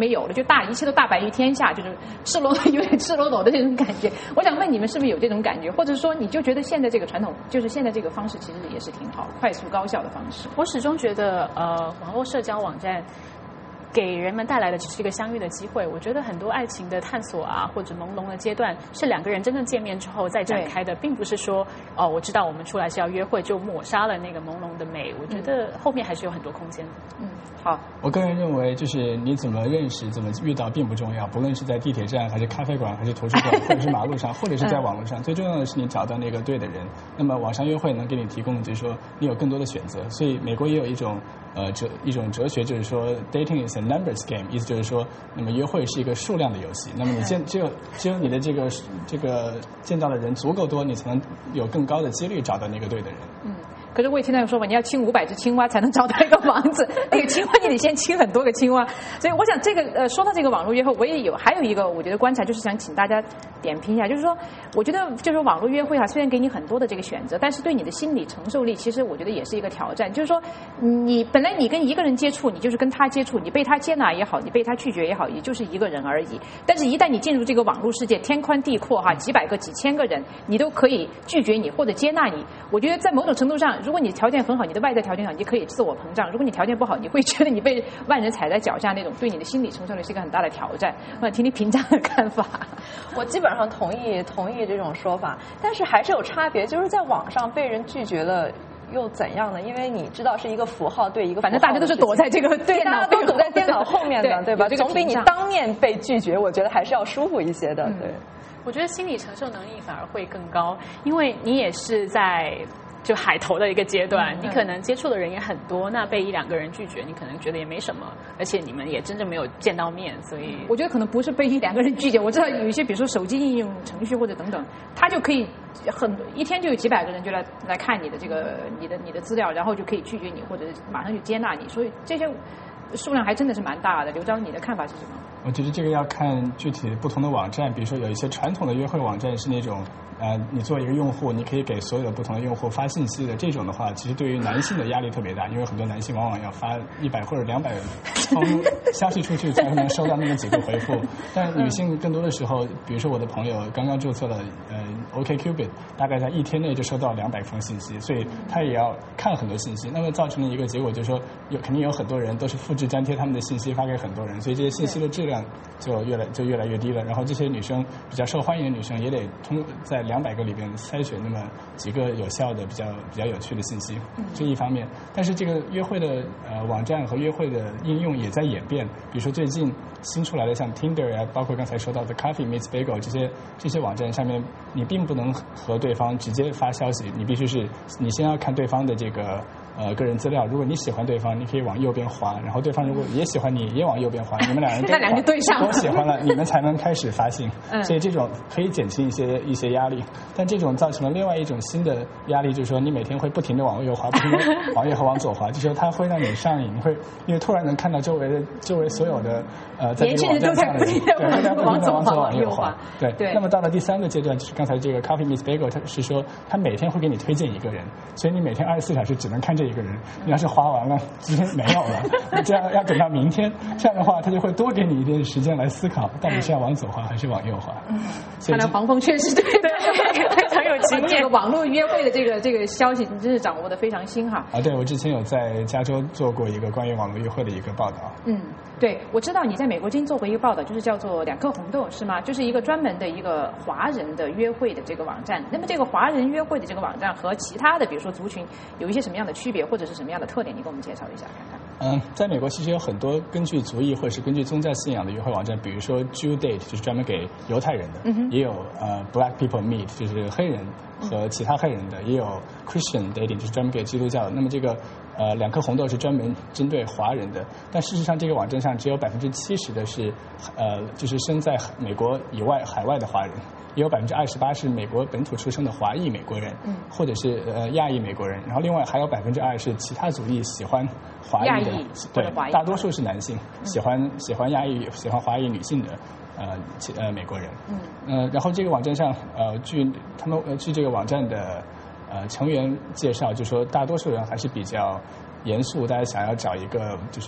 没有了，就大一切都大白于天下，就是赤裸有点赤裸裸的这种感觉。我想问你们是不是有这种感觉，或者说你就觉得现在这个传统，就是现在这个方式其实也是挺好，快速高效的方式？ 我始终觉得，呃，网络社交网站给人们带来的只是一个相遇的机会。我觉得很多爱情的探索啊，或者朦胧的阶段，是两个人真正见面之后再展开的，并不是说哦，我知道我们出来是要约会，就抹杀了那个朦胧的美。我觉得后面还是有很多空间的。嗯， 好。 我个人认为，就是你怎么认识、怎么遇到并不重要，不论是在地铁站，还是咖啡馆，还是图书馆，或者是马路上，或者是在网络上，最重要的是你找到那个对的人。那么网上约会能给你提供的就是说你有更多的选择。所以美国也有一种呃哲一种哲学，就是说 dating is a numbers game， 意思就是说，那么约会是一个数量的游戏。那么你见只有只有你的这个这个见到的人足够多，你才能有更高的几率找到那个对的人。 嗯。可是我也听到有说法，你要亲五百只青蛙才能找到一个王子，那个青蛙你得先亲很多个青蛙。所以我想这个呃，说到这个网络约会，我也有还有一个我觉得观察，就是想请大家点评一下，就是说，我觉得就是网络约会哈，虽然给你很多的这个选择，但是对你的心理承受力，其实我觉得也是一个挑战。就是说，你本来你跟一个人接触，你就是跟他接触，你被他接纳也好，你被他拒绝也好，也就是一个人而已。但是，一旦你进入这个网络世界，天宽地阔哈，几百个、几千个人，你都可以拒绝你或者接纳你。我觉得在某种程度上，如果你条件很好，你的外在条件好，你就可以自我膨胀；如果你条件不好，你会觉得你被万人踩在脚下，那种对你的心理承受力是一个很大的挑战。我想听听平常的看法。 我基本上同意同意这种说法，但是还是有差别，就是在网上被人拒绝了。又怎样呢？因为你知道是一个符号对一个符号， 反正大家都是躲在这个对，大家都躲在电脑后面的，对吧？ 这个总比你当面被拒绝，我觉得还是要舒服一些的。 嗯、 对， 我觉得心理承受能力反而会更高，因为你也是在就海投的一个阶段，嗯、你可能接触的人也很多，那被一两个人拒绝，你可能觉得也没什么，而且你们也真正没有见到面，所以我觉得可能不是被一两个人拒绝。我知道有一些，比如说手机应用程序或者等等，它就可以很一天就有几百个人就来来看你的这个你的你的资料，然后就可以拒绝你或者马上就接纳你，所以这些数量还真的是蛮大的。刘钊，你的看法是什么？ 我觉得这个要看具体不同的网站，比如说有一些传统的约会网站是那种。呃，你作为一个用户，你可以给所有的不同的用户发信息的这种的话，其实对于男性的压力特别大，因为很多男性往往要发一百或者两百封消息出去才能收到那么几个回复。但女性更多的时候，比如说我的朋友刚刚注册了呃 OkCupid， 大概在一天内就收到两百封信息，所以他也要看很多信息，那么造成了一个结果，就是说有肯定有很多人都是复制粘贴他们的信息发给很多人，所以这些信息的质量就越来就越来越低了。然后这些女生比较受欢迎的女生也得通在两百个里边筛选那么几个有效的、比较比较有趣的信息，这一方面。但是这个约会的呃网站和约会的应用也在演变，比如说最近新出来的像 Tinder 啊，包括刚才说到的 Coffee Meets Bagel 这些这些网站上面，你并不能和对方直接发消息，你必须是你先要看对方的这个。呃，个人资料，如果你喜欢对方，你可以往右边滑，然后对方如果也喜欢你，也往右边滑，你们两人都两个对上都喜欢了，你们才能开始发信。 嗯、 所以这种可以减轻一些一些压力，但这种造成了另外一种新的压力，就是说你每天会不停的往右滑，不停的往右和往左滑，就是说它会让你上瘾，你会因为突然能看到周围的周围所有的呃在这个网站上的人，对，大家不停的往左往右滑，对对。那么到了第三个阶段，就是刚才这个 Coffee Meets Bagel， 它是说它每天会给你推荐一个人，所以你每天二十四小时只能看这一个人，你要是滑完了，今天没有了，你这样要等到明天，这样的话，他就会多给你一点时间来思考，到底是要往左滑还是往右滑。 嗯，看来黄蜂确实对对非常有经验。这个网络约会的这个这个消息，你真是掌握的非常新哈。 啊，对，我之前有在加州做过一个关于网络约会的一个报道。 嗯，对，我知道你在美国之音做过一个报道，就是叫做两颗红豆是吗？就是一个专门的一个华人的约会的这个网站。那么这个华人约会的这个网站和其他的比如说族群有一些什么样的区别，或者是什么样的特点？你给我们介绍一下看看。 嗯，在美国其实有很多根据族裔或者是根据宗教信仰的约会网站，比如说 Jew Date 就是专门给犹太人的，嗯、也有呃 Black People Meet 就是黑人和其他黑人的，也有 Christian Dating 就是专门给基督教的。那么这个呃两颗红豆是专门针对华人的，但事实上这个网站上只有百分之七十的是呃就是身在美国以外海外的华人。也有百分之二十八是美国本土出生的华裔美国人，嗯，或者是呃亚裔美国人，然后另外还有百分之二是其他族裔喜欢华裔的，对，大多数是男性，嗯、喜欢喜欢亚裔喜欢华裔女性的呃呃美国人，嗯，呃，然后这个网站上呃据他们呃据这个网站的呃成员介绍，就说大多数人还是比较严肃，大家想要找一个就是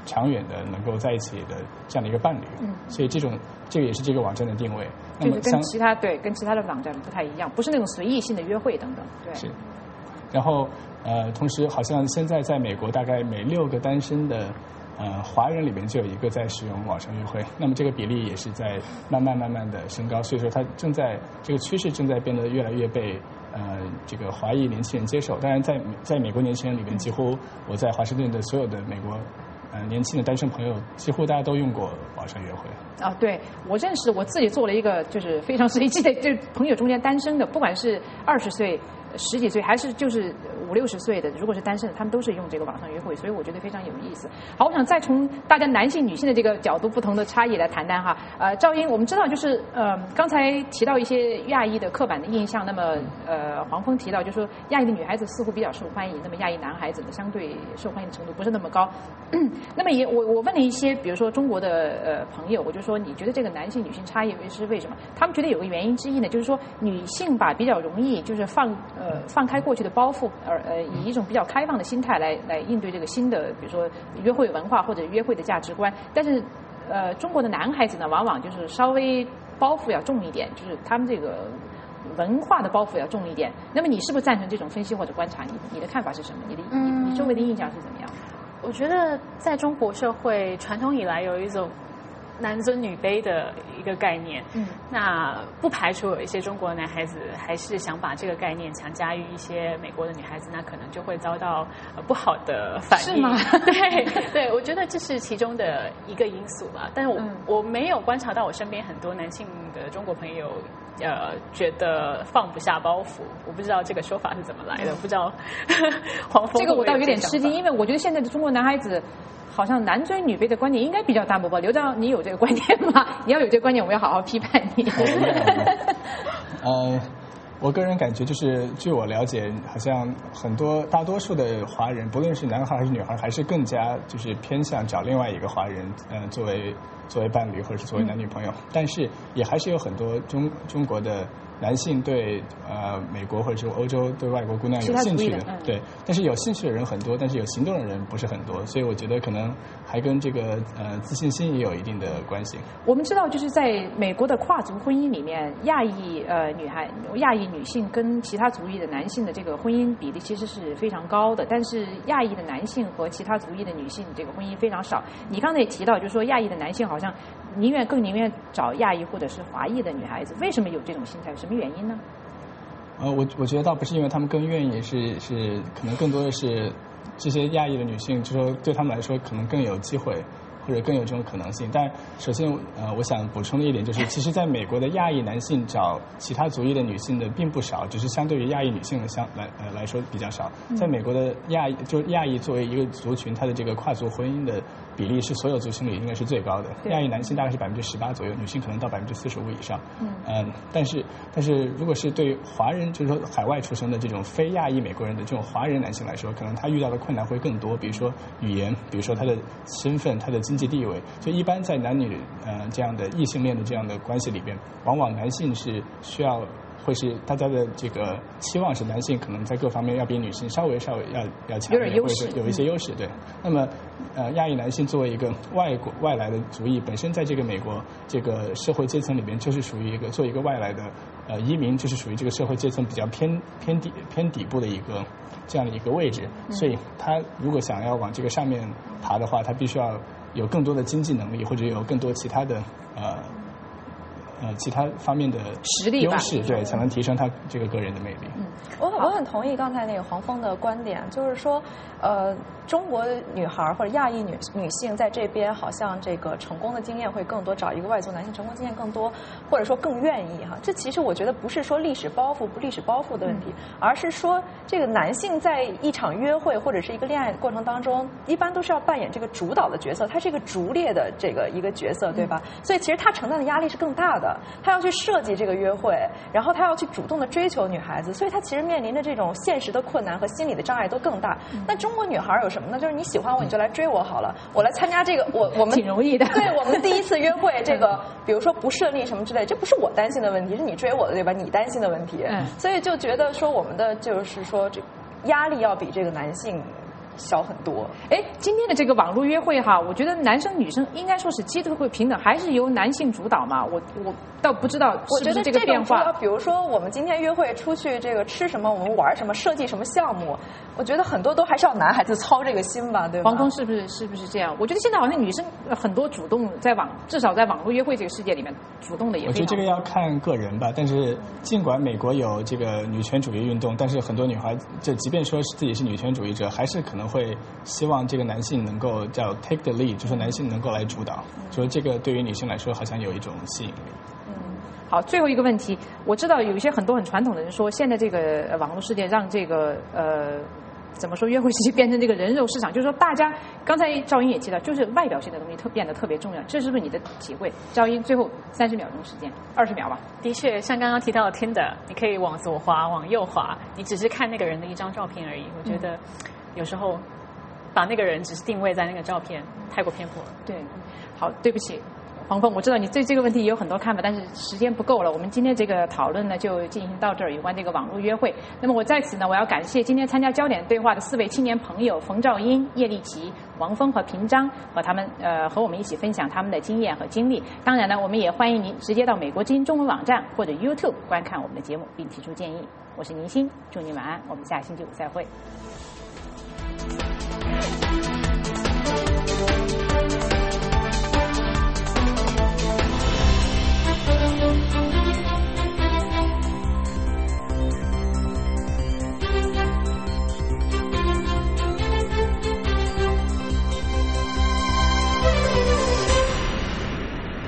长远的能够在一起的这样的一个伴侣。 嗯， 所以这种这个也是这个网站的定位。 就是跟其他对跟其他的网站不太一样，不是那种随意性的约会等等。对。 是。然后呃，同时好像现在在美国，大概每六个单身的呃华人里面就有一个在使用网上约会，那么这个比例也是在慢慢慢慢的升高，所以说它正在这个趋势正在变得越来越被呃这个华裔年轻人接受。当然在在美国年轻人里面，几乎我在华盛顿的所有的美国呃年轻的单身朋友，几乎大家都用过网上约会。 啊，对，我认识我自己做了一个就是非常实际的，就是朋友中间单身的，不管是二十岁、十几岁，还是就是五六十岁的，如果是单身的，他们都是用这个网上约会，所以我觉得非常有意思。好，我想再从大家男性、女性的这个角度不同的差异来谈谈哈。呃，赵英，我们知道就是呃，刚才提到一些亚裔的刻板的印象，那么呃，黄峰提到就是说亚裔的女孩子似乎比较受欢迎，那么亚裔男孩子呢，相对受欢迎程度不是那么高。那么也我我问了一些，比如说中国的呃朋友，我就说你觉得这个男性女性差异是为什么？他们觉得有个原因之一呢，就是说女性吧比较容易就是放呃放开过去的包袱，而呃以一种比较开放的心态来来应对这个新的，比如说约会文化或者约会的价值观。但是呃中国的男孩子呢，往往就是稍微包袱要重一点，就是他们这个文化的包袱要重一点。那么你是不是赞成这种分析或者观察？你你的看法是什么？你的你你周围的印象是怎么样？ 我觉得在中国社会传统以来有一种男尊女卑的一个概念，嗯，那不排除有一些中国的男孩子还是想把这个概念强加于一些美国的女孩子，那可能就会遭到、呃、不好的反应。 是吗？ 对对，我觉得这是其中的一个因素吧。但是我、嗯、我没有观察到我身边很多男性的中国朋友。呃，觉得放不下包袱，我不知道这个说法是怎么来的，嗯、不知道黄峰。 这个我倒有点吃惊，因为我觉得现在的中国男孩子好像男尊女卑的观念应该比较淡薄吧？刘章，你有这个观念吗？你要有这个观念，我要好好批判你。 呃，我个人感觉就是，据我了解，好像很多大多数的华人，不论是男孩还是女孩，还是更加就是偏向找另外一个华人，呃，作为。作为伴侣或者是作为男女朋友，嗯、但是也还是有很多中中国的男性对呃美国或者是欧洲对外国姑娘有兴趣的， 的嗯、 对，但是有兴趣的人很多，但是有行动的人不是很多，所以我觉得可能还跟这个呃自信心也有一定的关系。 我们知道，就是在美国的跨族婚姻里面，亚裔呃女孩、亚裔女性跟其他族裔的男性的这个婚姻比例其实是非常高的，但是亚裔的男性和其他族裔的女性这个婚姻非常少。你刚才也提到，就是说亚裔的男性好像宁愿更宁愿找亚裔或者是华裔的女孩子，为什么有这种心态？什么原因呢？ 呃，我我觉得倒不是因为他们更愿意，是是可能更多的是这些亚裔的女性，就说对他们来说可能更有机会。或者更有这种可能性，但首先，呃，我想补充的一点就是，其实在美国的亚裔男性找其他族裔的女性的并不少，只是相对于亚裔女性的相来呃来说比较少。在美国的亚裔，就亚裔作为一个族群，它的这个跨族婚姻的比例是所有族群里应该是最高的。亚裔男性大概是百分之十八左右，女性可能到百分之四十五以上。嗯，呃，但是但是如果是对华人，就是说海外出生的这种非亚裔美国人的这种华人男性来说，可能他遇到的困难会更多，比如说语言，比如说他的身份，他的经济地位。就一般在男女呃这样的异性恋的这样的关系里边，往往男性是需要会是大家的这个期望是男性可能在各方面要比女性稍微稍微要要强一点，或者是有一些优势。对，那么呃亚裔男性作为一个外国外来的族裔，本身在这个美国这个社会阶层里边就是属于一个作为一个外来的呃移民，就是属于这个社会阶层比较偏偏底偏底部的一个这样的一个位置，所以他如果想要往这个上面爬的话，他必须要有更多的经济能力，或者有更多其他的呃呃其他方面的实力优势，对，才能提升他这个个人的魅力。 嗯，我我很同意刚才那个黄峰的观点，就是说，呃，中国女孩或者亚裔女女性在这边好像这个成功的经验会更多，找一个外族男性成功经验更多，或者说更愿意哈。这其实我觉得不是说历史包袱不历史包袱的问题，嗯、而是说这个男性在一场约会或者是一个恋爱过程当中，一般都是要扮演这个主导的角色，他是一个逐猎的这个一个角色，对吧？嗯、所以其实他承担的压力是更大的，他要去设计这个约会，然后他要去主动的追求女孩子，所以他其实面临的这种现实的困难和心理的障碍都更大。嗯、那中国女孩有什么呢？就是你喜欢我，你就来追我好了，我来参加这个，我我们挺容易的。 对，我们第一次约会，这个比如说不顺利什么之类，这不是我担心的问题，是你追我的，对吧？你担心的问题。嗯，所以就觉得说我们的就是说这压力要比这个男性小很多。 哎，今天的这个网络约会哈，我觉得男生女生应该说是机会平等，还是由男性主导嘛？我我倒不知道是不是这个变化。 比如说我们今天约会出去这个吃什么，我们玩什么，设计什么项目，我觉得很多都还是要男孩子操这个心吧，对吧？ 黄峰是不是是不是这样？我觉得现在好像女生很多主动在网，至少在网络约会这个世界里面，主动的也非常。 我觉得这个要看个人吧，但是尽管美国有这个女权主义运动，但是很多女孩子，就即便说是自己是女权主义者，还是可能会希望这个男性能够叫 take the lead， 就是男性能够来主导，所以这个对于女性来说好像有一种吸引力。 好，最后一个问题，我知道有一些很多很传统的人说，现在这个网络世界让这个呃怎么说约会世界变成这个人肉市场，就是说大家刚才赵英也提到，就是外表性的东西特变得特别重要，这是不是你的体会？赵英，最后三十秒钟时间，二十秒吧。 的确，像刚刚提到的 Tinder， 你可以往左滑，往右滑，你只是看那个人的一张照片而已。我觉得有时候把那个人只是定位在那个照片，太过偏颇了。 对，好，对不起。黄峰，我知道你对这个问题也有很多看法，但是时间不够了。我们今天这个讨论呢，就进行到这儿，有关这个网络约会。那么我在此呢，我要感谢今天参加焦点对话的四位青年朋友：冯兆英、叶丽琪、王峰和平章，和他们呃和我们一起分享他们的经验和经历。当然呢，我们也欢迎您直接到美国之音中文网站或者 YouTube 观看我们的节目，并提出建议。我是宁欣，祝您晚安，我们下星期五再会。